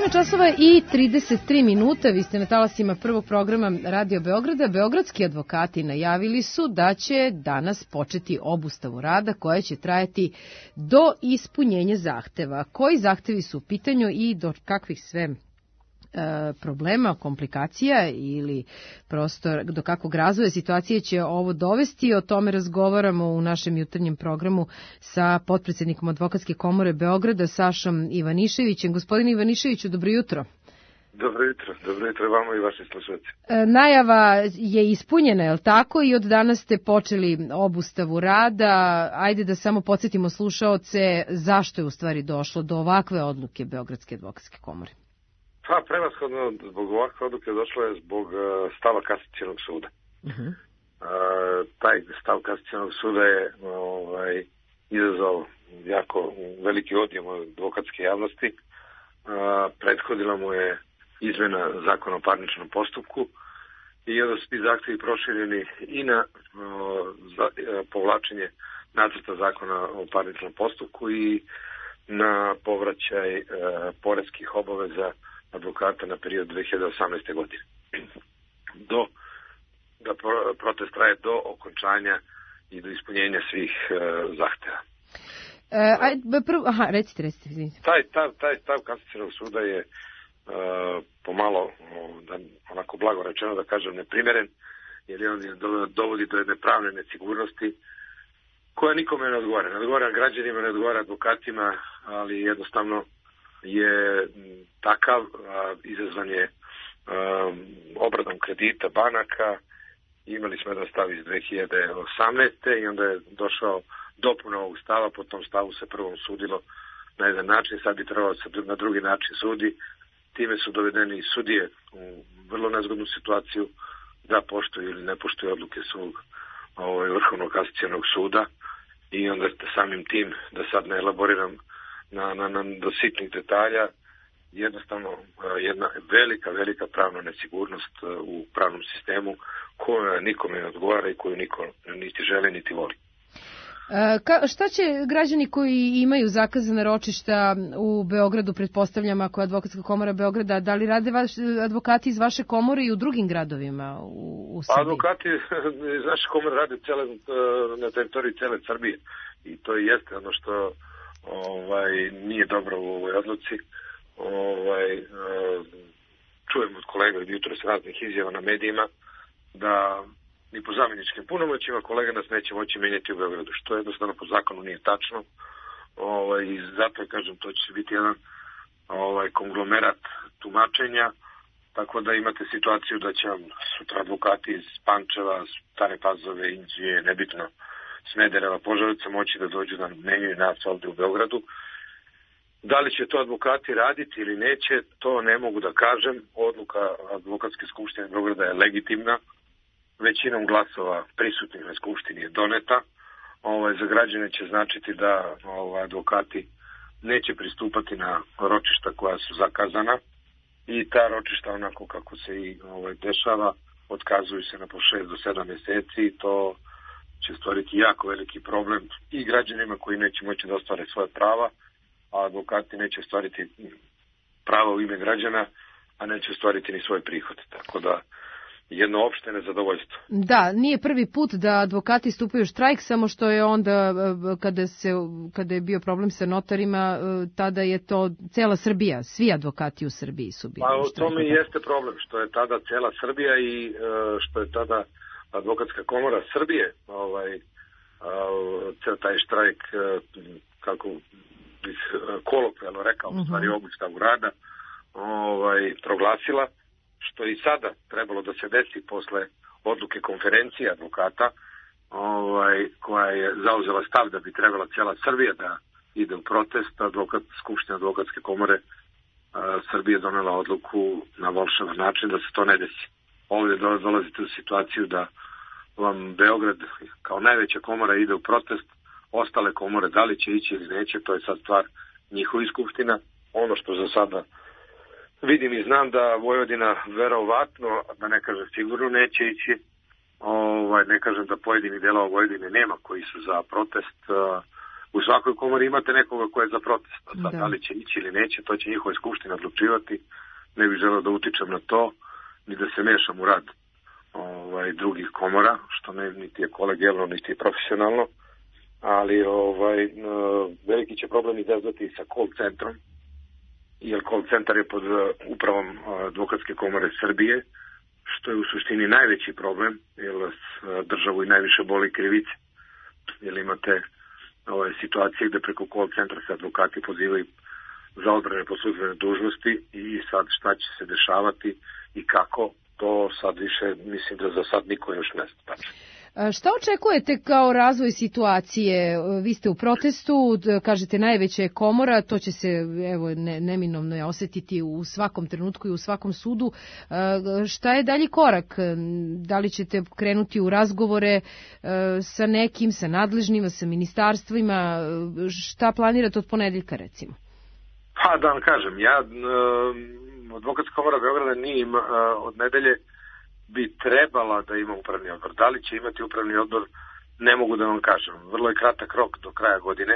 8 časova i 33 minuta, vi ste na talasima prvog programa Radio Beograda. Beogradski advokati najavili su da će danas početi obustavu rada koja će trajati do ispunjenja zahteva. Koji zahtevi su u pitanju i do kakvih sve problema, komplikacija ili prosto do kakvog razvoja situacije će ovo dovesti. O tome razgovaramo u našem jutarnjem programu sa potpredsjednikom Advokatske komore Beograda, Sašom Ivaniševićem. Gospodine Ivaniševiću, dobro jutro. Dobro jutro vama i vašim slušalcima. Najava je ispunjena, je li tako? I od danas ste počeli obustavu rada. Ajde da samo podsjetimo slušaoce zašto je u stvari došlo do ovakve odluke Beogradske advokatske komore. Pa, prevashodno zbog ovakve odluke došlo je zbog stava Kasacionog suda. Taj stav Kasacionog suda je izazvao jako veliki odjem od advokatske javnosti. Prethodila mu je izmena zakona o parničnom postupku i onda su ti zahtevi prošireni i na povlačenje nacrta zakona o parničnom postupku i na povraćaj poreskih obaveza advokata na period 2018. godine. Da protest traje do okončanja i do ispunjenja svih zahteva. Recite. Taj stav Kasacionog suda je pomalo, onako blago rečeno da kažem, neprimeren, jer on dovodi do jedne pravne nesigurnosti koja nikome ne odgovara. Ne odgovara građanima, ne odgovara advokatima, ali jednostavno je takav, izazvan je obradom kredita banaka. Imali smo jedan stav iz 2018. i onda je došao dopuna ovog stava. Po tom stavu se prvom sudilo na jedan način, sad bi trebalo se na drugi način sudi. Time su dovedeni i sudije u vrlo nezgodnu situaciju da poštuju ili ne poštuju odluke svog Vrhovnog kasacionog suda i onda samim tim, da sad ne elaboriram do sitnih detalja, jednostavno jedna velika pravna nesigurnost u pravnom sistemu koja nikome ne odgovara i koju niko niti želi niti voli. Šta će građani koji imaju zakazane ročišta u Beogradu, pretpostavljam ako je Advokatska komora Beograda, da li rade advokati iz vaše komore i u drugim gradovima u Srbiji? Advokati iz naše komore rade na teritoriji cele Srbije i to i jeste ono što nije dobro u ovoj odluci. Čujem od kolega od jutros raznih izjava na medijima da ni po zamjeničkim punomoćima kolega nas neće moći menjati u Beogradu, što jednostavno po zakonu nije tačno. I zato kažem, to će biti jedan konglomerat tumačenja, tako da imate situaciju da će sutra advokati iz Pančeva, Stare Pazove, Inđije, nebitno, Smedereva, Požarevca moći da dođu da menjaju nas ovdje u Beogradu. Da li će to advokati raditi ili neće, to ne mogu da kažem. Odluka Advokatske skupštine Beograda je legitimna. Većinom glasova prisutnih na skupštini je doneta. Za građane će značiti da advokati neće pristupati na ročišta koja su zakazana i ta ročišta, onako kako se i dešava, otkazuju se na po 6 do 7 mjeseci. To će stvoriti jako veliki problem i građanima koji neće moći da ostvare svoje prava, a advokati neće ostvariti prava u ime građana, a neće ostvariti ni svoje prihode. Tako da jedno opšte nezadovoljstvo. Da, nije prvi put da advokati stupaju štrajk, samo što je onda, kada je bio problem sa notarima, tada je to cela Srbija, svi advokati u Srbiji su bili u štrajku. Pa u tome jeste problem, što je tada cela Srbija i što je tada Advokatska komora Srbije, taj štrajk, kako bih kolokvijalno rekao, u stvari obustavu rada, proglasila, što i sada trebalo da se desi posle odluke konferencije advokata, koja je zauzela stav da bi trebala cijela Srbija da ide u protest. Skupština Advokatske komore Srbije donela odluku na volševan način da se to ne desi. Ovdje dolazite u situaciju da vam Beograd kao najveća komora ide u protest, ostale komore da li će ići ili neće, to je sad stvar njihovih skupština. Ono što za sada vidim i znam da Vojvodina verovatno, da ne kažem sigurno, neće ići. Ne kažem da pojedini delova Vojvodine nema koji su za protest. u svakoj komori imate nekoga ko je za protest. Da li će ići ili neće, to će njihove skupštine odlučivati. Ne bih želeo da utičem na to, ni da se mešam u rad drugih komora, što niti je kolegijalno, niti je profesionalno, ali veliki će problem izazvati sa call centrom, jer call centar je pod upravom Advokatske komore Srbije, što je u suštini najveći problem, jer državu i najviše boli krivice. Jer imate situacije gde preko call centra se advokati pozivaju za odbrane po službene dužnosti i sad šta će se dešavati i kako, to sad više mislim da za sad niko još ne zna. Šta očekujete kao razvoj situacije? Vi ste u protestu, kažete najveća je komora, to će se neminovno osetiti u svakom trenutku i u svakom sudu. Šta je dalji korak? Da li ćete krenuti u razgovore sa nekim, sa nadležnima, sa ministarstvima? Šta planirate od ponedeljka recimo? Pa da vam kažem, Advokatska komora Beograda nije od nedelje bi trebala da ima upravni odbor. Da li će imati upravni odbor, ne mogu da vam kažem. Vrlo je kratak rok do kraja godine.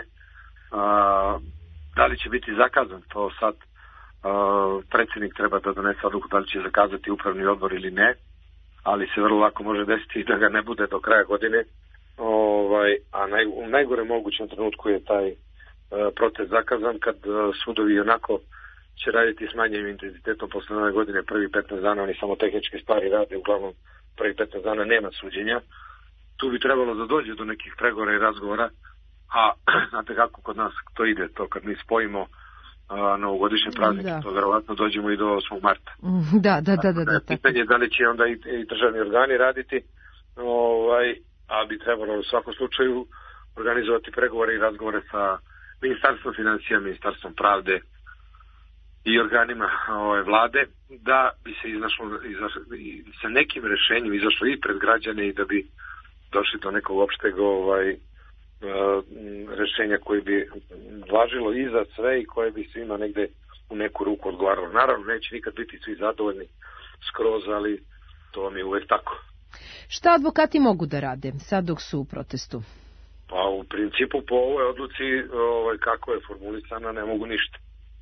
Da li će biti zakazan, to sad predsjednik treba da donese odluku da li će zakazati upravni odbor ili ne, ali se vrlo lako može desiti da ga ne bude do kraja godine. A u najgore mogućem trenutku je taj protest zakazan kad sudovi onako će raditi s manjim intenzitetom posle nove godine. Prvi 15 dana oni samo tehničke stvari rade, uglavnom prvi 15 dana nema suđenja. Tu bi trebalo da dođe do nekih pregovora i razgovora, a znate kako kod nas to ide, to kad mi spojimo novogodišnje praznike, to verovatno dođemo i do 8. marta. Da. Pitanje je da li će onda i državni organi raditi, a bi trebalo u svakom slučaju organizovati pregovore i razgovore sa Ministarstvom financija, Ministarstvom pravde i organima vlade, da bi se sa nekim rešenjem izašlo i pred građane i da bi došli do nekog opšteg rešenja koje bi važilo i za sve i koje bi svima negde u neku ruku odgovaralo. Naravno, neće nikad biti svi zadovoljni skroz, ali to vam je uvek tako. Šta advokati mogu da rade sad dok su u protestu? Pa u principu po ovoj odluci kako je formulisana ne mogu ništa.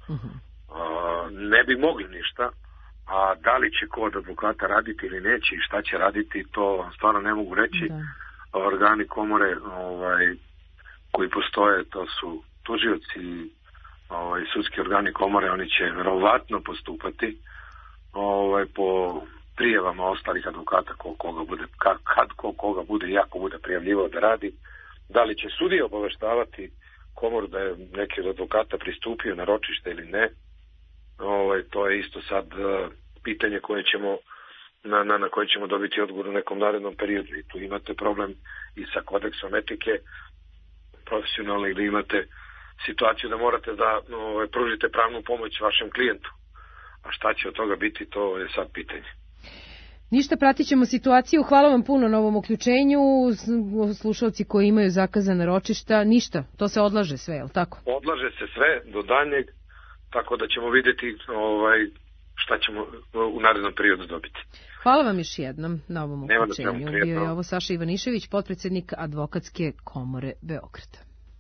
Ne bi mogli ništa, a da li će ko od advokata raditi ili neće i šta će raditi, to stvarno ne mogu reći. Organi komore koji postoje, to su tužioci i sudski organi komore, oni će verovatno postupati po prijavama ostalih advokata kad koga bude i ako bude prijavljivao da radi. Da li će sudije obaveštavati komoru da je neki od advokata pristupio na ročište ili ne, to je isto sad pitanje koje ćemo na koje ćemo dobiti odgovor u nekom narednom periodu. I tu imate problem i sa kodeksom etike profesionalno, ili imate situaciju da morate da pružite pravnu pomoć vašem klijentu. A šta će od toga biti, to je sad pitanje. Ništa, pratit ćemo situaciju. Hvala vam puno na ovom uključenju. Slušalci koji imaju zakazana ročišta, ništa, to se odlaže sve, je li tako? Odlaže se sve do daljnjeg, tako da ćemo vidjeti šta ćemo u narednom periodu dobiti. Hvala vam još jednom na ovom uključenju. Bio je ovo Saša Ivanišević, potpredsednik Advokatske komore Beograda.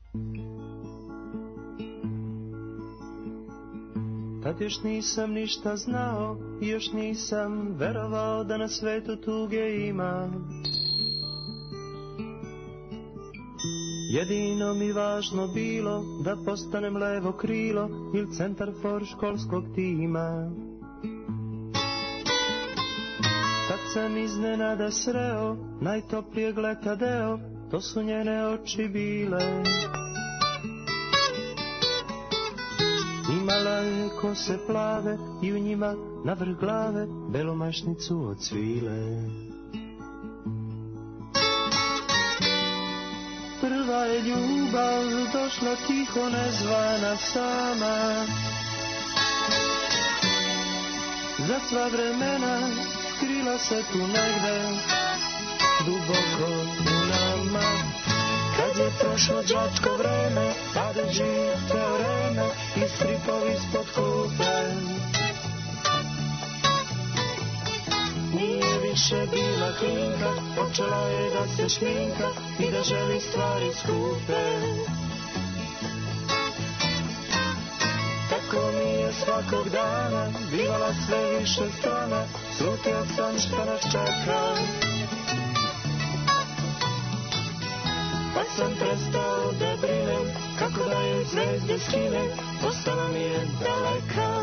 Tad još nisam ništa znao i još nisam verovao da na svetu tuge ima. Jedino mi važno bilo da postanem levo krilo ili centar for školskog tima. Kad sam iznenada sreo najtoplijeg leta deo, to su njene oči bile. Imala je kose plave i u njima navrh glave belomašnicu od svile. Prva je ljubav došla tiho nezvana sama. Za sva vremena skrila se tu negde duboko u nama. Kad je prošlo đačko vreme, pada živ teoreme i stripovi ispod klupe. Nije više bila klinka, počela je da se šminka i da želi stvari skupe. svakog dana, bivala sve više strana, slutio sam šta nas čeka. Pa sam prestao da brinem, kako da je zvezde skine, ostala mi je daleka.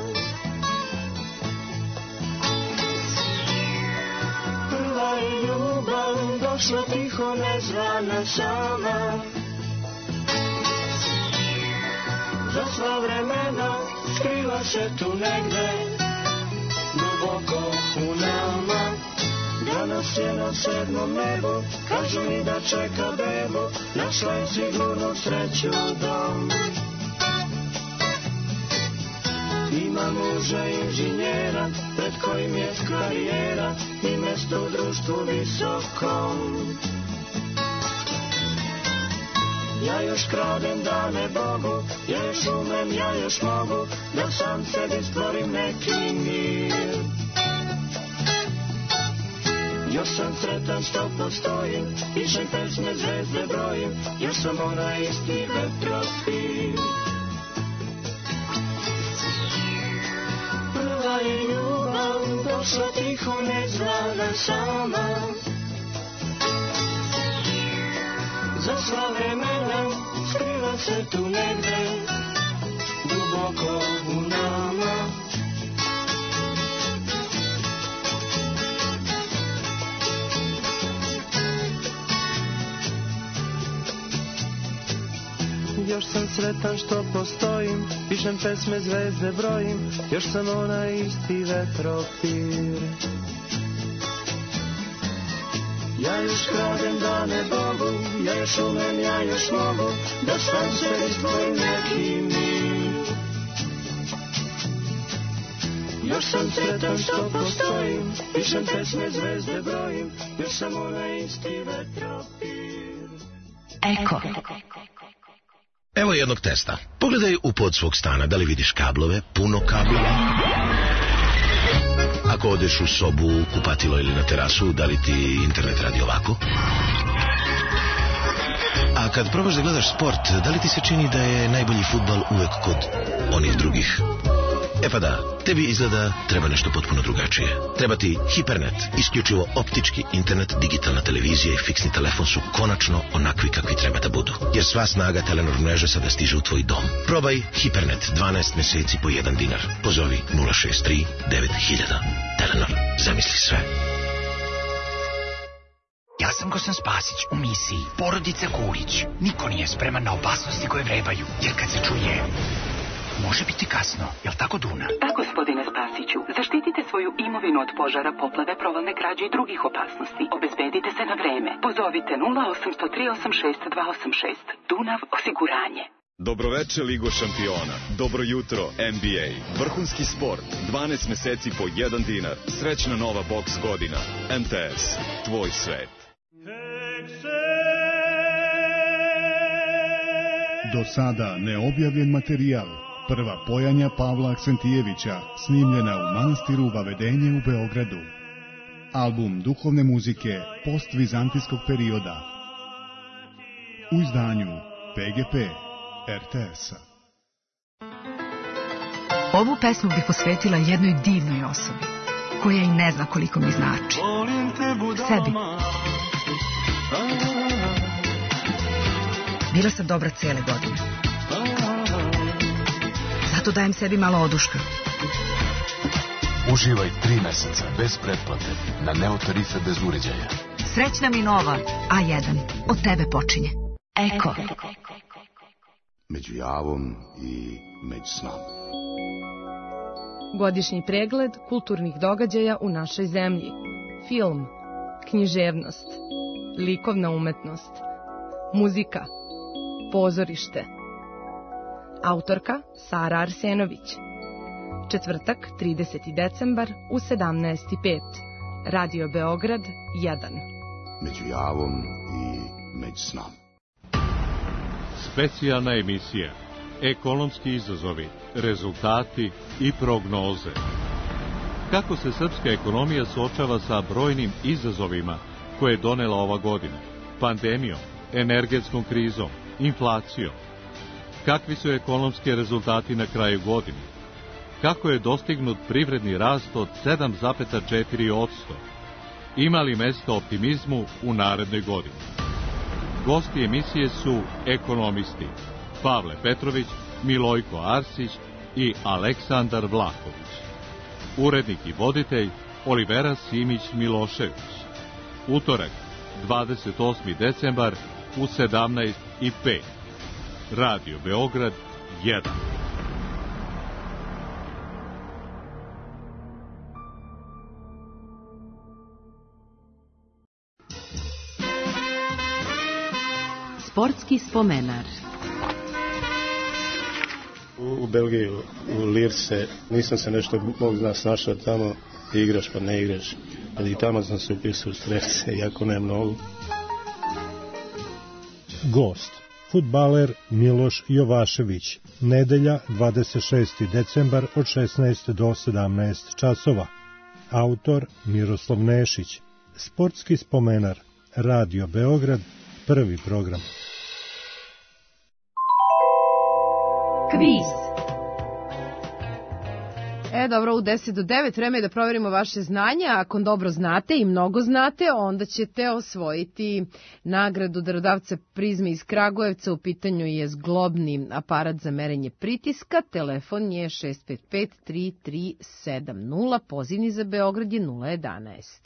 Prva je ljubav, došla tiho, nezvana sama. Za sva vremena skriva se tu negde, duboko u nama. Danas je na 7. nebu, kažu mi da čeka bebu, našla je sigurno sreću dom. Ima muža inženjera, pred kojim je karijera i mesto u društvu visokom. Ja još kradem dane Bogu, ja još umem, ja još mogu, da sam sebi stvorim neki mir. Još sam sretan što postojim, pišem pesme, zvezde brojim, još sam onaj isti vetrofil. Prva je ljubav, došla tiho, nezvana sama. Za sva vremena skriva se tu negde, duboko u nama. Još sam sretan što postojim, pišem pesme, zvezde brojim, još sam onaj isti vetropir. Ja još kradem dane Bogu, ja još umem, ja još mogu, da sam sebi stvorim neki mir. Još sam sretan što postojim, pišem pesme, zvezde brojim, još sam onaj isti vetropir. Eko. Evo jednog testa. Pogledaj u pod svog stana da li vidiš kablove, puno kabela. Ako odeš u sobu, kupatilo ili na terasu, da li ti internet radi ovako? A kad probaš da gledaš sport, da li ti se čini da je najbolji fudbal uvek kod onih drugih? E pa da, tebi izgleda treba nešto potpuno drugačije. Treba ti Hipernet, isključivo optički internet, digitalna televizija i fiksni telefon su konačno onakvi kakvi treba da budu. Jer sva snaga Telenor mreže sada stiže u tvoj dom. Probaj Hipernet 12 meseci po 1 dinar. Pozovi 063 9000. Telenor, zamisli sve. Ja sam Gosan Spasić u misiji Porodica Kurić. Niko nije spreman na opasnosti koje vrebaju, jer kad se čuje, može biti kasno. Jel' tako, Duna? Da, gospodine Spasiću. Zaštitite svoju imovinu od požara, poplave, provalne krađe i drugih opasnosti. Obezbedite se na vreme. Pozovite 0800 386 286. Dunav osiguranje. Dobroveče, Ligo šampiona. Dobro jutro, NBA. Vrhunski sport. 12 meseci po 1 dinar. Srećna nova boks godina. MTS. Tvoj svet. Do sada neobjavljen materijal. Prva pojanja Pavla Aksentijevića, snimljena u manastiru Vavedenje u Beogradu. Album duhovne muzike postvizantijskog perioda. U izdanju PGP RTS-a. Ovu pesmu bih posvetila jednoj divnoj osobi, koja i ne zna koliko mi znači. Sebi. Bila sam dobra cijele godine. Zato dajem sebi malo oduška. Uživaj 3 meseca bez pretplate na Neo tarife bez uređaja. Srećna mi nova A1. Od tebe počinje. Eko. Među javom i među snom. Godišnji pregled kulturnih događaja u našoj zemlji. Film, književnost, likovna umetnost, muzika, pozorište. Autorka Sara Arsenović. Četvrtak, 30. decembar u 17:05. Radio Beograd 1. Među javom i među snom. Specijalna emisija. Ekonomski izazovi, rezultati i prognoze. Kako se srpska ekonomija suočava sa brojnim izazovima koje je donela ova godina? Pandemijom, energetskom krizom, inflacijom. Kakvi su ekonomski rezultati na kraju godine? kako je dostignut privredni rast od 7,4%. Ima li mesto optimizmu u narednoj godini? Gosti emisije su ekonomisti Pavle Petrović, Milojko Arsić i Aleksandar Vlahović. Urednik i voditelj Olivera Simić-Milošević. Utorak, 28. decembar u 17:05. Radio Beograd 1. Sportski spomenar. U Belgiji, u Lirse, nisam se nešto Bog zna snašao tamo, igraš pa ne igraš. Ali i tamo sam se upisao u strelce, iako ne mnogo. Gost, fudbaler Miloš Jovašević, nedelja 26. decembar od 16 do 17 časova. Autor Miroslav Nešić. Sportski spomenar, Radio Beograd, prvi program. Kviz. Dobro, u 10 do 9 vreme je da proverimo vaše znanje. Ako dobro znate i mnogo znate, onda ćete osvojiti nagradu darodavca prizme iz Kragujevca. U pitanju je zglobni aparat za merenje pritiska. Telefon je 655-3370. Pozivni za Beograd je 011.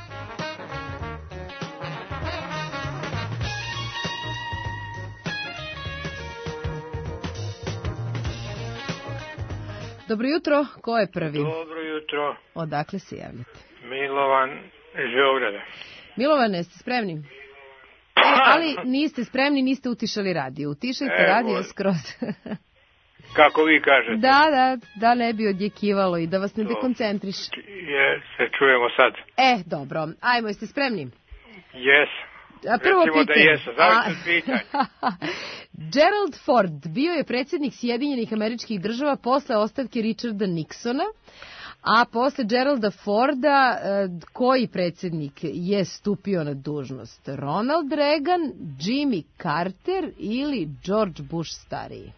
Dobro jutro, ko je prvi? Dobro jutro. Odakle se javljate? Milovan iz Beograda. Milovane, jeste spremni? Ali niste spremni, niste utišali radio. Utišajte radio skroz. Kako vi kažete? Da ne bi odjekivalo i da vas ne dekoncentriše. Se čujemo sad. Dobro. Ajmo, jeste spremni? Jes. Prvo pitanje. Da jesu, zavisno pitanje. Gerald Ford bio je predsjednik Sjedinjenih Američkih Država posle ostavke Richarda Nixona, a posle Geralda Forda koji predsjednik je stupio na dužnost? Ronald Reagan, Jimmy Carter ili George Bush stariji?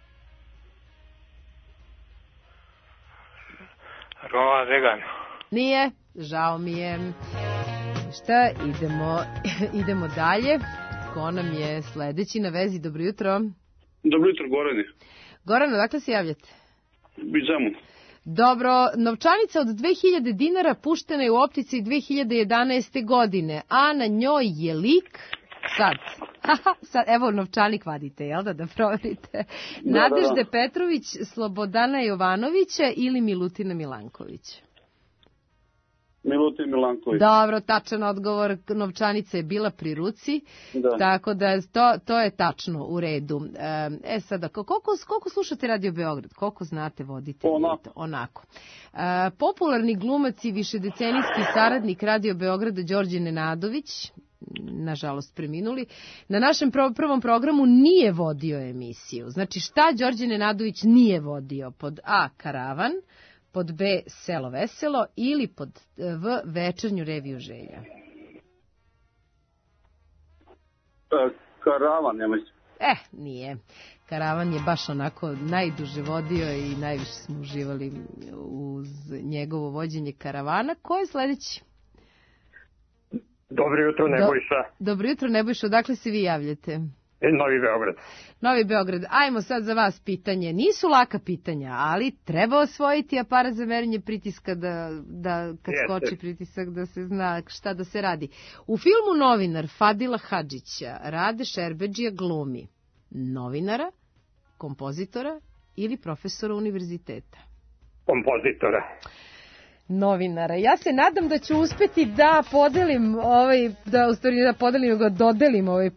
Ronald Reagan. Nije, žao mi je. Šta, idemo dalje. Ko nam je sledeći na vezi? Dobro jutro. Dobro jutro, Gorane. Goran, odakle se javljate? Iz Zemuna. Dobro, novčanica od 2000 dinara puštena je u optici 2011. godine, a na njoj je lik... Sad, evo novčanik vadite, jel da proverite? Nadežde Petrović, Slobodana Jovanovića ili Milutina Milankovića? Milutin Milanković. Dobro, tačan odgovor, novčanica je bila pri ruci, tako da to je tačno u redu. Sada, koliko slušate Radio Beograd? Koliko znate voditi? Onako. Popularni glumac i višedecenijski saradnik Radio Beograda Đorđe Nenadović, nažalost preminuli, na našem prvom programu nije vodio emisiju. Znači, šta Đorđe Nenadović nije vodio? Pod A, Karavan, pod B, Selo veselo ili pod V, Večernju reviju želja? Karavan, nema se. Nije. Karavan je baš onako najduže vodio i najviše smo uživali uz njegovo vođenje Karavana. Ko je sledeći? Dobro jutro, Nebojša. Dobro jutro, Nebojša. Odakle se vi javljate? Novi Beograd. Novi Beograd. Ajmo sad za vas pitanje. Nisu laka pitanja, ali treba osvojiti aparat za merenje pritiska da kad skoči pritisak da se zna šta da se radi. U filmu Novinar Fadila Hadžića Rade Šerbedžija glumi novinara, kompozitora ili profesora univerziteta? Kompozitora. Novinara. Ja se nadam da ću uspeti da podelim dodelim ovaj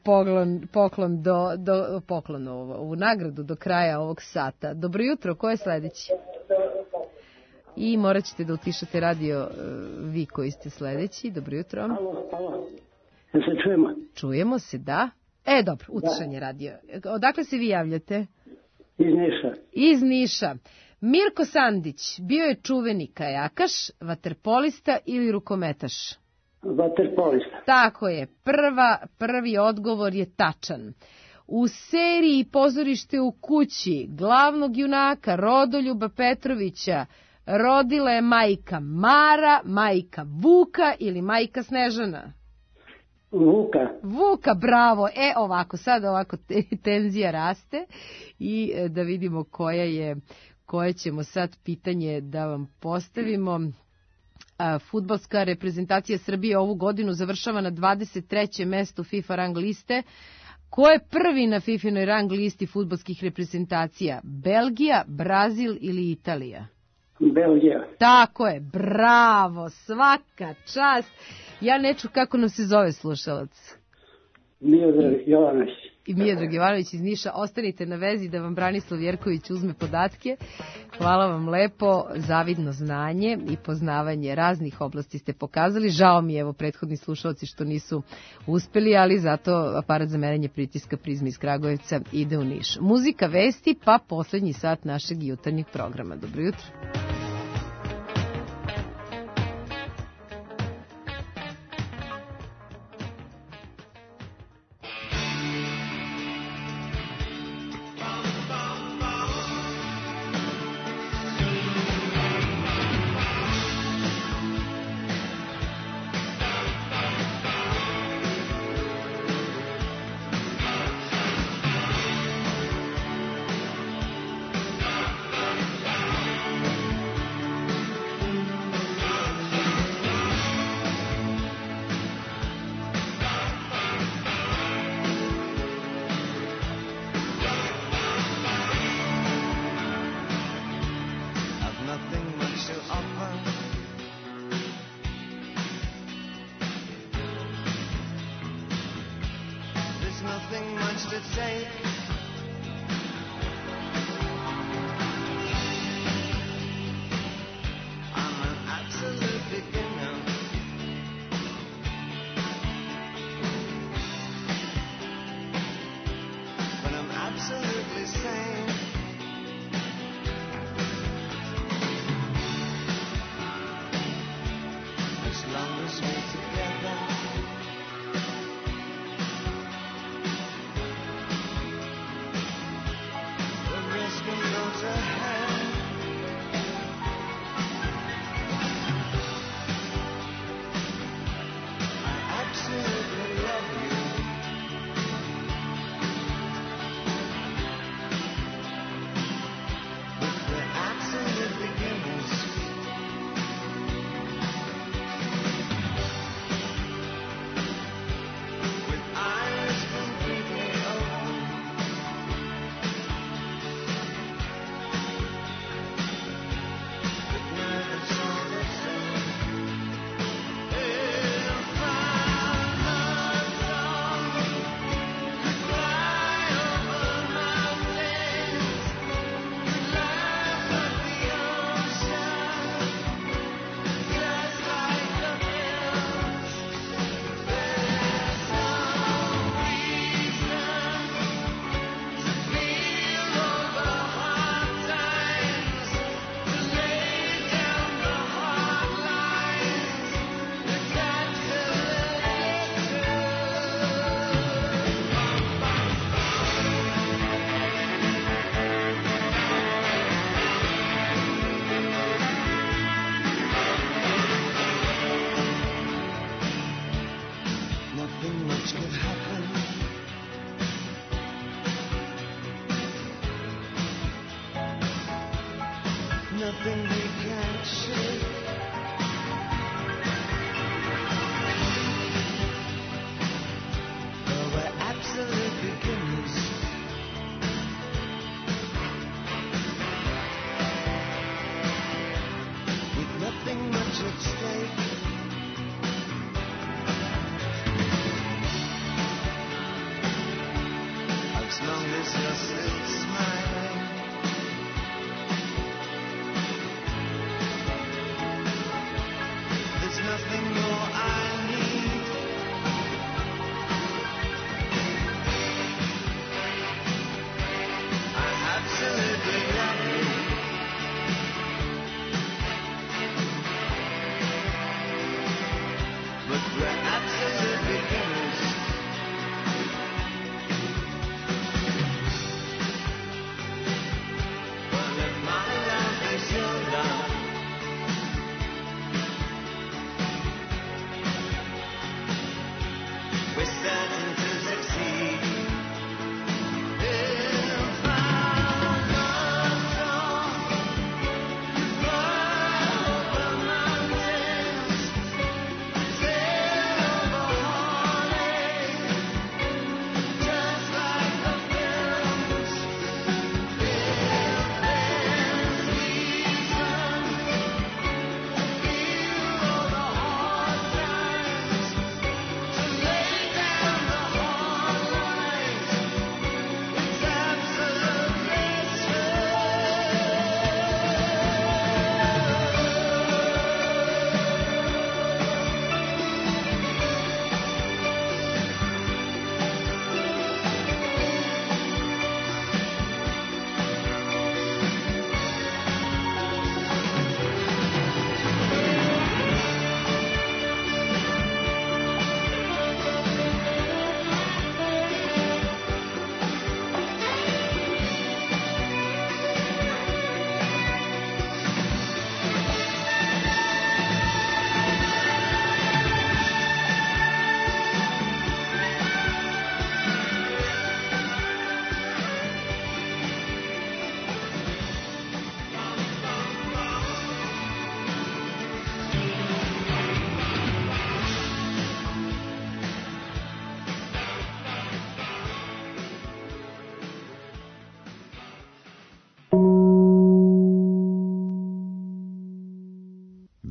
poklon ovu nagradu do kraja ovog sata. Dobro jutro, ko je sledeći? I morat ćete da utišate radio vi koji ste sledeći. Dobro jutro. Alo. Se čujemo? Čujemo se, da. Dobro, utišanje radio. Odakle se vi javljate? Iz Niša. Iz Niša. Mirko Sandić bio je čuveni kajakaš, vaterpolista ili rukometaš? Vaterpolista. Tako je, prvi odgovor je tačan. U seriji Pozorište u kući glavnog junaka Rodoljuba Petrovića rodila je majka Mara, majka Vuka ili majka Snežana? Vuka, bravo. Ovako, sad ovako tenzija raste i da vidimo koje ćemo sad pitanje da vam postavimo. Fudbalska reprezentacija Srbije ovu godinu završava na 23. mestu FIFA rang liste. Ko je prvi na FIFA-noj rang listi fudbalskih reprezentacija? Belgija, Brazil ili Italija? Belgija. Tako je, bravo, svaka čast. Ja neću kako nam se zove slušalac. Miodrag Jovanović. I Miodrag Jovanović iz Niša. Ostanite na vezi da vam Branislav Jerković uzme podatke. Hvala vam lepo, zavidno znanje i poznavanje raznih oblasti ste pokazali. Žao mi je, evo, prethodni slušalci što nisu uspeli, ali zato aparat za merenje pritiska Prizme iz Kragujevca ide u Niš. Muzika, vesti, pa poslednji sat našeg jutarnjeg programa. Dobro jutro. Nothing we can't shake. Though we're absolute beginners. With nothing much at stake. As long as you're still smiling.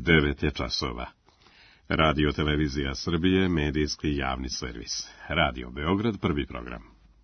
9 je časova. Radio Televizija Srbije, medijski javni servis. Radio Beograd, prvi program.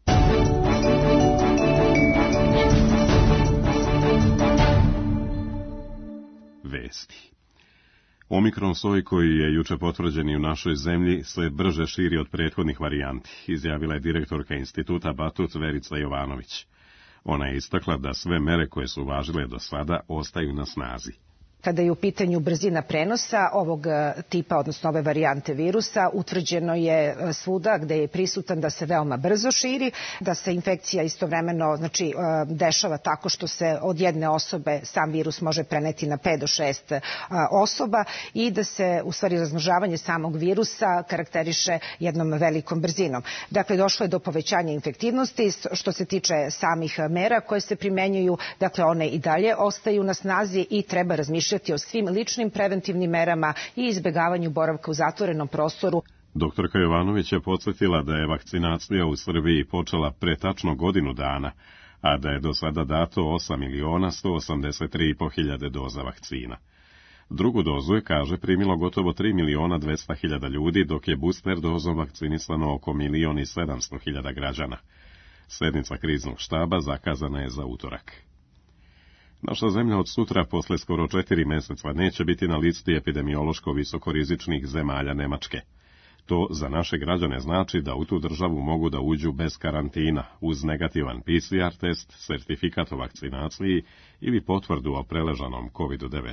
Vesti. Omikron soj koji je juče potvrđen i u našoj zemlji se brže širi od prethodnih varijanti, izjavila je direktorka instituta Batut Verica Jovanović. Ona je istakla da sve mere koje su važile do sada ostaju na snazi. Kada je u pitanju brzina prenosa ovog tipa, odnosno ove varijante virusa, utvrđeno je svuda gde je prisutan da se veoma brzo širi, da se infekcija istovremeno dešava tako što se od jedne osobe sam virus može preneti na 5 do 6 osoba i da se u stvari razmnožavanje samog virusa karakteriše jednom velikom brzinom. Dakle, došlo je do povećanja infektivnosti. Što se tiče samih mera koje se primenjuju, dakle one i dalje ostaju na snazi i treba razmišljati o svim ličnim preventivnim merama i izbegavanju boravka u zatvorenom prostoru. Doktorka Jovanović je podsjetila da je vakcinacija u Srbiji počela pre tačno godinu dana, a da je do sada dato 8.183.500 doza vakcina. Drugu dozu je, kaže, primilo gotovo 3.200.000 ljudi, dok je booster dozom vakcinisano oko 1.700.000 građana. Sednica kriznog štaba zakazana je za utorak. Naša zemlja od sutra, posle skoro 4 meseca, neće biti na listi epidemiološko visokorizičnih zemalja Nemačke. To za naše građane znači da u tu državu mogu da uđu bez karantina, uz negativan PCR test, sertifikat o vakcinaciji ili potvrdu o preležanom COVID-19.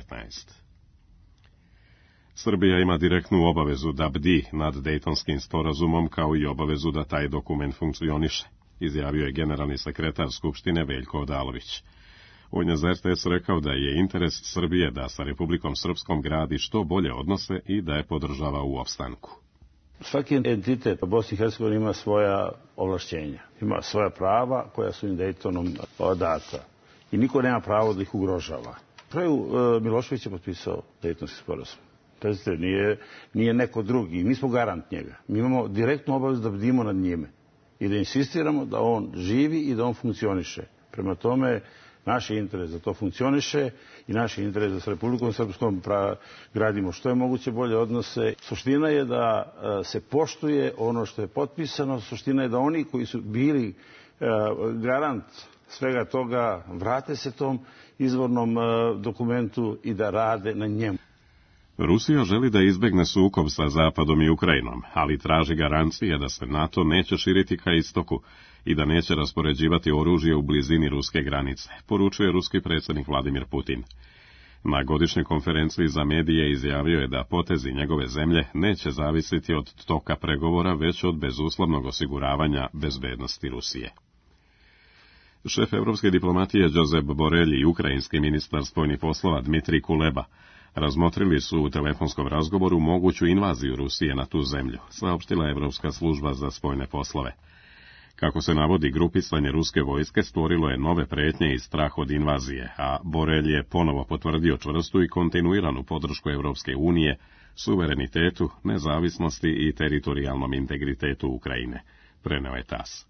Srbija ima direktnu obavezu da bdi nad Dejtonskim sporazumom, kao i obavezu da taj dokument funkcioniše, izjavio je generalni sekretar Skupštine Veljko Odalović. On je za RTS rekao da je interes Srbije da sa Republikom Srpskom gradi što bolje odnose i da je podržava u opstanku. Svaki entitet u Bosni i Hercegovini ima svoja ovlašćenja, ima svoja prava koja su im Dejtonom data i niko nema pravo da ih ugrožava. Kraju Milošević je potpisao Dejtonski sporazum. Pazite, nije neko drugi, mi smo garant njega. Mi imamo direktnu obavezu da bdimo nad njime i da insistiramo da on živi i da on funkcioniše. Prema tome, naš je interes da to funkcioniše i naš je interes da s Republikom Srpskom gradimo što je moguće bolje odnose. Suština je da se poštuje ono što je potpisano, suština je da oni koji su bili garant svega toga vrate se tom izvornom dokumentu i da rade na njemu. Rusija želi da izbegne sukob sa Zapadom i Ukrajinom, ali traži garancije da se NATO neće širiti ka istoku i da neće raspoređivati oružje u blizini ruske granice, poručuje ruski predsjednik Vladimir Putin. Na godišnjoj konferenciji za medije izjavio je da potezi njegove zemlje neće zavisiti od toka pregovora, već od bezuslovnog osiguravanja bezbednosti Rusije. Šef evropske diplomatije Josep Borrell i ukrajinski ministar spoljnih poslova Dmitrij Kuleba razmotrili su u telefonskom razgovoru moguću invaziju Rusije na tu zemlju, saopštila Evropska služba za spoljne poslove. Kako se navodi, grupisanje ruske vojske stvorilo je nove pretnje i strah od invazije, a Borrell je ponovo potvrdio čvrstu i kontinuiranu podršku Evropske unije, suverenitetu, nezavisnosti i teritorijalnom integritetu Ukrajine, preneo je TAS.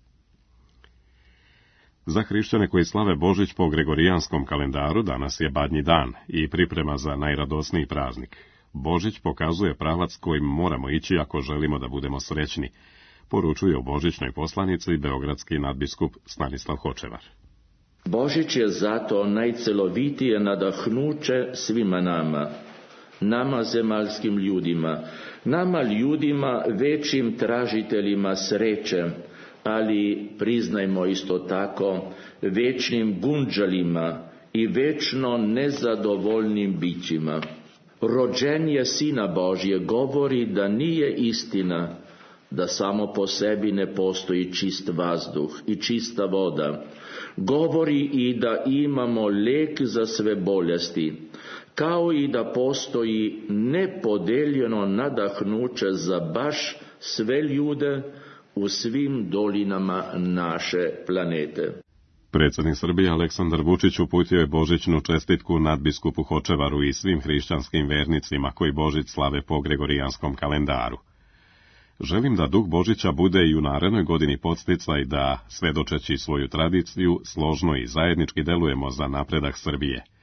Za hrišćane koji slave Božić po gregorijanskom kalendaru danas je Badnji dan i priprema za najradosniji praznik. Božić pokazuje pravac kojim moramo ići ako želimo da budemo srećni, poručuje u božićnoj poslanici beogradski nadbiskup Stanislav Hočevar. Božić je zato najcelovitije nadahnuće svima nama zemaljskim ljudima, nama ljudima većim tražiteljima sreće, ali priznajmo isto tako večnim gunđalima i večno nezadovoljnim bićima. Rođenje Sina Božje govori da nije istina da samo po sebi ne postoji čist vazduh i čista voda. Govori i da imamo lek za sve bolesti, kao i da postoji nepodeljeno nadahnuće za baš sve ljude u svim dolinama naše planete. Predsjednik Srbije Aleksandar Vučić uputio je božićnu čestitku nadbiskupu Hočevaru i svim hrišćanskim vernicima koji Božić slave po gregorijanskom kalendaru. Želim da duh Božića bude i u narednoj godini podsticaj da, svedočeći svoju tradiciju, složno i zajednički delujemo za napredak Srbije.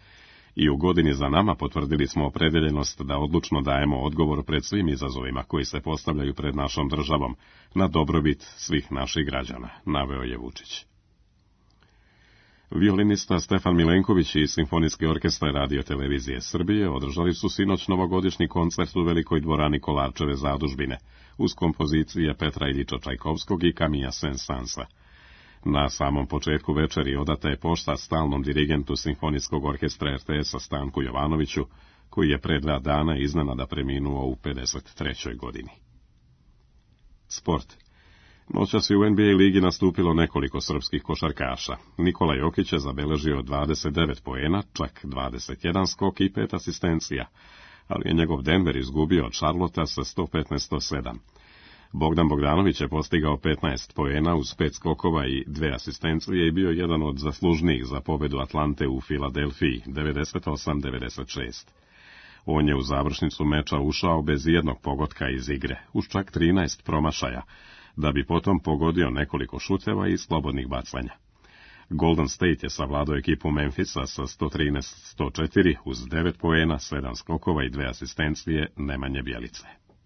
I u godini za nama potvrdili smo opredeljenost da odlučno dajemo odgovor pred svim izazovima koji se postavljaju pred našom državom, na dobrobit svih naših građana, naveo je Vučić. Violinista Stefan Milenković i Simfonijski orkestar Radio-televizije Srbije održali su sinoć novogodišnji koncert u Velikoj dvorani Kolarčeve zadužbine, uz kompozicije Petra Iljiča Čajkovskog i Camilla Saint-Sansa. Na samom početku večeri odata je pošta stalnom dirigentu Simfonijskog orkestra RTS-a Stanku Jovanoviću, koji je pre 2 dana iznenada preminuo u 53. godini. Sport. Noćas je u NBA ligi nastupilo nekoliko srpskih košarkaša. Nikola Jokić je zabeležio 29 poena, čak 21 skok i 5 asistencija, ali je njegov Denver izgubio od Charlotta sa 115-107. Bogdan Bogdanović je postigao 15 poena uz 5 skokova i 2 asistencije i bio jedan od zaslužnijih za pobedu Atlante u Filadelfiji 98-96. On je u završnicu meča ušao bez jednog pogotka iz igre, uz čak 13 promašaja, da bi potom pogodio nekoliko šuteva i slobodnih bacanja. Golden State je savladao ekipu Memphisa sa 113-104 uz 9 poena, 7 skokova i 2 asistencije Nemanje Bjelice.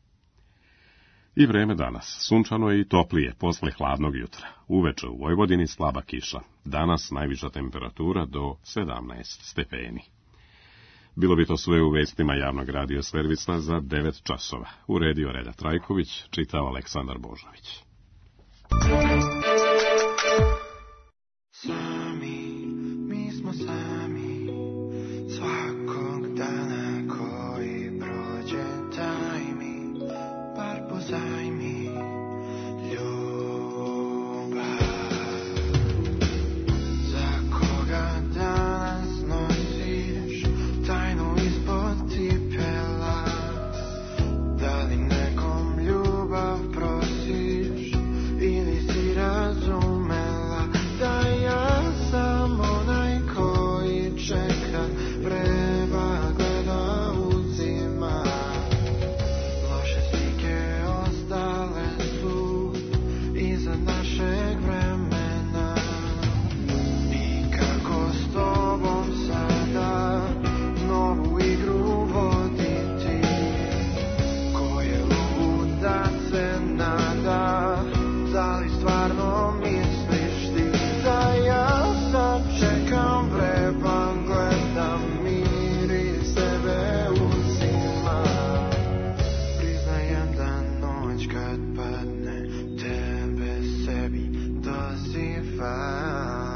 I vreme danas. Sunčano je i toplije posle hladnog jutra. Uveče u Vojvodini slaba kiša. Danas najviša temperatura do 17 stepeni. Bilo bi to sve u vestima javnog radio servisa za 9 časova. Uredio Reda Trajković, čitao Aleksandar Božović. Sami, mi smo sami, svakog dana koji prođe, daj mi, bar pozajmi, ljubav. Za koga danas nosiš tajnu ispod cipela, da li nekom ljubav prosiš ili si razumela da ja sam onaj koji čeka, vreba gleda uzima. Loše slike ostale su iza našeg vremena i kako s tobom sada novu igru voditi, ko je lud da se nada, da li stvarno misliš ti da ja sad čekam, vrebam, gledam, miri sebe uzima. Priznajem da noć kad padne, tebe sebi dozivam.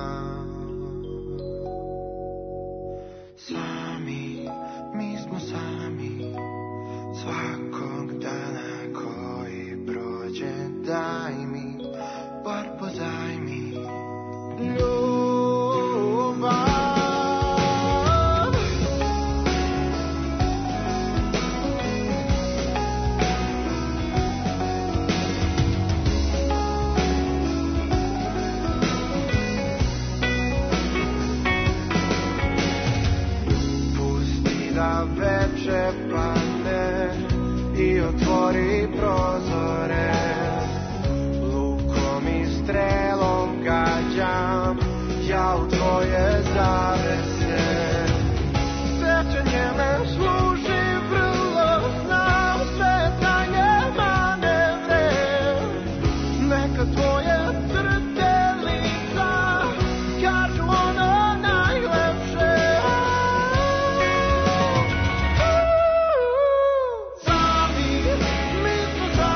Sami, mi smo sami, svakog dana koji prođe, daj mi, bar pozajmi, ljubav. Pusti da veče padne i otvori prozore, lukom i strelom gađam ja u tvoje zavese. Srećenje me služi vrlo, znam sve tajne manevre, neka tvoje crte lica kažu ono najlepše. Sami, mi smo sami,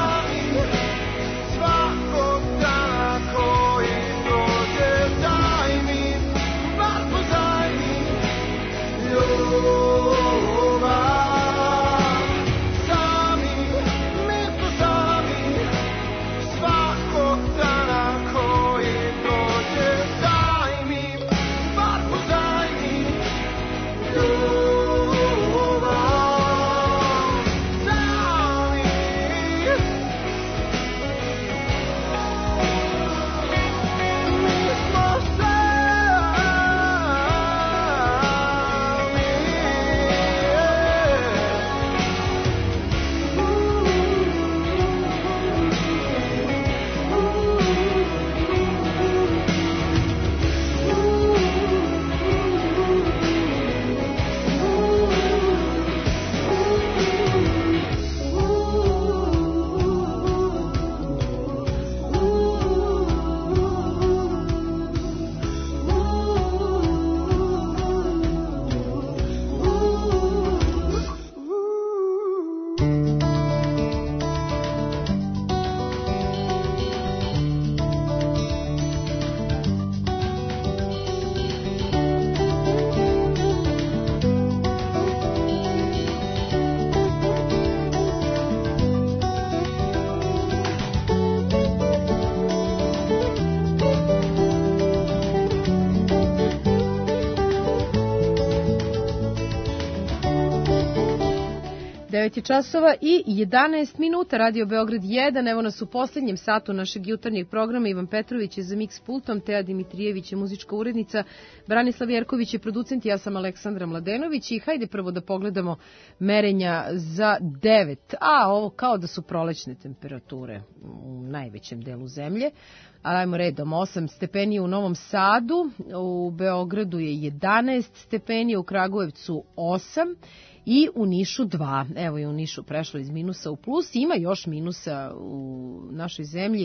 9 časova i 11 minuta, Radio Beograd 1, evo nas u posljednjem satu našeg jutarnjeg programa. Ivan Petrović je za Mix pultom, Teja Dimitrijević je muzička urednica, Branislav Jerković je producent, ja sam Aleksandra Mladenović i hajde prvo da pogledamo merenja za 9, a ovo kao da su prolećne temperature u najvećem delu zemlje. Ajmo redom, 8 stepeni u Novom Sadu, u Beogradu je 11 stepeni, u Kragujevcu 8 i u Nišu 2. Evo je u Nišu prešlo iz minusa u plus. Ima još minusa u našoj zemlji.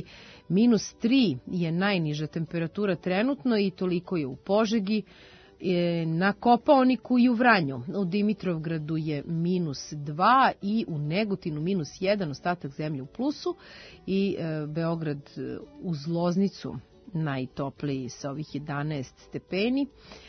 -3 je najniža temperatura trenutno i toliko je u Požegi, na Kopaoniku i u Vranju. U Dimitrovgradu je -2 i u Negotinu -1, ostatak zemlje u plusu i Beograd uz Loznicu najtopliji sa ovih 11 stepeni.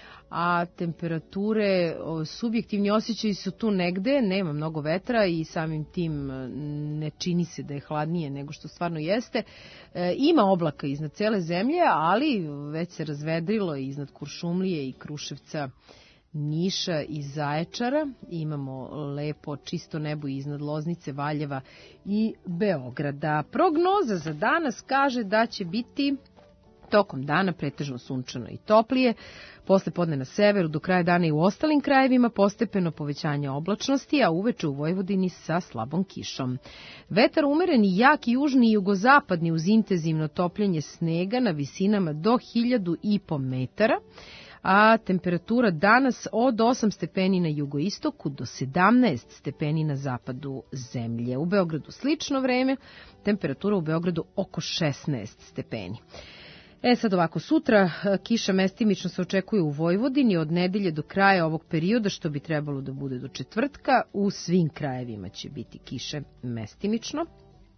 A temperature, subjektivni osjećaji su tu negde, nema mnogo vetra i samim tim ne čini se da je hladnije nego što stvarno jeste. Ima oblaka iznad cele zemlje, ali već se razvedrilo iznad Kuršumlije i Kruševca, Niša i Zaječara. Imamo lepo čisto nebo iznad Loznice, Valjeva i Beograda. Prognoza za danas kaže da će biti tokom dana pretežno sunčano i toplije, posle podne na severu, do kraja dana i u ostalim krajevima postepeno povećanje oblačnosti, a uveče u Vojvodini sa slabom kišom. Vetar umeren i jak južni i jugozapadni uz intenzivno topljenje snega na visinama do 1500 metara, a temperatura danas od 8 stepeni na jugoistoku do 17 stepeni na zapadu zemlje. U Beogradu slično vreme, temperatura u Beogradu oko 16 stepeni. Sad ovako, sutra kiša mestimično se očekuje u Vojvodini od nedelje do kraja ovog perioda, što bi trebalo da bude do četvrtka. U svim krajevima će biti kiše mestimično,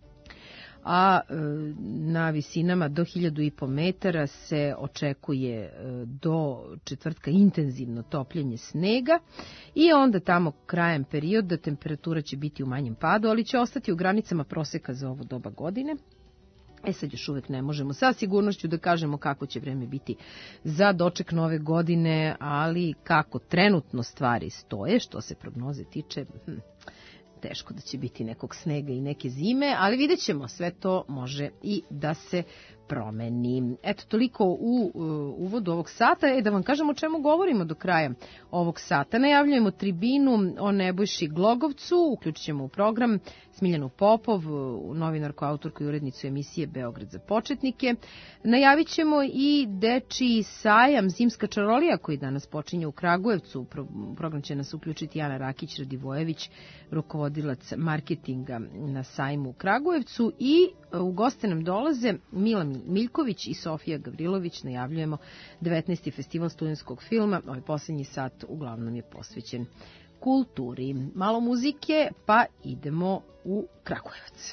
a na visinama do 1500 metara se očekuje do četvrtka intenzivno topljenje snega i onda tamo krajem perioda temperatura će biti u manjem padu, ali će ostati u granicama proseka za ovo doba godine. Sad još uvek ne možemo sa sigurnošću da kažemo kako će vreme biti za doček nove godine, ali kako trenutno stvari stoje, što se prognoze tiče, teško da će biti nekog snega i neke zime, ali vidjet ćemo, sve to može i da se promeni. Eto, toliko u uvodu ovog sata. Da vam kažem o čemu govorimo do kraja ovog sata. Najavljujemo tribinu o Nebojši Glogovcu, uključit ćemo u program Smiljanu Popov, novinarku, autorku i urednicu emisije Beograd za početnike. Najavit ćemo i dečiji sajam Zimska čarolija koji danas počinje u Kragujevcu. U program će nas uključiti Ana Rakić-Radivojević, rukovodilac marketinga na sajmu u Kragujevcu, i u goste nam dolaze Milan Miljković i Sofija Gavrilović. Najavljujemo 19. festival studentskog filma. Ovaj posljednji sat uglavnom je posvećen kulturi. Malo muzike, pa idemo u Kragujevac.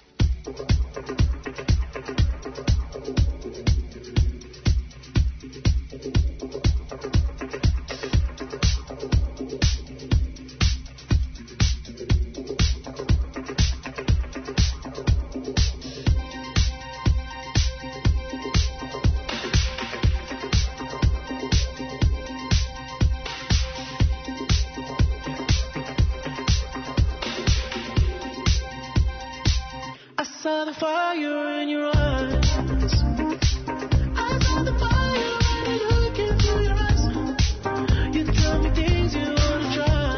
Saw the fire in your eyes. I saw the fire when I look into your eyes. You tell me things you wanna try.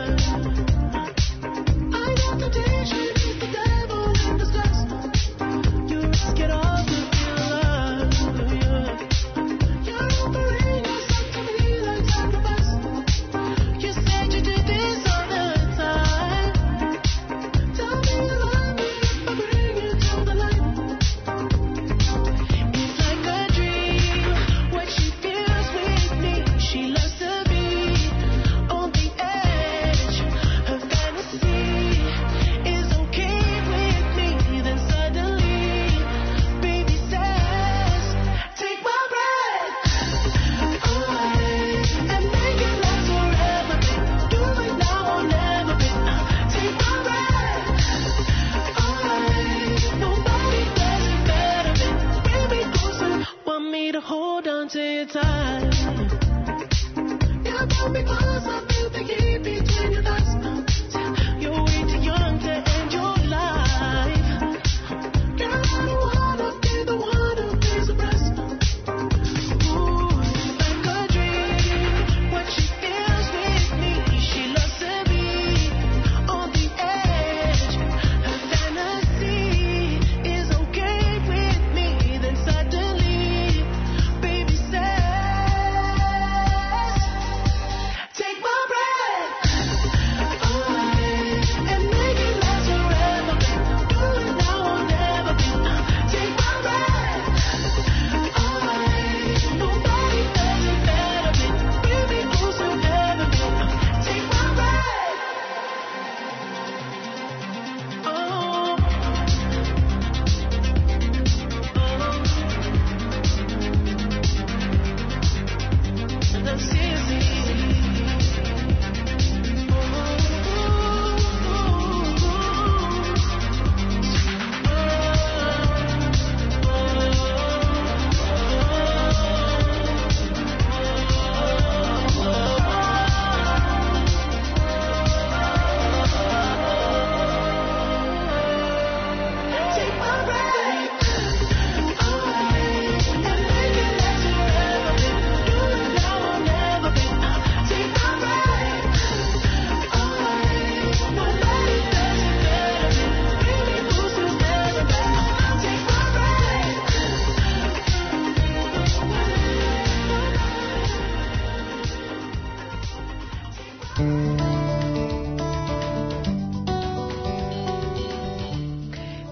I know temptation is the devil in disguise. You risk it all to be alive. You're offering yourself to me like sacrifice. You said you did this all the time. Tell me you love me if I bring you to the light.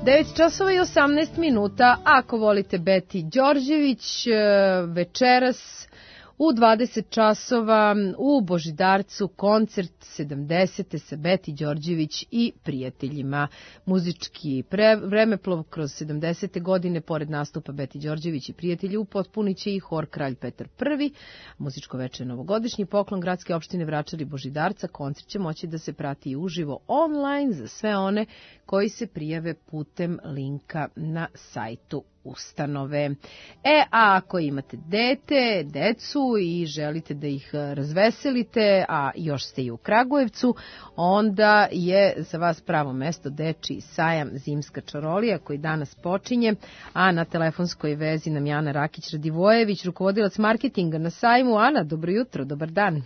9 časova i 18 minuta. Ako volite Beti Đorđević, večeras u 20 časova u Božidarcu koncert 70. sa Beti Đorđević i prijateljima. Muzički vremeplov kroz 70. godine, pored nastupa Beti Đorđević i prijatelji, upotpunit će i hor Kralj Petar I. Muzičko veče novogodišnji poklon gradske opštine Vračar i Božidarca. Koncert će moći da se prati i uživo online za sve one koji se prijave putem linka na sajtu ustanove. A ako imate decu i želite da ih razveselite, a još ste i u Kragujevcu, onda je za vas pravo mesto Dečiji sajam Zimska čarolija koji danas počinje, a na telefonskoj vezi nam je Ana Rakić-Radivojević, rukovodilac marketinga na sajmu. Ana, dobro jutro, dobar dan.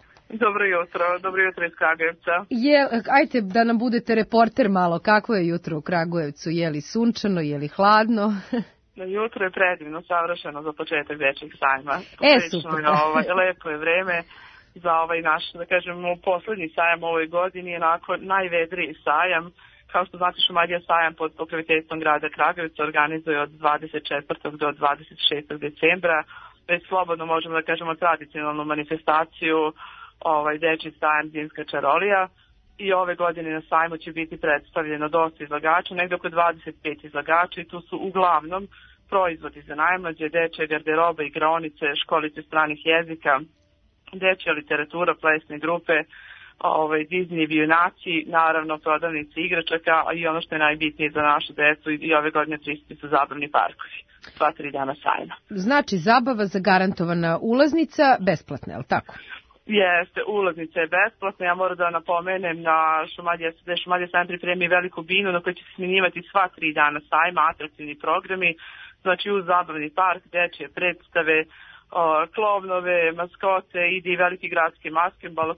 Dobro jutro iz Kragujevca. Ajte da nam budete reporter malo, kako je jutro u Kragujevcu, je li sunčano, je li hladno? Jutro je predivno, savršeno za početak Dečijeg sajma. Super. Lepo je vreme za ovaj naš, da kažemo, poslednji sajam ovoj godini, onako najvedriji sajam. Kao što znate, Šumadija sajam pod pokroviteljstvom grada Kragujevca organizuje od 24. do 26. decembra. Već slobodno možemo da kažemo tradicionalnu manifestaciju Dečiji sajam Zimska čarolija. I ove godine na sajmu će biti predstavljeno dosta izlagača, negdje oko 25 izlagača i tu su uglavnom proizvodi za najmlađe, dečje garderobe, igraonice, školice stranih jezika, dečja literatura, plesne grupe, Disney junaci, naravno prodavnice igračaka i ono što je najbitnije za našu decu i ove godine prisutni su zabavni parkovi. 2-3 dana sajma. Znači zabava zagarantovana, ulaznica besplatna, je li tako? Jeste, ulaznica je besplatna. Ja moram da napomenem na Šumadija sajam pripremi veliku binu na kojoj će se smenjivati sva 3 dana sajma, atraktivni programi, znači uz zabavni park, dečje predstave, klovnove, maskote, ide i veliki gradski maskembal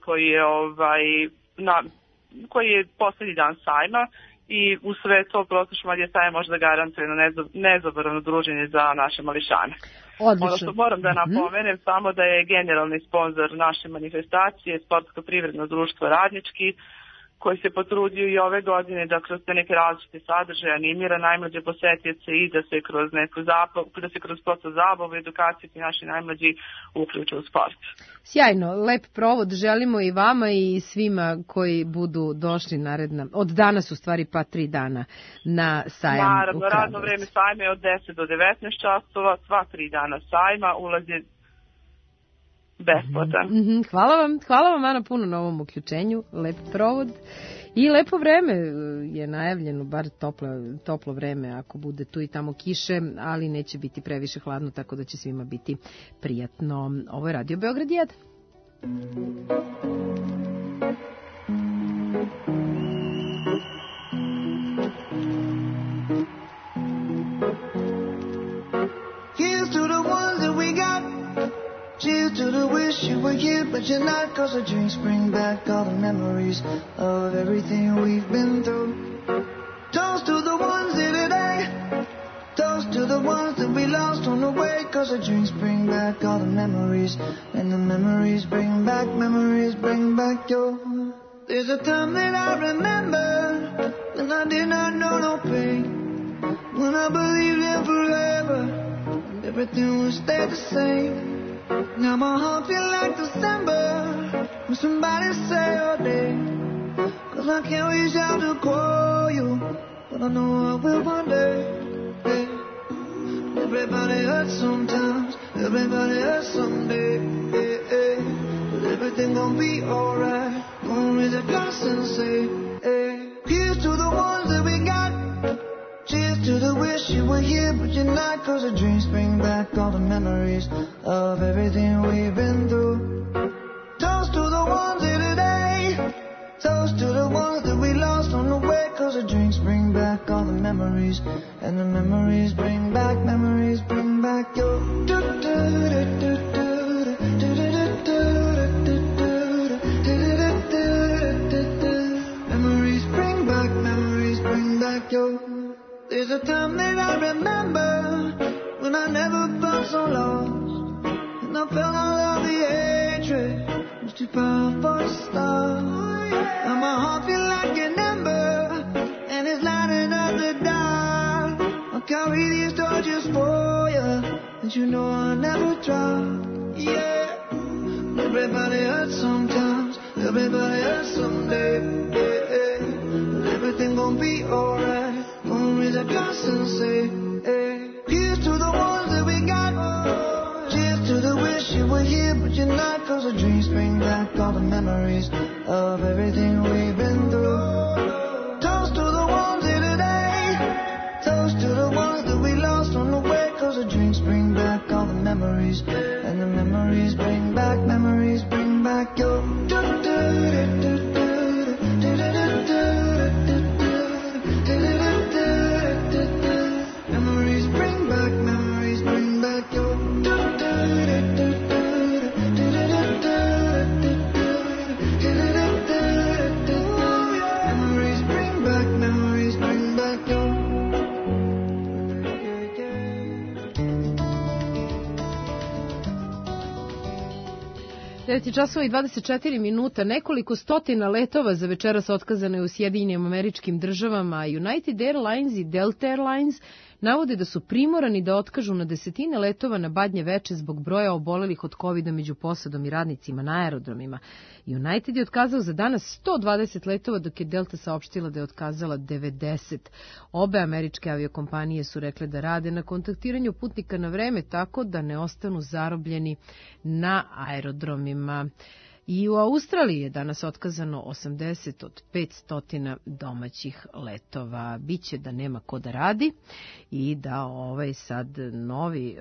koji je poslednji dan sajma i u sve to prosto Šumadija sajam može da garantuje na nezaboravno druženje za naše mališane. Odlično. Ono što moram da napomenem samo da je generalni sponzor naše manifestacije Sportsko-privredno društvo Radnički, koji se potrudio i ove godine da kroz te neke različite sadržaje animira najmlađe posetioce i da se kroz prosto zabavu i edukaciju ti naši najmlađi uključe u sport. Sjajno, lep provod želimo i vama i svima koji budu došli od danas u stvari pa 3 dana na sajam. Naravno, radno vreme sajma je od 10 do 19 časova, sva 3 dana sajma, ulaz je besplatan. Hvala vam Ana puno na ovom uključenju, lep provod i lepo vreme je najavljeno, bar toplo vreme, ako bude tu i tamo kiše, ali neće biti previše hladno, tako da će svima biti prijatno. Ovo je Radio Beograd 1. Cheers to the wish you were here, but you're not, 'cause the drinks bring back all the memories of everything we've been through. Toast to the ones here today, toast to the ones that we lost on the way, 'cause the drinks bring back all the memories, and the memories bring back your... There's a time that I remember, when I did not know no pain, when I believed in forever, and everything would stay the same. Now my heart feel like December when somebody say your name, 'cause I can't reach out to call you, but I know I will one day. Hey. Everybody hurts sometimes, everybody hurts someday. Hey, hey. But everything gon' be alright. Gonna raise a glass and say, hey. Here's to the ones that we got. Cheers to the wish you were here, but you're not, 'cause the dreams bring back all the memories of everything we've been through. Toast to the ones here today, toast to the ones that we lost on the way, 'cause the drinks bring back all the memories, and the memories bring back your... Memories bring back your... There's a time that I remember when I never felt so lost, and I felt all of the hatred was too powerful to stop. And my heart feel like an ember, and it's lighting up the dark. carry these torches for you, and you know I'll never drop. Yeah, everybody hurts sometimes, everybody hurts someday. Yeah, but everything gon' be alright. Gonna raise a glass and say, hey, here's to the ones that we got. Cheers to the wish you were here, but you're not. 'Cause the dreams bring back all the memories of everything we've been through. Toast to the ones here today. Toast to the ones that we lost on the way. 'Cause the drinks bring back all the memories, and the memories bring back your. Memories bring back your. Memories bring back your. 9 časova i 24 minuta. Nekoliko stotina letova za večeras otkazano je u Sjedinjenim Američkim Državama. United Airlines i Delta Airlines navode da su primorani da otkažu na desetine letova na Badnje veče zbog broja obolelih od COVID-a među posadom i radnicima na aerodromima. United je otkazao za danas 120 letova, dok je Delta saopštila da je otkazala 90. Obe američke aviokompanije su rekle da rade na kontaktiranju putnika na vreme tako da ne ostanu zarobljeni na aerodromima. I u Australiji je danas otkazano 80 od 500 domaćih letova. Biće da nema ko da radi i da sad novi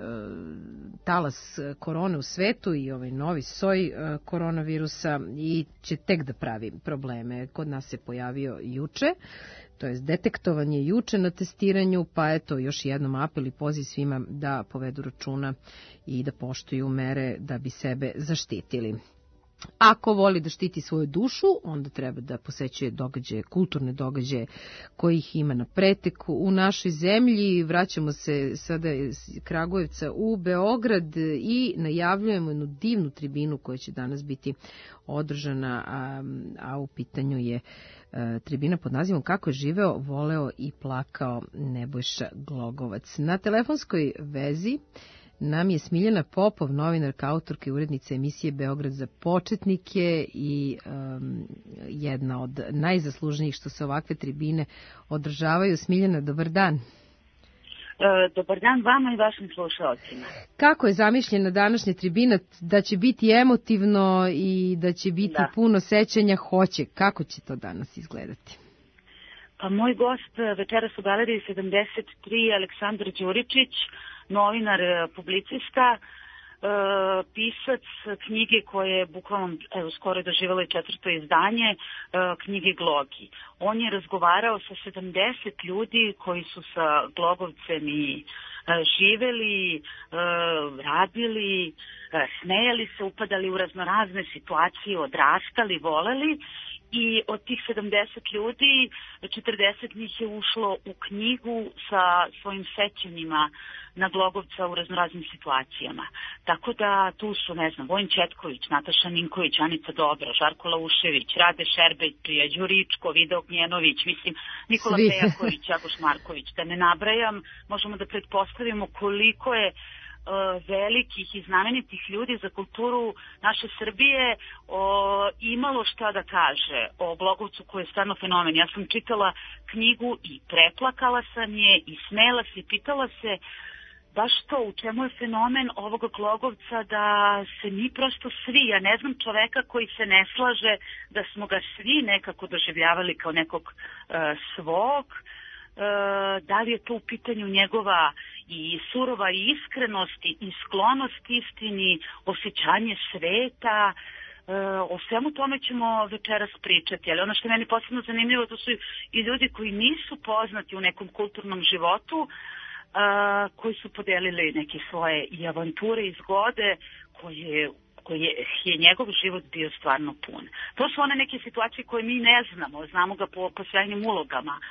talas korone u svetu i ovaj novi soj koronavirusa i će tek da pravi probleme. Kod nas se pojavio juče, to jest detektovan je juče na testiranju, pa eto još jednom apel i poziv svima da povedu računa i da poštuju mere da bi sebe zaštitili. Ako voli da štiti svoju dušu, onda treba da posećuje događaje, kulturne događaje kojih ima na preteku u našoj zemlji. Vraćamo se sada iz Kragujevca u Beograd i najavljujemo jednu divnu tribinu koja će danas biti održana, a u pitanju je tribina pod nazivom Kako je živeo, voleo i plakao Nebojša Glogovac. Na telefonskoj vezi nam je Smiljana Popov, novinarka, autorka i urednica emisije Beograd za početnike i jedna od najzaslužnijih što se ovakve tribine održavaju. Smiljana, dobar dan. Dobar dan vama i vašim slušalcima. Kako je zamišljena današnja tribina? Da će biti emotivno i da će biti puno sećanja? Hoće. Kako će to danas izgledati? Pa moj gost večeras u galeriji 73 Aleksandar Đuričić, novinar, publicista, pisac knjige koje je bukvalno skoro doživjelo i 4. izdanje, knjige Glogi. On je razgovarao sa 70 ljudi koji su sa Glogovcem i živeli, radili, smejali se, upadali u raznorazne situacije, odrastali, voleli. I od tih 70 ljudi, 40 njih je ušlo u knjigu sa svojim sećanjima na Glogovca u raznoraznim situacijama. Tako da tu su, Vojin Četković, Nataša Ninković, Anica Dobra, Žarko Laušević, Rade Šerbej, Prija Đuričko, Video Gnjenović, Nikola Pejaković, Jagoš Marković. Da ne nabrajam, možemo da pretpostavimo koliko je velikih i znamenitih ljudi za kulturu naše Srbije imalo šta da kaže o Glogovcu koji je stvarno fenomen. Ja sam čitala knjigu i preplakala sam je i smela se i pitala se baš to, u čemu je fenomen ovog Glogovca, da se mi prosto svi, ja ne znam čoveka koji se ne slaže da smo ga svi nekako doživljavali kao nekog svog. Da li je to u pitanju njegova i surova iskrenost i sklonost istini, osjećanje sveta, o svemu tome ćemo večeras pričati. Ali ono što je meni posebno zanimljivo, to su i ljudi koji nisu poznati u nekom kulturnom životu, koji su podelili neke svoje i avanture i zgode koje je njegov život bio stvarno pun. To su one neke situacije koje mi ne znamo, znamo ga po sjajnim ulogama,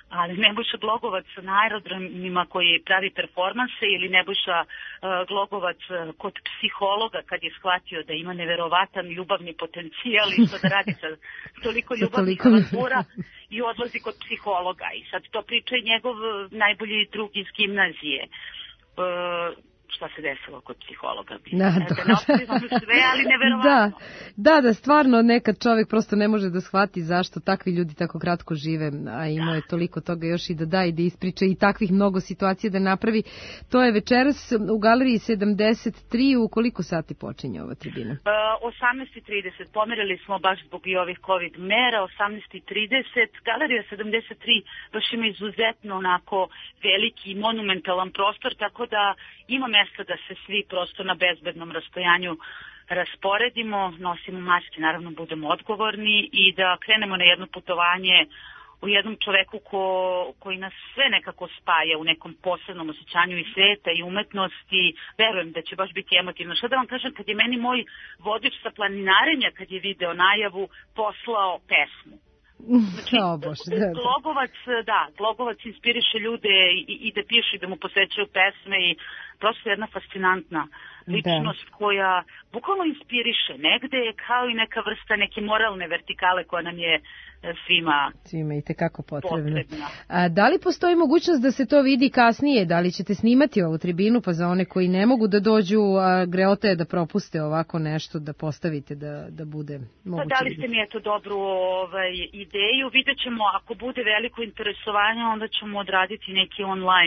ali Nebojša Glogovac na aerodromima koji pravi performanse ili Nebojša Glogovac kod psihologa kad je shvatio da ima neverovatan ljubavni potencijal i što da radi sa toliko ljubavnih avantura i odlazi kod psihologa. I sad to priča i njegov najbolji drug iz gimnazije. Šta se desilo kod psihologa. Da ne ostavimo sve, ali neverovatno. Da, stvarno nekad čovjek prosto ne može da shvati zašto takvi ljudi tako kratko žive, a imao je toliko toga još i da da i da ispriča i takvih mnogo situacija da napravi. To je večeras u galeriji 73, u koliko sati počinje ova tribina? 18:30, pomerili smo baš zbog i ovih COVID mera, 18:30, galerija 73 baš ima izuzetno onako veliki i monumentalan prostor, tako da ima mesta da se svi prosto na bezbednom rastojanju rasporedimo, nosimo maske, naravno budemo odgovorni i da krenemo na jedno putovanje u jednom čoveku koji nas sve nekako spaja u nekom posebnom osjećanju i sveta i umetnosti. Verujem da će baš biti emotivno. Što da vam kažem, kad je meni moj vodič sa planinarenja, kad je video najavu, poslao pesmu. Znači, Glogovac inspiriše ljude i da pišu i da mu posvećaju pesme i prosto jedna fascinantna ličnost koja bukvalno inspiriše. Negde je kao i neka vrsta neke moralne vertikale koja nam je svima i tekako potrebna. Da li postoji mogućnost da se to vidi kasnije? Da li ćete snimati ovu tribinu pa za one koji ne mogu da dođu, greota je da propuste ovako nešto, da postavite da bude moguće? Pa dali ste mi dobru ideju. Vidjet ćemo, ako bude veliko interesovanje, onda ćemo odraditi neki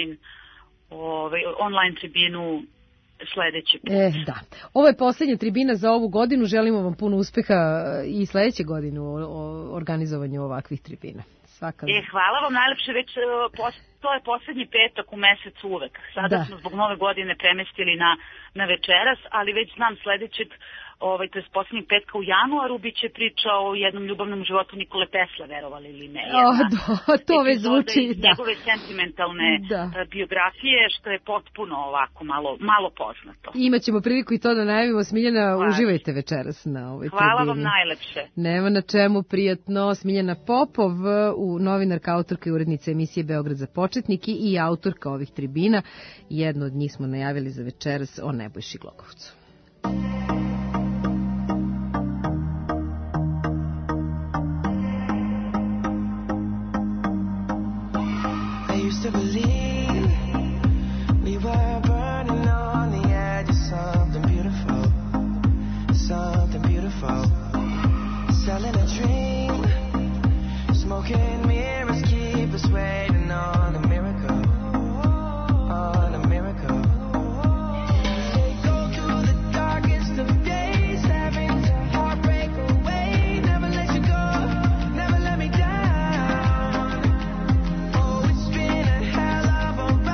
online tribinu sledeći put. Da. Ovo je poslednja tribina za ovu godinu. Želimo vam puno uspeha i sledeće godine u organizovanju ovakvih tribina. Hvala vam najlepše. Već to je poslednji petak u mesecu uvek. Sada smo zbog nove godine premestili na večeras, ali već znam sledećeg, to je poslednjeg petka u januaru, bit će priča o jednom ljubavnom životu Nikole Tesla, verovali ili ne. To već zvuči, njegove sentimentalne biografije, što je potpuno ovako malo poznato. Imaćemo priliku i to da najavimo. Smiljana, uživajte večeras na ovoj tribini. Hvala vam najlepše. Nema na čemu, prijatno. Smiljana Popov, novinarka, autorka i urednica emisije Beograd za početnike i autorka ovih tribina. Jedno od njih smo najavili za večeras, o Nebojši Glogovcu. Used to believe we were burning on the edge of something beautiful, selling a dream, smoking mirrors keep us waiting on a miracle, They go through the darkest of days, having to heartbreak away, never let you go, never let me down. Oh, it's been a hell of a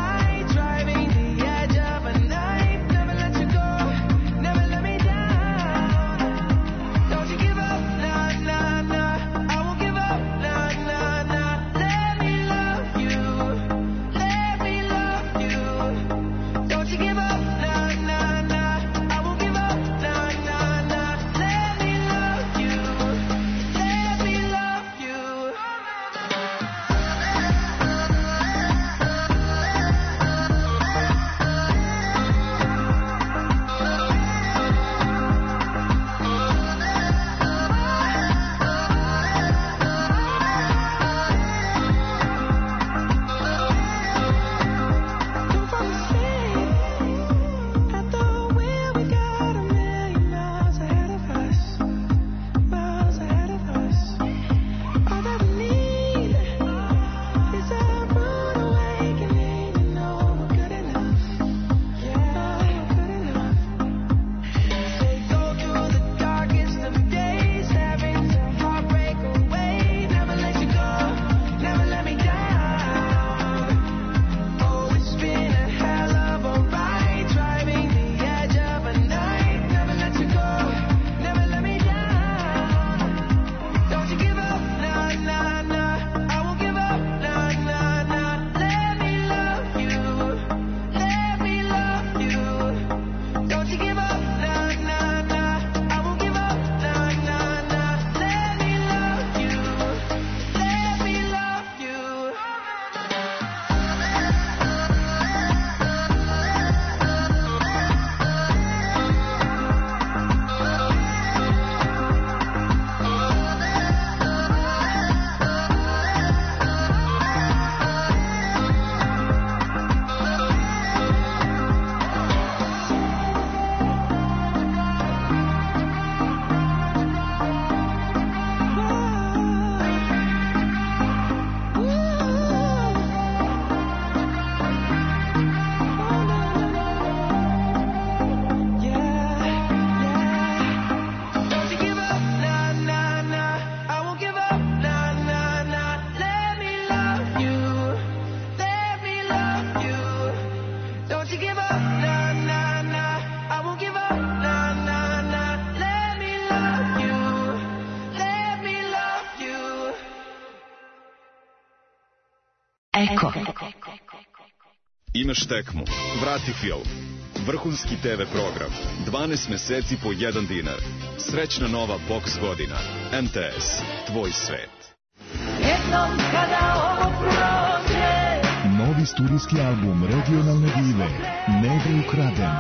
Imaš tekmu, vrati film. Vrhunski TV program, 12 meseci po 1 dinar. Srećna nova boks godina. MTS, tvoj svet. Jednom kada ovo prođe. Novi studijski album regionalne dive Negro ukraden.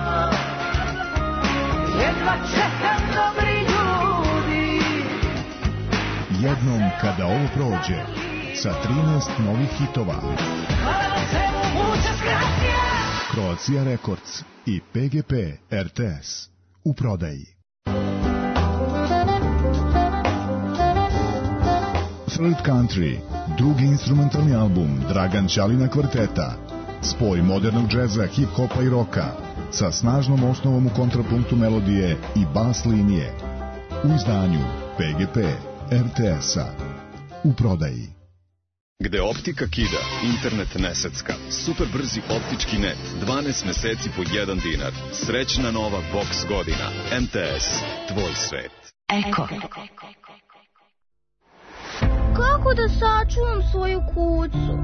Jedva čekam dobri ljudi. Jednom kada ovo prođe. Sa 13 novih hitova. Croatia Records i PGP RTS u prodaji. Third Country, drugi instrumentalni album Dragan Ćalina kvarteta. Spoj modernog džeza, hip-hopa i roka sa snažnom osnovom u kontrapunktu melodije i bas linije. U izdanju PGP RTS-a u prodaji. Gde optika kida, internet ne secka. Super brzi optički net, 12 meseci po 1 dinar. Srećna nova boks godina. MTS, tvoj svet. Eko. Kako da sačuvam svoju kuću?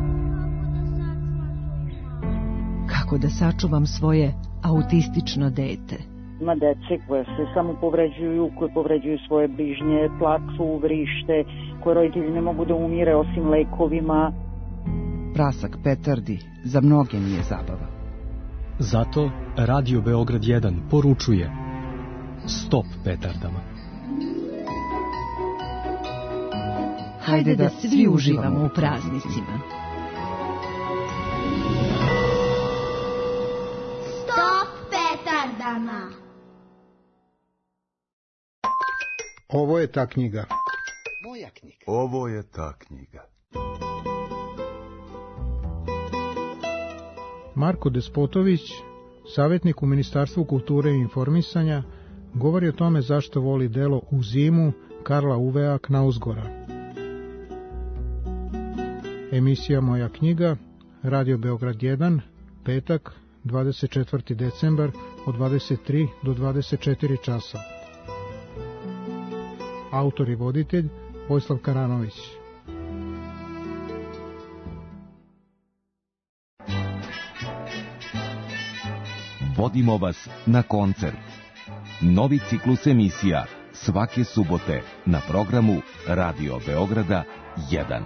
Kako da sačuvam svoje autistično dete? Ima dece koje se samo povređuju, koje povređuju svoje bližnje, plaču, vrište, koje roditelji ne mogu da umire osim lekovima. Prasak petardi za mnoge nije zabava. Zato Radio Beograd 1 poručuje: stop petardama. Hajde da svi uživamo u praznicima. Stop petardama. Ovo je ta knjiga. Moja knjiga. Ovo je ta knjiga. Marko Despotović, savjetnik u Ministarstvu kulture i informisanja, govori o tome zašto voli delo U zimu Karla Uvea Knausgora. Emisija Moja knjiga, Radio Beograd 1, petak, 24. decembar od 23 do 24 časa. Autor i voditelj Vojislav Karanović. Vodimo vas na koncert. Novi ciklus emisija svake subote na programu Radio Beograda 1.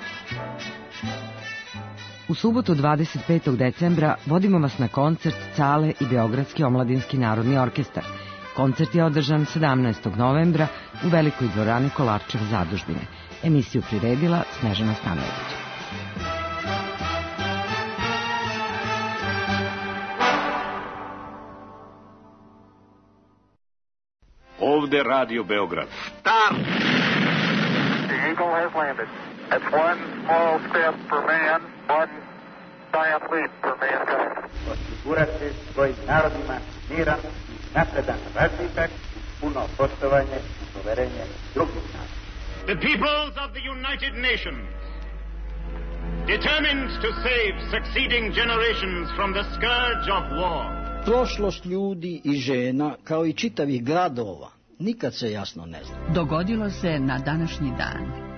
U subotu 25. decembra vodimo vas na koncert Cale i Beogradski omladinski narodni orkestar. Koncert je održan 17. novembra u velikoj dvorani Kolarčev zadužbine. Emisiju priredila Snežana Stanojević. Ovde Radio Beograd. Stop! The Eagle has landed. That's one small step for man, one giant leap for mankind. Osigurati svojim narodima miran i napredan razvitak, puno poštovanje i poverenje drugih naroda. The peoples of the United Nations, determined to save succeeding generations from the scourge of war. Prošlost ljudi i žena, kao i čitavih gradova, nikad se jasno ne zna. Dogodilo se na današnji dan.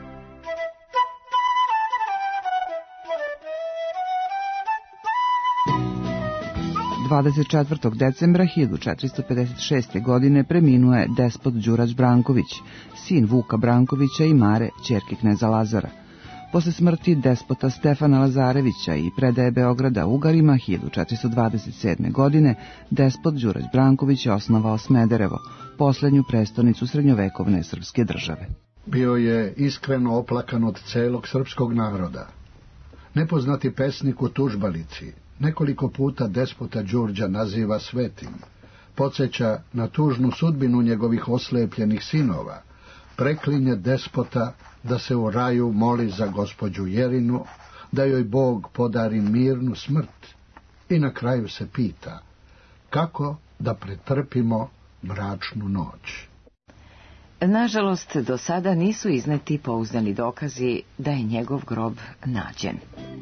– 24. decembra 1456. godine preminuo je despot Đurađ Branković, sin Vuka Brankovića i Mare, ćerke kneza Lazara. Posle smrti despota Stefana Lazarevića i predaje Beograda Ugarima 1427. godine, despot Đurađ Branković je osnovao Smederevo, poslednju prestonicu srednjovekovne srpske države. Bio je iskreno oplakan od celog srpskog naroda. Nepoznati pesnik u Tužbalici nekoliko puta despota Đurđa naziva svetim, podsjeća na tužnu sudbinu njegovih oslepljenih sinova, preklinje despota da se u raju moli za gospođu Jerinu, da joj Bog podari mirnu smrt i na kraju se pita kako da pretrpimo mračnu noć. Nažalost, do sada nisu izneti pouzdani dokazi da je njegov grob nađen.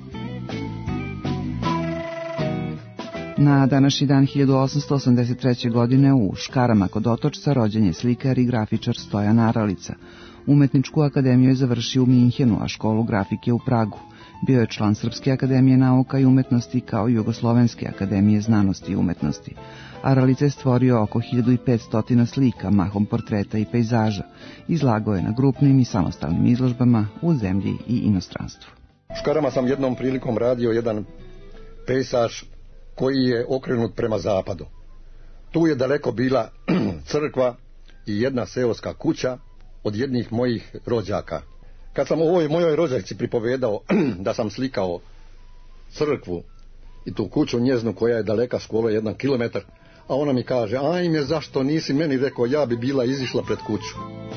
Na današnji dan 1883. godine u Škarama kod Otočca rođen je slikar i grafičar Stojan Aralica. Umetničku akademiju je završio u Minhenu, a školu grafike u Pragu. Bio je član Srpske akademije nauka i umetnosti kao i Jugoslovenske akademije znanosti i umetnosti. Aralica je stvorio oko 1500 slika, mahom portreta i pejzaža. Izlagao je na grupnim i samostalnim izložbama u zemlji i inostranstvu. U Škarama sam jednom prilikom radio jedan pejzaž koji je okrenut prema zapadu. Tu je daleko bila crkva i jedna seoska kuća od jednih mojih rođaka. Kad sam ovoj mojoj rođaci pripovedao da sam slikao crkvu i tu kuću njeznu koja je daleka skoro 1 kilometar, a ona mi kaže, ajme, zašto nisi meni rekao, ja bi bila izišla pred kuću.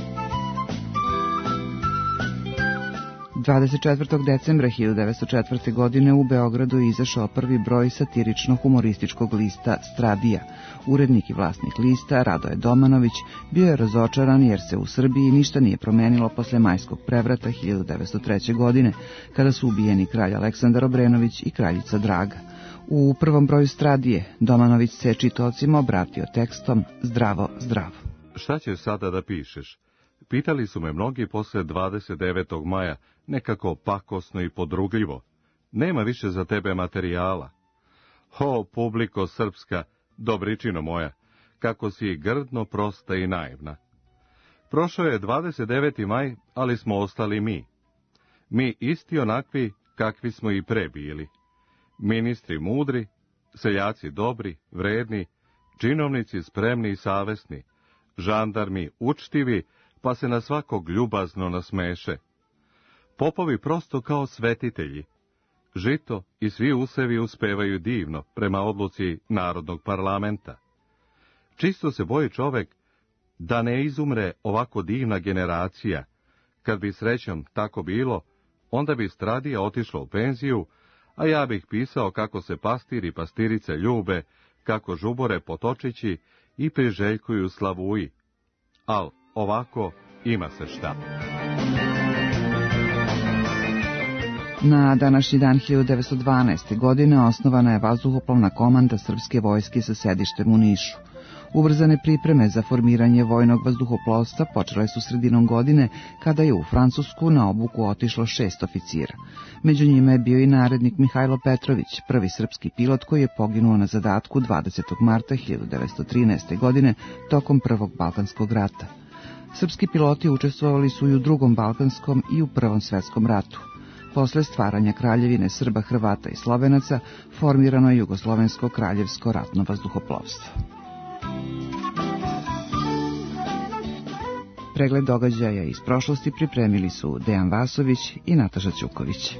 24. decembra 1904. godine u Beogradu je izašao prvi broj satirično-humorističkog lista Stradija. Urednik i vlasnik lista, Radoje Domanović, bio je razočaran jer se u Srbiji ništa nije promenilo posle majskog prevrata 1903. godine, kada su ubijeni kralj Aleksandar Obrenović i kraljica Draga. U prvom broju Stradije Domanović se čitaocima obratio tekstom Zdravo, zdravo. Šta ćeš sada da pišeš? Pitali su me mnogi posle 29. maja, nekako pakosno i podrugljivo. Nema više za tebe materijala. O, publiko srpska, dobričino moja, kako si grdno prosta i naivna. Prošao je 29. maj, ali smo ostali mi. Mi isti onakvi kakvi smo i pre bili. Ministri mudri, seljaci dobri, vredni, činovnici spremni i savesni, žandarmi učtivi, pa se na svakog ljubazno nasmeše. Popovi prosto kao svetitelji. Žito i svi usevi uspevaju divno prema odluci Narodnog parlamenta. Čisto se boji čovek da ne izumre ovako divna generacija. Kad bi srećom tako bilo, onda bi Stradija otišla u penziju, a ja bih pisao kako se pastir i pastirice ljube, kako žubore potočići i priželjkuju slavuji. Al ovako ima se šta. Na današnji dan 1912. godine osnovana je vazduhoplovna komanda srpske vojske sa sedištem u Nišu. Ubrzane pripreme za formiranje vojnog vazduhoplovstva počele su sredinom godine, kada je u Francusku na obuku otišlo 6 oficira. Među njima je bio i narednik Mihajlo Petrović, prvi srpski pilot koji je poginuo na zadatku 20. marta 1913. godine tokom Prvog Balkanskog rata. Srpski piloti učestvovali su i u Drugom Balkanskom i u Prvom svetskom ratu. Posle stvaranja Kraljevine Srba, Hrvata i Slovenaca formirano je Jugoslovensko kraljevsko ratno vazduhoplovstvo. Pregled događaja iz prošlosti pripremili su Dejan Vasović i Nataša Ćuković.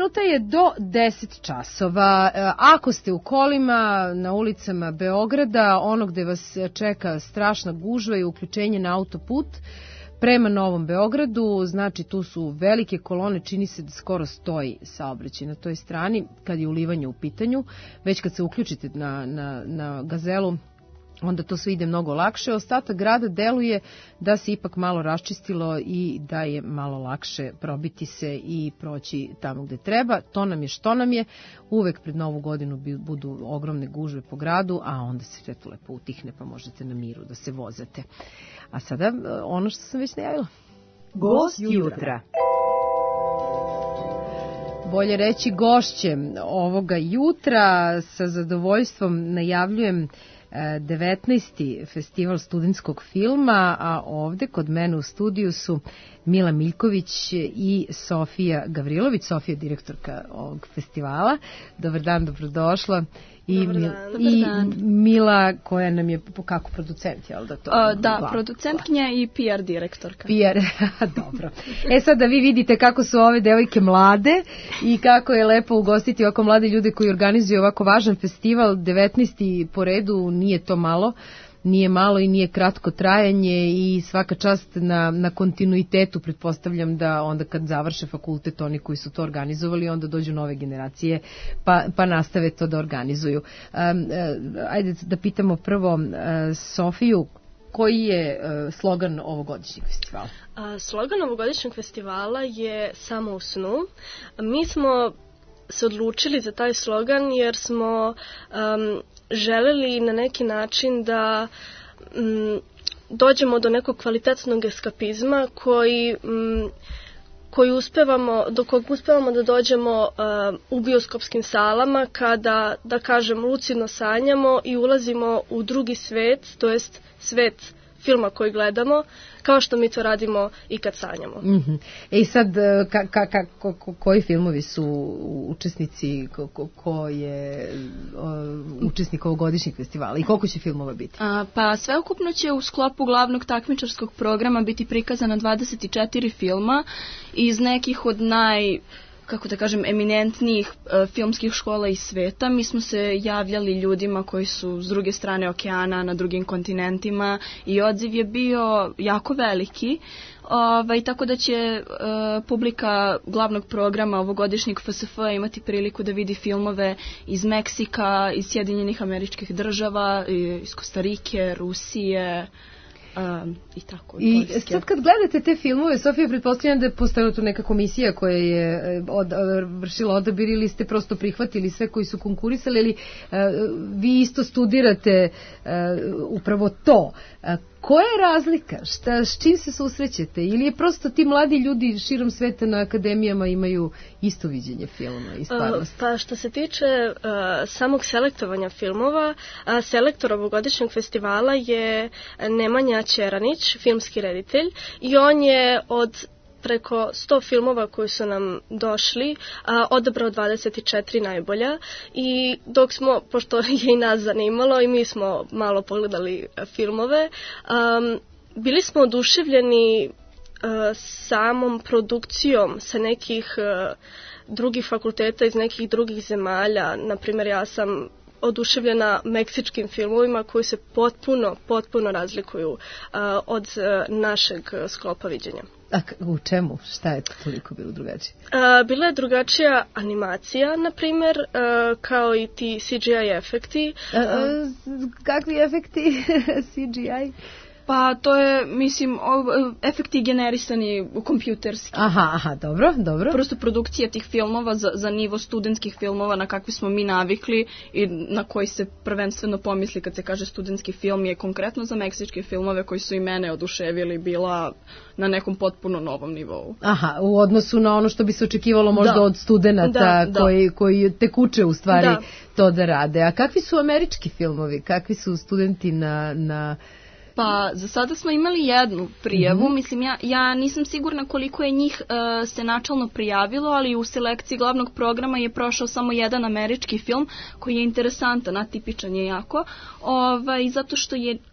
minuta je do 10 časova. Ako ste u kolima na ulicama Beograda, ono gde vas čeka strašna gužva je uključenje na autoput prema Novom Beogradu, znači tu su velike kolone, čini se da skoro stoji saobraćaj na toj strani kad je ulivanje u pitanju. Već kad se uključite na Gazelu, onda to sve ide mnogo lakše. Ostatak grada deluje da se ipak malo raščistilo i da je malo lakše probiti se i proći tamo gde treba. To nam je što nam je. Uvek pred Novu godinu budu ogromne gužve po gradu, a onda se sve to lepo utihne pa možete na miru da se vozate. A sada ono što sam već najavila. Gost jutra. Bolje reći gošće ovoga jutra. Sa zadovoljstvom najavljujem 19. festival studentskog filma, a ovde kod mene u studiju su Mila Miljković i Sofija Gavrilović. Sofija je direktorka ovog festivala. Dobar dan, dobrodošla. I Mila koja nam je kako producent, jel da to? Da, producentkinja i PR direktorka. PR, dobro. Sad da vi vidite kako su ove devojke mlade i kako je lepo ugostiti ovako mlade ljude koji organizuju ovako važan festival. 19. po redu, nije to malo. Nije malo i nije kratko trajanje i svaka čast na kontinuitetu. Pretpostavljam da onda kad završe fakultet oni koji su to organizovali, onda dođu nove generacije pa nastave to da organizuju. Ajde da pitamo prvo Sofiju, koji je slogan ovogodišnjeg festivala? Slogan ovogodišnjeg festivala je Samo u snu. Mi smo se odlučili za taj slogan jer smo želeli na neki način da dođemo do nekog kvalitetnog eskapizma do kog uspevamo da dođemo u bioskopskim salama kada, da kažem, lucidno sanjamo i ulazimo u drugi svet, to jest svet filma koji gledamo, kao što mi to radimo i kad sanjamo. I sad, koji filmovi su učesnici, ko je učesnik ovogodišnjeg festivala i koliko će filmova biti? Pa sveukupno će u sklopu glavnog takmičarskog programa biti prikazana 24 filma iz nekih od eminentnijih filmskih škola iz sveta. Mi smo se javljali ljudima koji su s druge strane okeana, na drugim kontinentima i odziv je bio jako veliki. Tako da će publika glavnog programa ovogodišnjeg FSF imati priliku da vidi filmove iz Meksika, iz Sjedinjenih Američkih Država, iz Kostarike, Rusije, i tako. I sad kad gledate te filmove, Sofija, pretpostavljam da je postojala tu neka komisija koja je vršila odabir ili ste prosto prihvatili sve koji su konkurisali, ili vi isto studirate upravo to. Koja je razlika? S čim se susrećete? Ili je prosto ti mladi ljudi širom sveta na akademijama imaju isto viđenje filma i stvarnosti? Pa što se tiče samog selektovanja filmova, selektor ovogodišnjeg festivala je Nemanja Ćeranić, filmski reditelj, i on je od preko 100 filmova koji su nam došli, odabrao 24 najbolja, i dok smo, pošto je i nas zanimalo i mi smo malo pogledali filmove, bili smo oduševljeni samom produkcijom sa nekih drugih fakulteta iz nekih drugih zemalja. Naprimjer, ja sam oduševljena meksičkim filmovima koji se potpuno razlikuju od našeg sklopa viđenja. A u čemu? Šta je toliko bilo drugačije? Bila je drugačija animacija, na primjer, kao i ti CGI efekti. Kakvi efekti CGI? Pa to je, mislim, efekti generisani kompjuterski. Aha, dobro. Prosto produkcija tih filmova za nivo studentskih filmova na kakvi smo mi navikli i na koji se prvenstveno pomisli kad se kaže studentski film je konkretno za meksičke filmove koji su i mene oduševili, bila na nekom potpuno novom nivou. Aha, u odnosu na ono što bi se očekivalo možda od studenata koji tek uče u stvari to da rade. A kakvi su američki filmovi? Kakvi su studenti na... Pa za sada smo imali jednu prijavu, mislim ja nisam sigurna koliko je njih se načalno prijavilo, ali u selekciji glavnog programa je prošao samo jedan američki film koji je interesantan, atipičan je jako, zato što je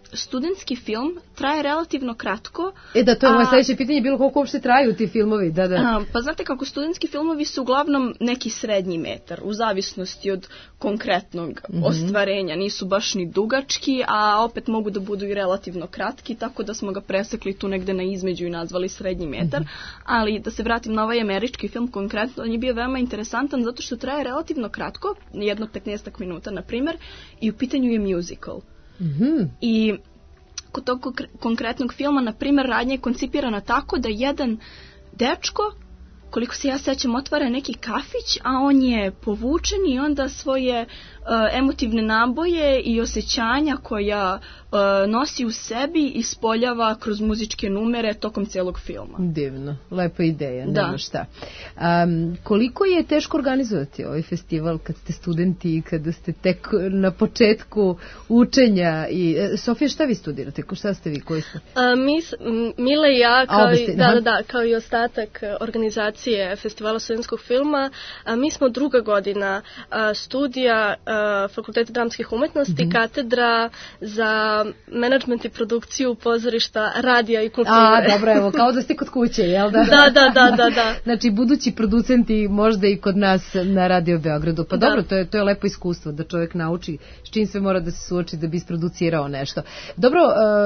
studentski film traje relativno kratko. Da, to je moje sljedeće pitanje, bilo koliko uopšte traju ti filmovi? Da. Pa znate kako, studentski filmovi su uglavnom neki srednji metar, u zavisnosti od konkretnog ostvarenja. Nisu baš ni dugački, a opet mogu da budu i relativno kratki, tako da smo ga presekli tu negde na između i nazvali srednji metar. Ali da se vratim na ovaj američki film konkretno, on je bio veoma interesantan zato što traje relativno kratko, jedno 15 minuta na primjer, i u pitanju je musical. I kod tog konkretnog filma, na primjer, radnja je koncipirana tako da jedan dečko, koliko se ja sećam, otvara neki kafić, a on je povučen i onda svoje emotivne naboje i osjećanja koja nosi u sebi ispoljava kroz muzičke numere tokom celog filma. Divno, lepa ideja, nema šta. Koliko je teško organizovati ovaj festival kad ste studenti i kada ste tek na početku učenja? Sofija, šta vi studirate? Šta ste vi? Koji ste? Mile i ja, kao i ostatak organizacije Festivala studentskog filma, mi smo druga godina studija Fakulteta dramskih umetnosti, katedra za menadžment i produkciju pozorišta, radija i kulture. Dobro, evo, kao da ste kod kuće, jel da? Da. Znači, budući producenti možda i kod nas na Radio Beogradu. Pa dobro, to je lepo iskustvo da čovjek nauči s čim sve mora da se suoči da bi isproducirao nešto. Dobro,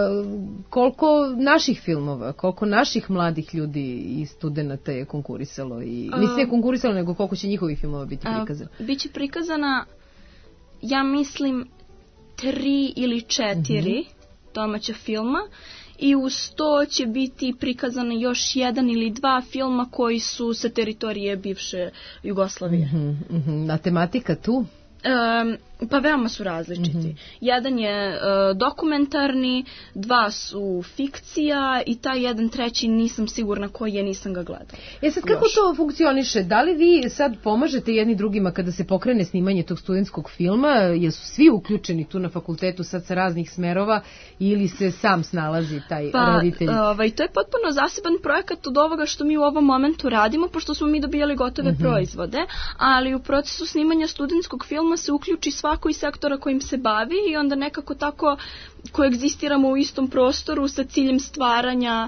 koliko naših filmova, koliko naših mladih ljudi i studenta je konkurisalo? Mislim je konkurisalo, nego koliko će njihovi filmova biti prikazani? Biće prikazana, ja mislim, 3 ili 4 domaća filma, i uz to će biti prikazane još 1 ili 2 filma koji su sa teritorije bivše Jugoslavije. A tematika tu? Pa veoma su različiti. Jedan je dokumentarni, 2 su fikcija i taj jedan treći nisam sigurna koji je, nisam ga gledala. Sad kako to funkcioniše? Da li vi sad pomažete jedni drugima kada se pokrene snimanje tog studentskog filma? Jesu svi uključeni tu na fakultetu sad sa raznih smerova ili se sam snalazi taj roditelj? To je potpuno zaseban projekat od ovoga što mi u ovom momentu radimo, pošto smo mi dobijali gotove proizvode, ali u procesu snimanja studentskog filma se uključi svako iz sektora kojim se bavi i onda nekako tako koegzistiramo u istom prostoru sa ciljem stvaranja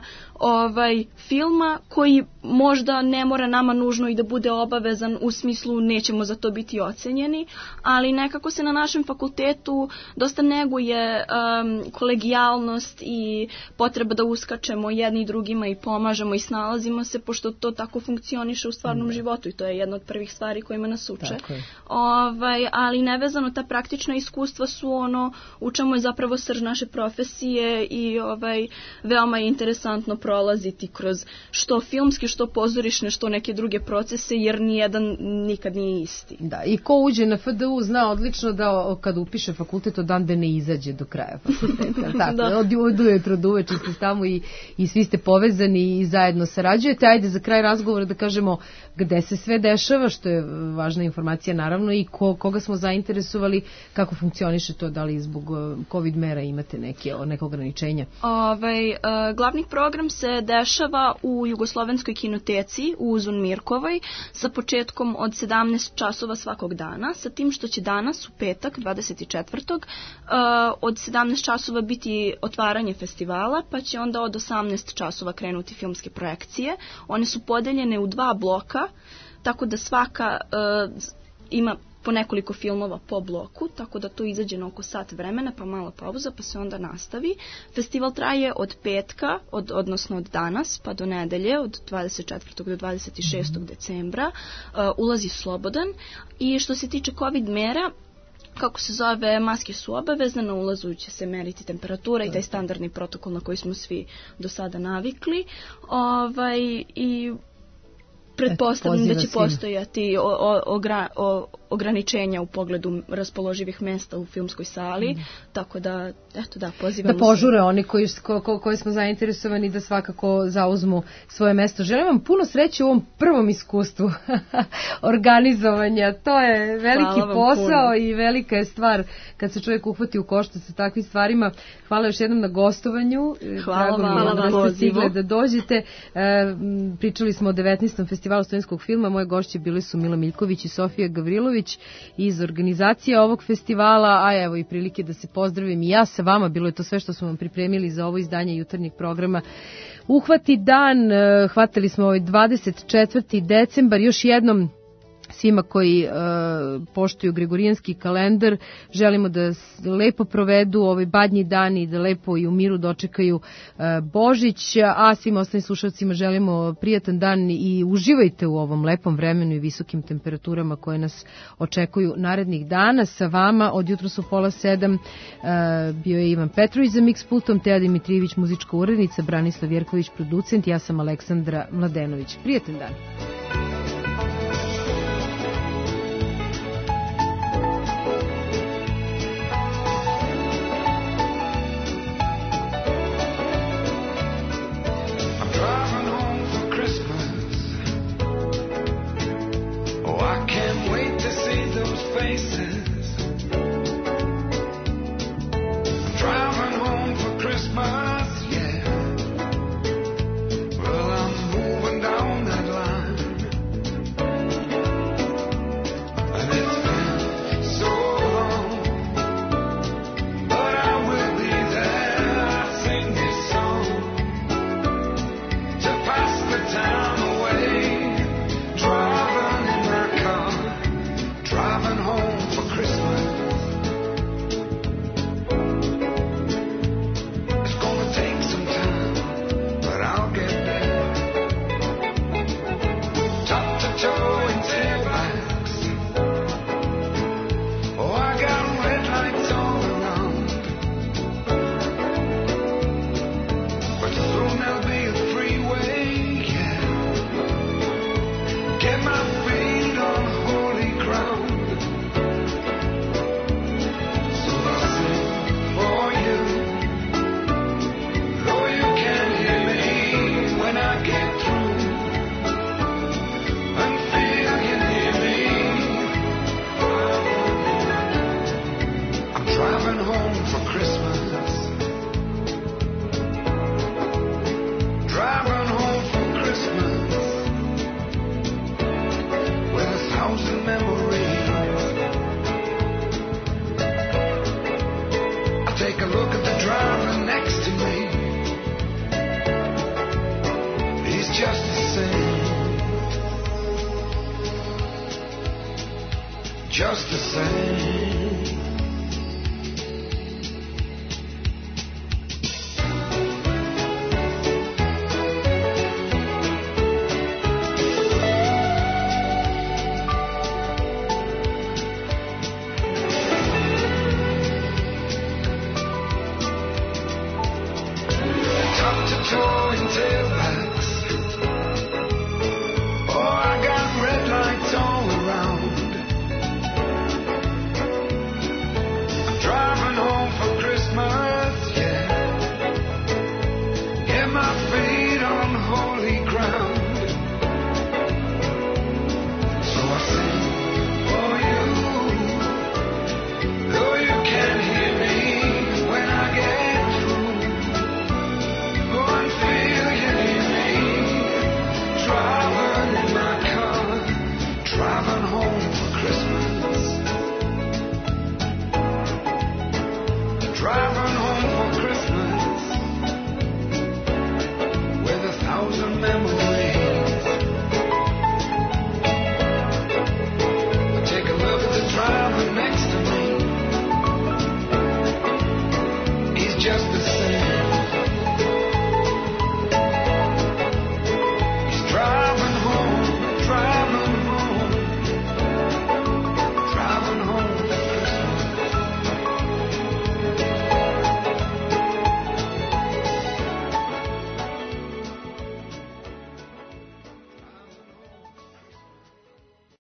filma koji možda ne mora nama nužno i da bude obavezan, u smislu nećemo za to biti ocenjeni, ali nekako se na našem fakultetu dosta neguje kolegijalnost i potreba da uskačemo jedni i drugima i pomažemo i snalazimo se, pošto to tako funkcioniše u stvarnom životu i to je jedna od prvih stvari kojima nas uče. Ali nevezano, ta praktična iskustva su ono u čemu je zapravo srž naše profesije i veoma je interesantno prolaziti kroz što filmski, što pozorišne, što neke druge procese, jer nijedan nikad nije isti. Da, i ko uđe na FDU zna odlično da kad upiše fakultet odande ne izađe do kraja fakulteta. Tako, od ujutro do uveče ste tamo i svi ste povezani i zajedno sarađujete. Ajde za kraj razgovora da kažemo gde se sve dešava, što je važna informacija naravno, i koga smo zainteresovali, kako funkcioniše to, da li zbog COVID mera imate neke ograničenja? Glavni program se dešava u Jugoslovenskoj kinoteci u Uzun Mirkovoj sa početkom od 17 časova svakog dana, sa tim što će danas u petak 24. Od 17 časova biti otvaranje festivala, pa će onda od 18 časova krenuti filmske projekcije. One su podeljene u 2 bloka, tako da svaka ima po nekoliko filmova po bloku, tako da to izađe na oko sat vremena, pa mala pauza, pa se onda nastavi. Festival traje od petka, odnosno od danas, pa do nedelje, od 24. do 26. decembra. Ulazi slobodan i što se tiče COVID mera, kako se zove, maske su obavezne, na ulazu će se meriti temperatura i taj standardni protokol na koji smo svi do sada navikli. I pretpostavljam da će postojati ograničenja u pogledu raspoloživih mesta u filmskoj sali, tako da, pozivam da požure oni koji smo zainteresovani da svakako zauzmu svoje mesto. Želim vam puno sreće u ovom prvom iskustvu organizovanja. To je veliki posao i velika je stvar kad se čovjek uhvati u koštac sa takvim stvarima. Hvala još jednom na gostovanju. Hvala vam da ste stigli da dođete. Pričali smo o 19. festivalu studentskog filma. Moje gošće bili su Mila Miljković i Sofija Gavrilović. Živković iz organizacije ovog festivala, a evo i prilike da se pozdravim i ja sa vama, bilo je to sve što smo vam pripremili za ovo izdanje jutarnjeg programa. Uhvati dan, hvatali smo ovaj 24. decembar, još jednom svima koji poštuju gregorijanski kalendar, želimo da lepo provedu ovaj badnji dan i da lepo i u miru dočekaju Božić, a svim ostalim slušalcima želimo prijatan dan i uživajte u ovom lepom vremenu i visokim temperaturama koje nas očekuju narednih dana. Sa vama od jutros u 6:30 bio je Ivan Petrović za Mix pultom, Teja Dimitrijević muzička urednica, Branislav Jerković producent, ja sam Aleksandra Mladenović. Prijatan dan. Just the same. Top to toe in tailbacks. Oh, I got red lights all around. Driving home for Christmas, yeah. Get my feet on holy ground.